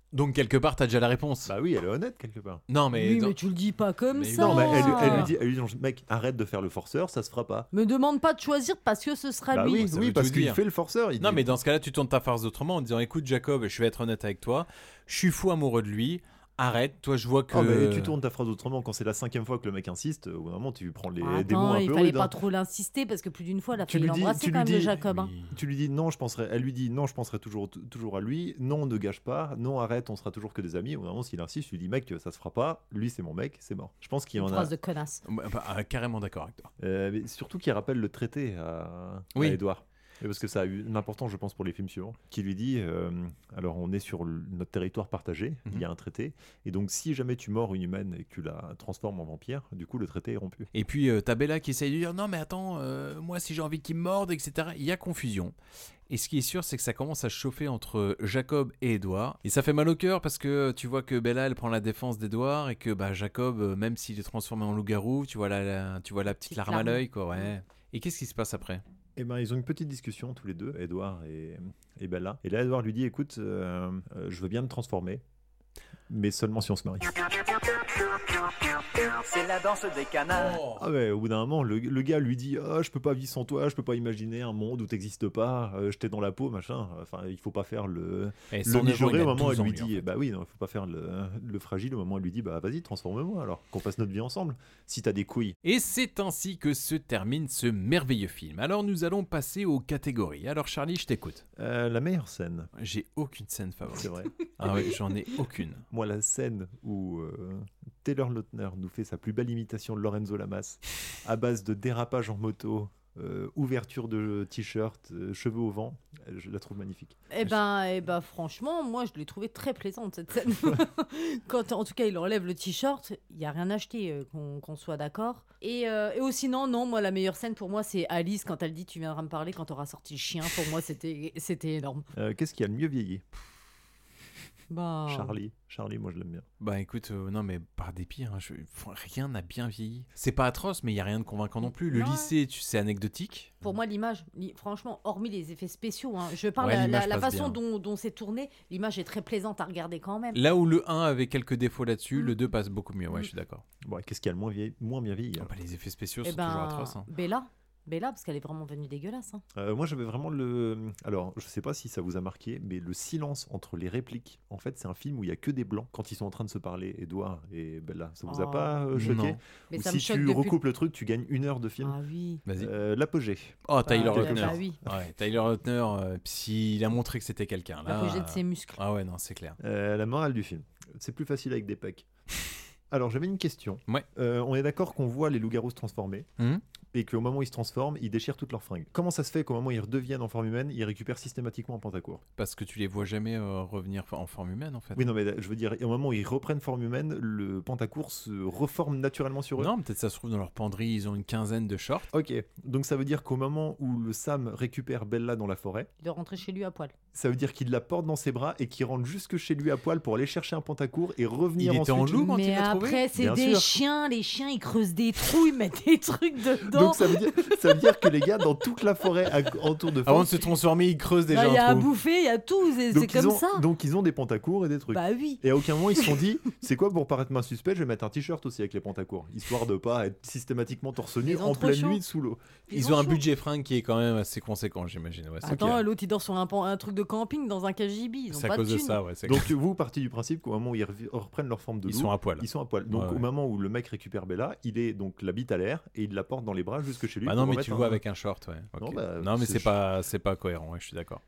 Donc quelque part, t'as déjà la réponse. Bah oui, elle est honnête quelque part. Non mais. Oui, dans- mais tu le dis pas comme Mais ça. Non, mais elle, elle lui dit, elle lui dit, mec, arrête de faire le forceur, ça se fera pas. Me demande pas de choisir parce que ce sera Bah lui. oui, Ça oui, veut parce tout qu'il dire. fait le forceur. Il Non dit- mais dans ce cas-là, tu tournes ta farce autrement en disant écoute Jacob, je vais être honnête avec toi, je suis fou amoureux de lui. Arrête, toi je vois que. Oh, mais tu tournes ta phrase autrement quand c'est la cinquième fois que le mec insiste. Au bout d'un moment, tu prends les Attends, des mots un il peu fallait rudes, pas hein. trop l'insister parce que plus d'une fois, elle a Tu failli lui dis, l'embrasser tu quand lui même, le dis, Jacob. hein. tu lui dis non, je penserai. Elle lui dit non, je penserai toujours toujours à lui. Non, ne gâche pas. Non, arrête, on sera toujours que des amis. Au bout d'un moment, s'il insiste, je lui dis mec, ça se fera pas. Lui, c'est mon mec, c'est mort. Je pense qu'il y en Une a. phrase de connasse. Bah, bah, euh, carrément d'accord avec toi. Euh, mais surtout qu'il rappelle le traité à, Oui. à Edouard. Et parce que ça a eu une importance, je pense, pour les films suivants, qui lui dit euh, alors on est sur le- notre territoire partagé, Mhm. il y a un traité, et donc si jamais tu mords une humaine et que tu la transformes en vampire, du coup le traité est rompu. Et puis euh, t'as Bella qui essaye de dire non mais attends, euh, moi si j'ai envie qu'il me morde, et cetera. Il y a confusion. Et ce qui est sûr, c'est que ça commence à chauffer entre Jacob et Edouard. Et ça fait mal au cœur parce que tu vois que Bella, elle prend la défense d'Edouard et que bah, Jacob, euh, même s'il est transformé en loup-garou, tu vois la, la- tu vois la petite Petite larme à larme. l'œil, quoi, ouais. Et qu'est-ce qui se passe après? Et ben ils ont une petite discussion tous les deux, Edouard et, et Bella. Et là Edouard lui dit écoute, euh, euh, je veux bien me transformer, mais seulement si on se marie. C'est la danse des canards. Ah ouais, au bout d'un moment, le, le gars lui dit ah je peux pas vivre sans toi, je peux pas imaginer un monde où t'existes pas, euh, je t'ai dans la peau, machin. Enfin, il faut pas faire le, Et le son mijauré œuvre, il au a moment où elle douze lui ans, lui, dit en fait. bah oui, non, il faut pas faire le, le fragile au moment où elle lui dit bah vas-y, transforme-moi alors, qu'on fasse notre vie ensemble, si t'as des couilles. Et c'est ainsi que se termine ce merveilleux film. Alors nous allons passer aux catégories. Alors Charlie, je t'écoute. Euh, la meilleure scène, J'ai aucune scène favorite. c'est vrai. Ah ouais, j'en ai aucune. Moi, la scène où euh, Taylor Lautner nous fait sa plus belle imitation de Lorenzo Lamas à base de dérapage en moto, euh, ouverture de t-shirt, euh, cheveux au vent, euh, je la trouve magnifique. Eh ben, eh ben, franchement, moi, je l'ai trouvée très plaisante cette scène. Quand, en tout cas, il enlève le t-shirt, il y a rien acheté, euh, qu'on qu'on soit d'accord. Et, euh, et aussi non, non, moi, la meilleure scène pour moi, c'est Alice quand elle dit tu viendras me parler quand t'auras sorti le chien. Pour moi, c'était c'était énorme. Euh, Qu'est-ce qui a le mieux vieilli? Bah, Charlie. Charlie, moi je l'aime bien. Bah écoute, euh, non mais par dépit, hein, je- enfin, rien n'a bien vieilli. C'est pas atroce, mais il y a rien de convaincant non plus. Le Non. lycée, tu sais, anecdotique. Pour moi, l'image, li- franchement, hormis les effets spéciaux, hein, je parle Ouais, la, la, l'image la passe façon bien. dont, dont c'est tourné, l'image est très plaisante à regarder quand même. Là où le un avait quelques défauts là-dessus, Mm. le deux passe beaucoup mieux, ouais, Mm. je suis d'accord. Bon, et qu'est-ce qui a le moins, vieilli, moins bien vieilli Ah alors bah, les effets spéciaux Eh sont ben, toujours atroces. hein. Bella, Bella, parce qu'elle est vraiment venue dégueulasse. hein. Euh, Moi j'avais vraiment le... Alors, je sais pas si ça vous a marqué, mais le silence entre les répliques. En fait, c'est un film où il y a que des blancs quand ils sont en train de se parler, Edouard et Bella. Ça vous a Oh. pas euh, choqué? Non. Mais Ou ça si me choque tu depuis- recoupes le truc, tu gagnes une heure de film. Ah oui. Vas-y. Euh, L'apogée. Oh, Tyler bah, Lautner. bah oui. Ouais, Tyler Lautner, euh, puis il a montré que c'était quelqu'un. Là, L'apogée de ses muscles. Ah ouais, non, c'est clair. Euh, la morale du film. C'est plus facile avec des pecs. Alors, j'avais une question. Ouais. Euh, on est d'accord qu'on voit les loups-garous se transformer Hum et qu'au moment où ils se transforment, ils déchirent toutes leurs fringues. Comment ça se fait qu'au moment où ils redeviennent en forme humaine, ils récupèrent systématiquement un pantacourt? Parce que tu les vois jamais euh, revenir en forme humaine, en fait. Oui, non, mais je veux dire, au moment où ils reprennent forme humaine, le pantacourt se reforme naturellement sur eux. Non, peut-être ça se trouve dans leur penderie, ils ont une quinzaine de shorts. Ok, donc ça veut dire qu'au moment où le Sam récupère Bella dans la forêt, Il doit rentrer chez lui à poil. ça veut dire qu'il la porte dans ses bras et qu'il rentre jusque chez lui à poil pour aller chercher un pantacourt et revenir Il était en ensuite. loup quand il Mais l'a trouvé. après, c'est Bien des sûr. chiens. Les chiens, ils creusent des trous, ils mettent des trucs dedans. Donc ça veut, dire, ça veut dire que les gars, dans toute la forêt à- autour de Avant Fort, de se transformer, ils creusent Bah, déjà il y a un à trou. bouffer, il y a tout. C'est c'est donc, ils comme ont, ça. donc ils ont des pantacours et des trucs. Bah oui. Et à aucun moment ils se sont dit, c'est quoi pour paraître moins suspect, je vais mettre un t-shirt aussi avec les pantacours, histoire de pas être systématiquement torse nu Ils ont en trop pleine chaud. nuit sous l'eau. Ils, Ils ont ont un chaud. budget fringue qui est quand même assez conséquent, j'imagine. Ouais, c'est Attends, ok. l'autre il dort sur un, pan- un truc de camping dans un K J B. Ils ont C'est à pas cause de de thunes. ça, ouais. c'est Donc clair. vous partez du principe qu'au moment où ils revi- reprennent leur forme de Ils loup, sont à poil. ils sont à poil. Donc Ouais, au ouais. moment où le mec récupère Bella, il est donc la bite à l'air et il la porte dans les bras jusque chez lui. Bah pour non, mais remettre tu le un- vois avec un short, ouais. Non, Ok. bah, Non, mais c'est c'est ch- pas, c'est pas cohérent, ouais, je suis d'accord.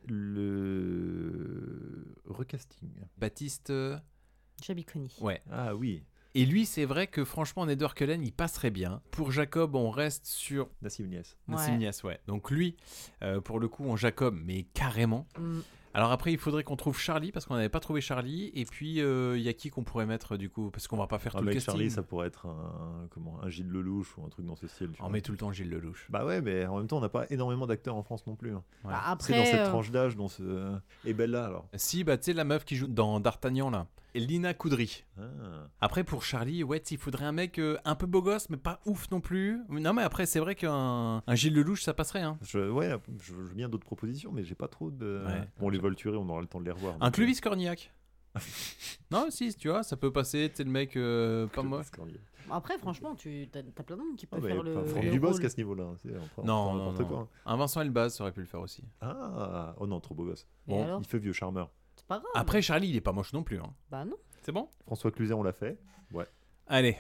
Le recasting. Baptiste. euh, Jabiconi. Ouais. Ah oui, Et lui, c'est vrai que franchement, en Edward Cullen, il passerait bien. Pour Jacob, on reste sur Nassim Niasse. Nassim Ouais. Niasse, ouais. Donc lui, euh, pour le coup, en Jacob, mais carrément. Mm. Alors après, il faudrait qu'on trouve Charlie, parce qu'on n'avait pas trouvé Charlie. Et puis, il euh, y a qui qu'on pourrait mettre, du coup? Parce qu'on va pas faire Ah, tout le mec, casting. Charlie, ça pourrait être un, comment, un Gilles Lelouch ou un truc dans ce style. tu On vois. met tout le temps Gilles Lelouch. Bah ouais, mais en même temps, on n'a pas énormément d'acteurs en France non plus. hein. Ouais. Bah, C'est dans après, cette euh, tranche d'âge, dans ce. Et Bella alors. Si, bah tu sais, la meuf qui joue dans D'Artagnan, là. Lina Coudry. Ah. Après, pour Charlie, ouais, il faudrait un mec euh, un peu beau gosse, mais pas ouf non plus. Non, mais après, c'est vrai qu'un un Gilles Lelouch, ça passerait. Hein. Je, ouais, je je veux bien d'autres propositions, mais j'ai pas trop de. Ouais. Bon, les Volturés, on aura le temps de les revoir. Un donc, Clovis Cornillac. Non, si, tu vois, ça peut passer, t'es le mec euh, pas moi. Après, franchement, tu t'as, t'as plein de monde qui peut Ah, faire mais le. pas Franck le Dubosc rôle. à ce niveau-là. hein, c'est- on prend- on Non, prend non, n'importe non. quoi. Un Vincent Elbaz aurait pu le faire aussi. Ah, oh non, trop beau gosse. Et Bon, alors il fait vieux charmeur. C'est pas grave. Après, Charlie, il est pas moche non plus. Hein. Bah non. C'est bon? François Cluzet, on l'a fait. Ouais. Allez.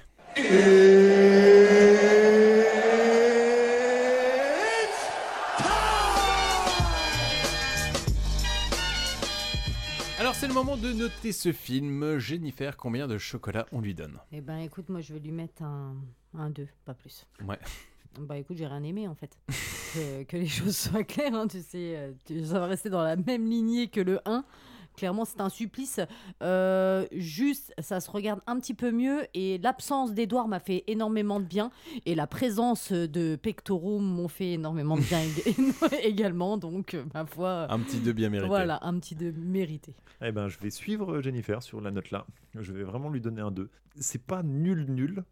Alors c'est le moment de noter ce film. Jennifer, combien de chocolat on lui donne? Eh ben écoute, moi je vais lui mettre un un deux, pas plus. Ouais. Bah écoute, j'ai rien aimé en fait. que, que les choses soient claires, hein, tu sais, euh, tu- ça va rester dans la même lignée que le un. Clairement, c'est un supplice. Euh, juste, ça se regarde un petit peu mieux et l'absence d'Edouard m'a fait énormément de bien et la présence de pectoraux m'ont fait énormément de bien ég- également. Donc, euh, ma foi. Un petit deux bien mérité. Voilà, un petit deux mérité. Eh ben, je vais suivre Jennifer sur la note là. Je vais vraiment lui donner un deux. C'est pas nul nul,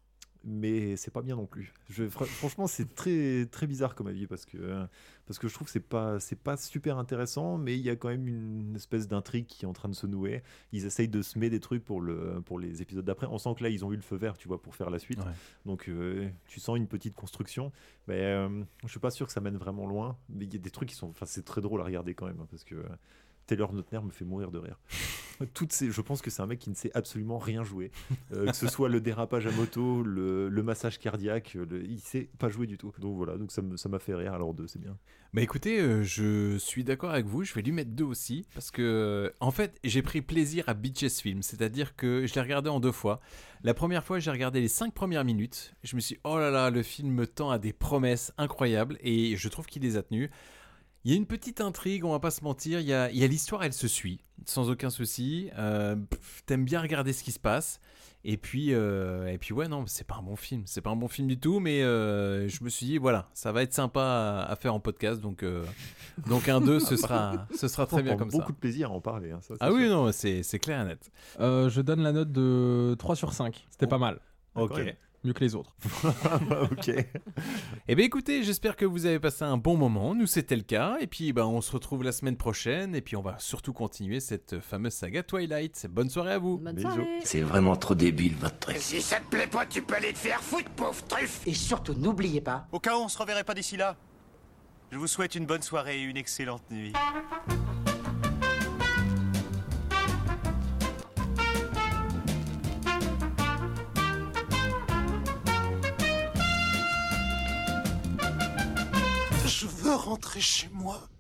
mais c'est pas bien non plus. Je, fr- franchement, c'est très très bizarre comme avis parce que parce que je trouve que c'est pas c'est pas super intéressant, mais il y a quand même une espèce d'intrigue qui est en train de se nouer. Ils essayent de semer des trucs pour le pour les épisodes d'après. On sent que là, ils ont eu le feu vert, tu vois, pour faire la suite. Ouais. Donc, euh, tu sens une petite construction. Mais euh, je suis pas sûr que ça mène vraiment loin. Mais il y a des trucs qui sont, enfin, c'est très drôle à regarder quand même, hein, parce que euh, Taylor Lautner me fait mourir de rire. Toutes ces, je pense que c'est un mec qui ne sait absolument rien jouer. Euh, que ce soit le dérapage à moto, le, le massage cardiaque, le, il sait pas jouer du tout. Donc voilà, donc ça me- ça m'a fait rire. Alors deux, c'est bien. Bah écoutez, euh, je suis d'accord avec vous, je vais lui mettre deux aussi, parce que, euh, en fait, j'ai pris plaisir à bitcher ce film, c'est-à-dire que je l'ai regardé en deux fois. La première fois, j'ai regardé les cinq premières minutes, je me suis dit, oh là là, le film me tend à des promesses incroyables, et je trouve qu'il les a tenues. Il y a une petite intrigue, on va pas se mentir, il y a, il y a l'histoire, elle se suit, sans aucun souci, euh, pff, t'aimes bien regarder ce qui se passe, et puis, euh, et puis ouais, non, c'est pas un bon film, c'est pas un bon film du tout, mais euh, je me suis dit, voilà, ça va être sympa à, à faire en podcast, donc, euh, donc un deux, ce sera, ce sera très On bien prend comme ça. beaucoup de plaisir à en parler. hein, ça, c'est Ah oui, sûr. non, c'est c'est clair et net. Euh, je donne la note de trois sur cinq. C'était pas mal. Ah, quand même. Mieux que les autres. Ok. Eh bien écoutez, j'espère que vous avez passé un bon moment, nous c'était le cas, et puis ben, on se retrouve la semaine prochaine, et puis on va surtout continuer cette fameuse saga Twilight. Bonne soirée à vous. Bonne soirée. C'est vraiment trop débile, votre truc. Si ça te plaît pas, tu peux aller te faire foutre, pauvre truffe. Et surtout, n'oubliez pas. Au cas où on se reverrait pas d'ici là, je vous souhaite une bonne soirée et une excellente nuit. Je veux rentrer chez moi.